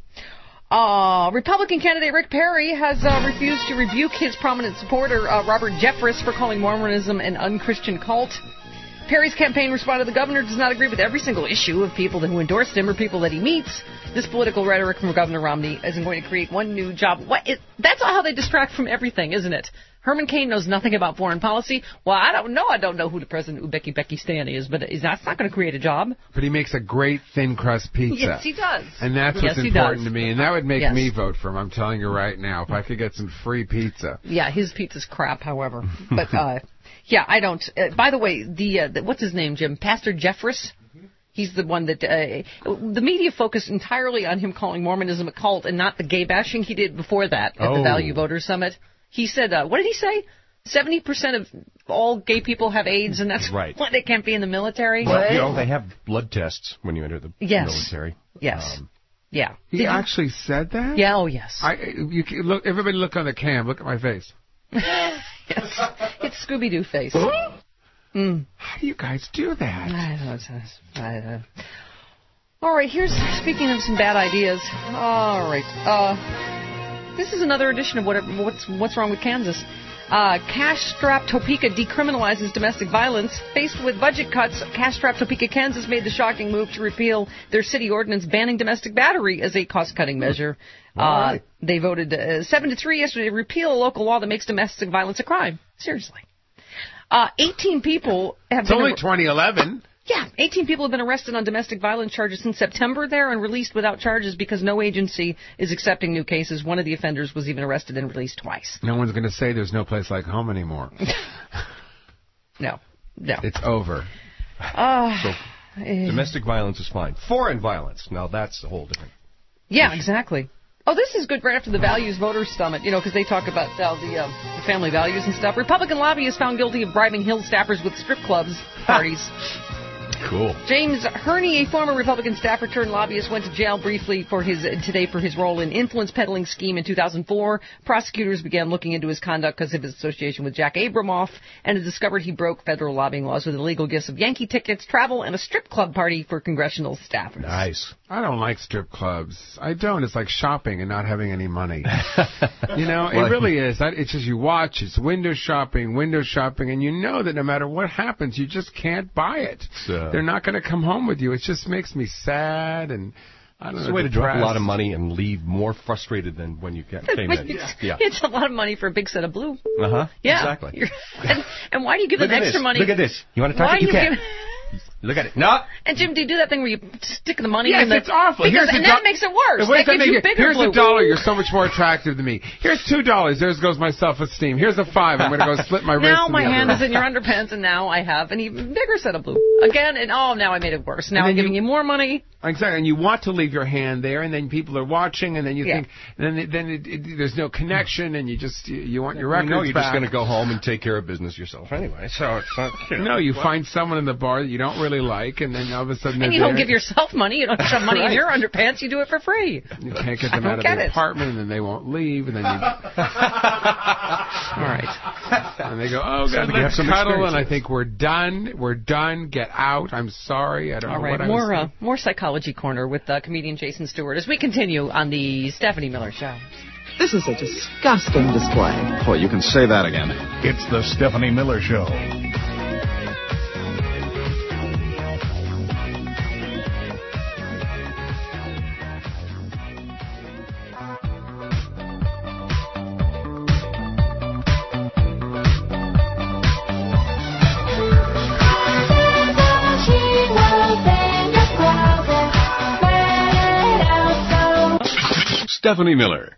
Uh, Republican candidate Rick Perry has uh, refused to rebuke his prominent supporter, uh, Robert Jeffress, for calling Mormonism an unchristian cult. Perry's campaign responded, the governor does not agree with every single issue of people who endorsed him or people that he meets. This political rhetoric from Governor Romney isn't going to create one new job. What? It, that's how they distract from everything, isn't it? Herman Cain knows nothing about foreign policy. Well, I don't know. I don't know who the president Ubeki Bekistan is, but is that's not going to create a job. But he makes a great thin crust pizza. Yes, he does. And that's yes, what's important to me. And that would make yes. me vote for him. I'm telling you right now, if I could get some free pizza. Yeah, his pizza's crap, however. But, uh, yeah, I don't. Uh, by the way, the, uh, the what's his name, Jim? Pastor Jeffress? He's the one that uh, the media focused entirely on him calling Mormonism a cult and not the gay bashing he did before that at oh. the Value Voters Summit. He said, uh, what did he say? seventy percent of all gay people have AIDS, and that's right. why they can't be in the military. Well, you know, they have blood tests when you enter the yes. military. Yes. Um, yeah. He Did actually you? said that? Yeah, oh, yes. I, you look. Everybody look on the cam. Look at my face. yes. It's Scooby-Doo face. mm. How do you guys do that? I don't know. I don't know. All right, here's, speaking of some bad ideas. All right. Uh, this is another edition of whatever, what's, what's Wrong with Kansas. Uh, cash-strapped Topeka decriminalizes domestic violence. Faced with budget cuts, cash-strapped Topeka, Kansas made the shocking move to repeal their city ordinance banning domestic battery as a cost-cutting measure. Right. Uh, they voted uh, seven to three yesterday to repeal a local law that makes domestic violence a crime. Seriously. Uh, eighteen people have it's been... only ar- twenty eleven. Yeah, eighteen people have been arrested on domestic violence charges since September there and released without charges because no agency is accepting new cases. One of the offenders was even arrested and released twice. No one's going to say there's no place like home anymore. no, no. It's over. Uh, so, domestic violence is fine. Foreign violence, now that's a whole different Yeah, issue. Exactly. Oh, this is good right after the Values Voters Summit, you know, because they talk about uh, the uh, family values and stuff. Republican lobbyists found guilty of bribing Hill staffers with strip clubs parties. Cool. James Herney, a former Republican staffer turned lobbyist, went to jail briefly for his today for his role in influence peddling scheme in two thousand four. Prosecutors began looking into his conduct because of his association with Jack Abramoff, and it discovered he broke federal lobbying laws with illegal gifts of Yankee tickets, travel, and a strip club party for congressional staffers. Nice. I don't like strip clubs. I don't. It's like shopping and not having any money. You know, it really is. It's just you watch. It's window shopping, window shopping, and you know that no matter what happens, you just can't buy it. So. They're not going to come home with you. It just makes me sad and I don't it's know. It's a way depressed. to drop a lot of money and leave more frustrated than when you get came in. It's, yeah. it's a lot of money for a big set of blue. Uh huh. Yeah. Exactly. And, and why do you give Look them at extra this. money? Look at this. You want to touch why it? You, you can. Give... Look at it. No. And Jim, do you do that thing where you stick the money yes, in the... it's awful. Because, Here's and the that do- makes it worse. Wait, that gives you bigger Here's blue. a dollar. You're so much more attractive than me. Here's two dollars. There goes my self-esteem. Here's a five. I'm going to go slip my wrist. Now in my the hand other. is in your underpants, and now I have an even bigger set of blue. Again, and oh, now I made it worse. Now I'm giving you, you more money. Exactly, and you want to leave your hand there, and then people are watching, and then you yeah. think, and then then it, it, there's no connection, and you just you, you want your records you know you're back. just going to go home and take care of business yourself anyway. So it's not. You know, no, you well. find someone in the bar that you don't really like, and then all of a sudden and you there. don't give yourself money. You don't shove money right. in your underpants. You do it for free. You can't get them out of the it. apartment, and then they won't leave, and then you. All right. And they go, oh God, let's cuddle, and I think we're done. We're done. Get out. I'm sorry. I don't all know right. what I more was uh, more psychology corner with uh, comedian Jason Stewart as we continue on the Stephanie Miller Show. This is a disgusting display. Boy, you can say that again. It's the Stephanie Miller Show. Stephanie Miller.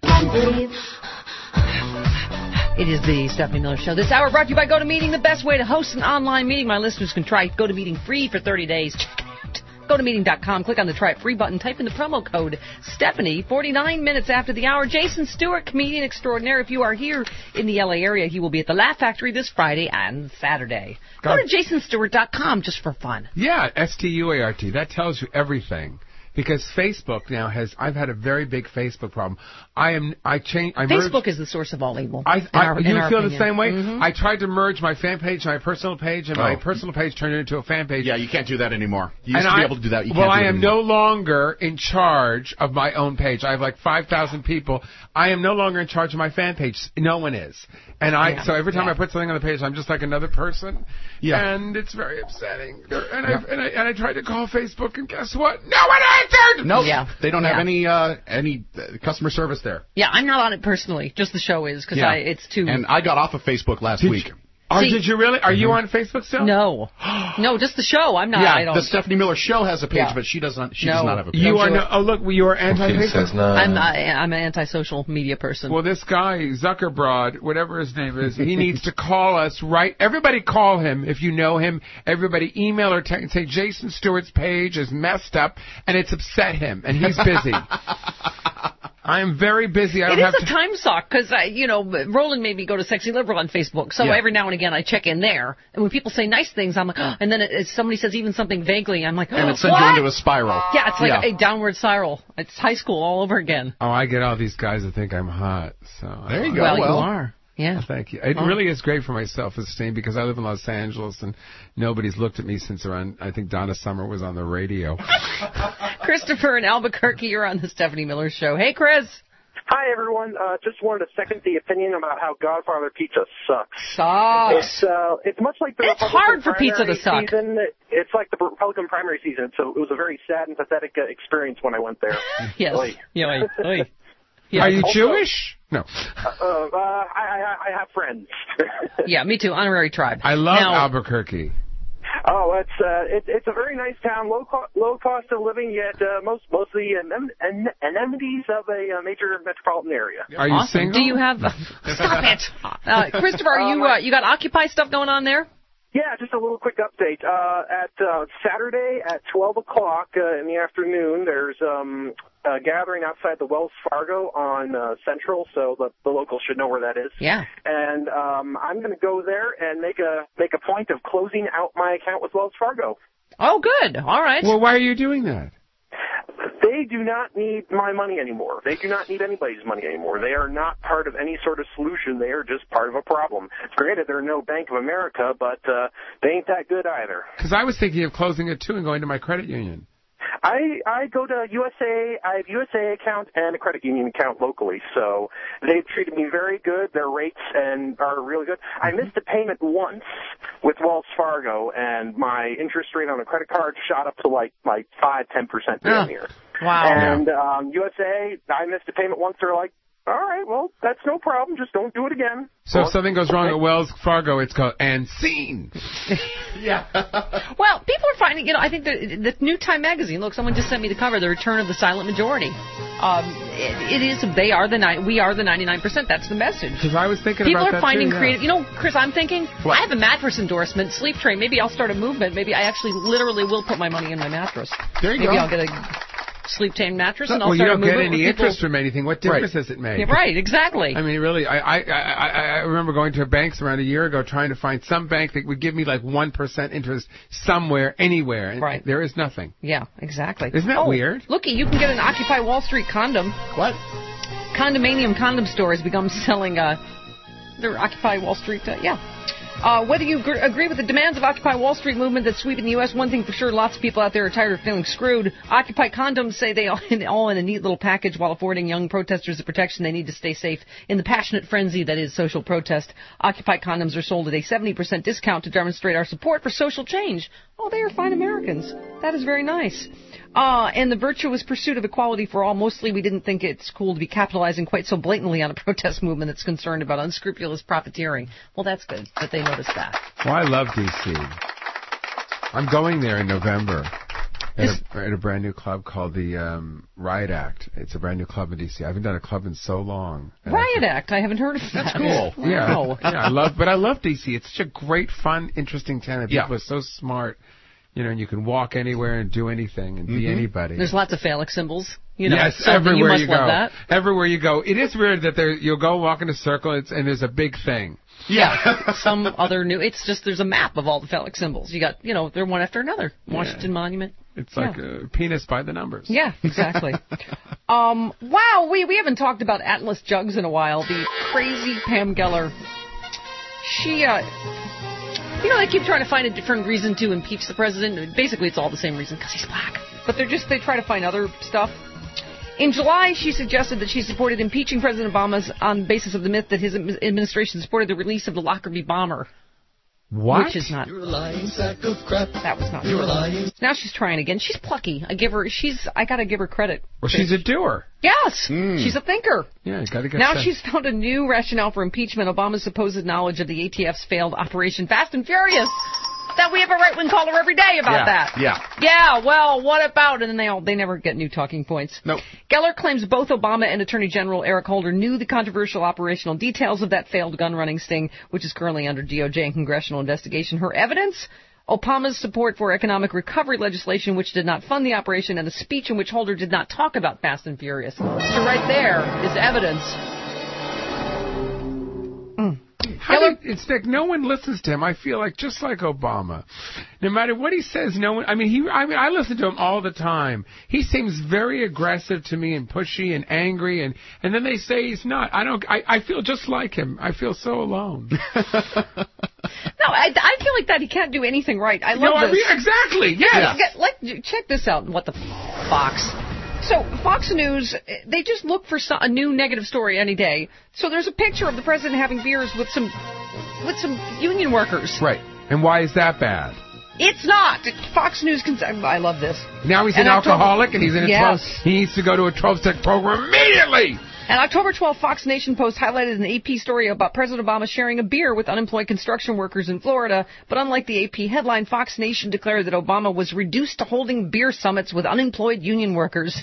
It is the Stephanie Miller Show. This hour brought to you by GoToMeeting, the best way to host an online meeting. My listeners can try GoToMeeting free for thirty days. Check it out. go to meeting dot com. Click on the Try It Free button. Type in the promo code Stephanie. forty-nine minutes after the hour, Jason Stewart, comedian extraordinaire. If you are here in the L A area, he will be at the Laugh Factory this Friday and Saturday. God. Go to jason stewart dot com just for fun. Yeah, S T U A R T. That tells you everything. Because Facebook now has, I've had a very big Facebook problem. I am, I change, I merged, Facebook is the source of all evil. I, I, our, you feel opinion. the same way? Mm-hmm. I tried to merge my fan page and my personal page, and oh. my personal page turned into a fan page. Yeah, you can't do that anymore. You used and to be I, able to do that. You well, can't do I it am anymore. no longer in charge of my own page. I have like five thousand people. I am no longer in charge of my fan page. No one is. And I, yeah. so every time yeah. I put something on the page, I'm just like another person. Yeah. And it's very upsetting. And, yeah. I, and, I, and I tried to call Facebook, and guess what? No one answered! Nope. Yeah. They don't yeah. have any uh, any uh, customer service there. Yeah, I'm not on it personally. Just the show is, because yeah. it's too... And I got off of Facebook last did week. You, oh, See, did you really? Are mm-hmm. you on Facebook still? No. No, just the show. I'm not. Yeah, I don't. the Stephanie Miller Show has a page, yeah. but she does not. She no. does not have a page. You are no, oh, look, you are anti-Facebook? No. I'm, I, I'm an anti-social media person. Well, this guy, Zuckerbrod, whatever his name is, he needs to call us, right? Everybody call him if you know him. Everybody email or text and say, Jason Stewart's page is messed up, and it's upset him, and he's busy. I am very busy. I don't it have is a to... time suck, because, you know, Roland made me go to Sexy Liberal on Facebook, so yeah. every now and again I check in there, and when people say nice things, I'm like, oh, and then it, it, somebody says even something vaguely, I'm like, oh, and it sends what? you into a spiral. Yeah, it's like yeah. a downward spiral. It's high school all over again. Oh, I get all these guys that think I'm hot, so... There you go. Well, well you are. Yeah. Thank you. It oh. really is great for my self-esteem because I live in Los Angeles and nobody's looked at me since around, I think Donna Summer was on the radio. Christopher in Albuquerque, you're on the Stephanie Miller Show. Hey, Chris. Hi, everyone. Uh, just wanted to second the opinion about how Godfather Pizza sucks. Sucks. It's, uh, it's much like the it's Republican hard for pizza to suck. Season. It's like the Republican primary season, so it was a very sad and pathetic uh, experience when I went there. Yes. Oy. Yeah, oy. Oy. Yeah. Are you also, Jewish? No. Uh, uh, I, I, I have friends. Yeah, me too. Honorary tribe. I love now, Albuquerque. Oh, it's uh, it, it's a very nice town, low co- low cost of living, yet uh, most most of the anem- an- amenities of a uh, major metropolitan area. Are you awesome. single? Do you have? Stop it, uh, Christopher. Are you uh, you got Occupy stuff going on there? Yeah, just a little quick update. Uh, at uh, Saturday at twelve o'clock uh, in the afternoon, there's um, a gathering outside the Wells Fargo on uh, Central, so the, the locals should know where that is. Yeah. And um, I'm going to go there and make a make a point of closing out my account with Wells Fargo. Oh, good. All right. Well, why are you doing that? They do not need my money anymore. They do not need anybody's money anymore. They are not part of any sort of solution. They are just part of a problem. Granted, they're no Bank of America, but uh, they ain't that good either. Because I was thinking of closing it, too, and going to my credit union. I I go to U S A. I have U S A account and a credit union account locally, so they've treated me very good. Their rates and are really good. I missed a payment once with Wells Fargo, and my interest rate on a credit card shot up to like like five ten percent down here. Wow. And um, U S A, I missed a payment once. They're like, all right, well, that's no problem. Just don't do it again. So well, if something goes wrong at Wells Fargo, it's called and scene. Yeah. Well, people are finding, you know, I think the, the New Time magazine, look, someone just sent me the cover, The Return of the Silent Majority. Um, it, it is, they are the, ni- we are the ninety-nine percent. That's the message. Because I was thinking people about are that finding too, yeah. creative, you know, Chris, I'm thinking, what? I have a mattress endorsement, Sleep Train. Maybe I'll start a movement. Maybe I actually literally will put my money in my mattress. There you Maybe go. I'll get a Sleep Train mattress, and I'll well, start you a don't get movement any where people... interest from anything. What difference right. does it make? Yeah, right, exactly. I mean, really, I, I I I remember going to banks around a year ago trying to find some bank that would give me like one percent interest somewhere, anywhere. And right. There is nothing. Yeah, exactly. Isn't that oh, weird? Looky, you can get an Occupy Wall Street condom. What? Condomanium condom store has begun selling uh, their Occupy Wall Street. Uh, yeah. Uh, whether you gr- agree with the demands of Occupy Wall Street movement that's sweeping the U S, one thing for sure, lots of people out there are tired of feeling screwed. Occupy condoms say they all in, all in a neat little package while affording young protesters the protection they need to stay safe in the passionate frenzy that is social protest. Occupy condoms are sold at a seventy percent discount to demonstrate our support for social change. Oh, they are fine Americans. That is very nice. Uh, and the virtuous pursuit of equality for all. Mostly we didn't think it's cool to be capitalizing quite so blatantly on a protest movement that's concerned about unscrupulous profiteering. Well, that's good that they noticed that. Well, I love D C. I'm going there in November at a, at a brand new club called the um, Riot Act. It's a brand new club in D C. I haven't done a club in so long. Riot Act? I haven't heard of that. That's cool. Wow. Yeah, yeah, I love, but I love D C. It's such a great, fun, interesting town. People Yeah. are so smart. You know, and you can walk anywhere and do anything and be Mm-hmm. anybody. There's lots of phallic symbols. You know, yes, so everywhere you, must you love go. That. Everywhere you go. It is weird that there you'll go walk in a circle and, it's, and there's a big thing. Yeah, some other new. It's just there's a map of all the phallic symbols. You got, you know, they're one after another. Washington Yeah. Monument. It's Yeah. like a penis by the numbers. Yeah, exactly. um, wow, we we haven't talked about Atlas Jugs in a while. The crazy Pam Geller. She, uh, you know, they keep trying to find a different reason to impeach the president. Basically, it's all the same reason because he's black. But they're just they try to find other stuff. In July, she suggested that she supported impeaching President Obama on the basis of the myth that his administration supported the release of the Lockerbie bomber. What? Which is not. You're a lying sack of crap. That was not. You're true. lying. Now she's trying again. She's plucky. I give her. She's. I gotta give her credit. Well, she's a doer. Yes, Mm. she's a thinker. Yeah, you gotta get Now that. she's found a new rationale for impeachment: Obama's supposed knowledge of the A T F's failed Operation Fast and Furious. That we have a right-wing caller every day about Yeah, that. yeah. Yeah. Well, what about? And then they all they never get new talking points. Nope. Geller claims both Obama and Attorney General Eric Holder knew the controversial operational details of that failed gun-running sting, which is currently under D O J and congressional investigation. Her evidence? Obama's support for economic recovery legislation, which did not fund the operation, and a speech in which Holder did not talk about Fast and Furious. So right there is evidence. Mm. How do, it's like no one listens to him. I feel like just like Obama, no matter what he says, no one. I mean, he. I mean, I listen to him all the time. He seems very aggressive to me and pushy and angry, and and then they say he's not. I don't. I, I feel just like him. I feel so alone. No, I, I feel like that he can't do anything right. I love no, I this. mean, exactly. Yes. Yeah. Let, check this out. What the f- Fox. So Fox News, they just look for some, a new negative story any day. So there's a picture of the president having beers with some with some union workers. Right. And why is that bad? It's not. Fox News can. I love this. Now he's And an October- alcoholic and he's in a Yes. twelve. He needs to go to a twelve-step program immediately. An October twelfth Fox Nation post highlighted an A P story about President Obama sharing a beer with unemployed construction workers in Florida. But unlike the A P headline, Fox Nation declared that Obama was reduced to holding beer summits with unemployed union workers,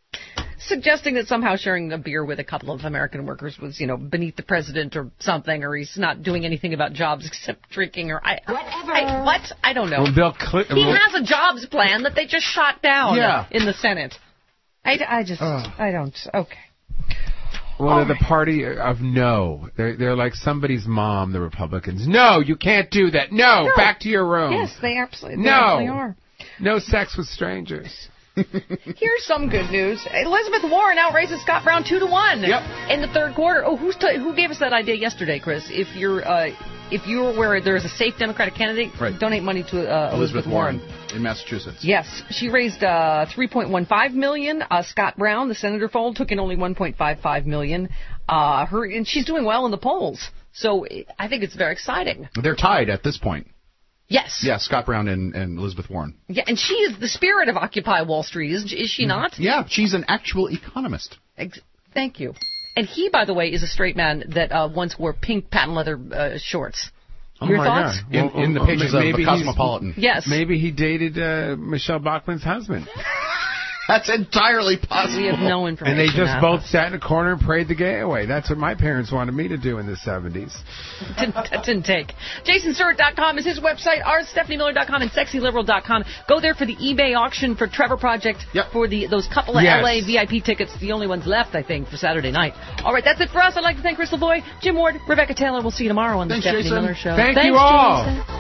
suggesting that somehow sharing a beer with a couple of American workers was, you know, beneath the president or something, or he's not doing anything about jobs except drinking, or I, Whatever. I what? I don't know. Well, Bill Cl- he has a jobs plan that they just shot down Yeah. in the Senate. I, I just, Ugh. I don't, okay. Well, they're the party of no. They're they're like somebody's mom, the Republicans. No, you can't do that. No, No. back to your room. Yes, they absolutely, they No. absolutely are. No sex with strangers. Here's some good news. Elizabeth Warren outraises Scott Brown two to one Yep. in the third quarter. Oh, who's t- who gave us that idea yesterday, Chris? If you're uh, if you're where there's a safe Democratic candidate, Right. donate money to uh, Elizabeth Warren in Massachusetts. Yes, she raised uh, three point one five million. Uh, Scott Brown, the senator fold, took in only one point five five million. Uh, her and she's doing well in the polls, so I think it's very exciting. They're tied at this point. Yes. Yeah, Scott Brown and, and Elizabeth Warren. Yeah, and she is the spirit of Occupy Wall Street, is, is she not? Yeah, she's an actual economist. Ex- Thank you. And he, by the way, is a straight man that uh, once wore pink patent leather uh, shorts. Oh Your my thoughts? God. In- in the pages of the maybe he's- Cosmopolitan. Yes. Maybe he dated uh, Michelle Bachmann's husband. That's entirely possible. We have no information. And they just now. both sat in a corner and prayed the gay away. That's what my parents wanted me to do in the seventies. didn't, that didn't take. Jason Stewart dot com is his website. Ours, Stephanie Miller dot com and Sexy Liberal dot com. Go there for the eBay auction for Trevor Project Yep. for the those couple of Yes. L A V I P tickets, the only ones left, I think, for Saturday night. All right, that's it for us. I'd like to thank Chris Lavoie, Jim Ward, Rebecca Taylor. We'll see you tomorrow on the Thanks, Stephanie Jason. Miller Show. Thank Thanks, you all. Jason.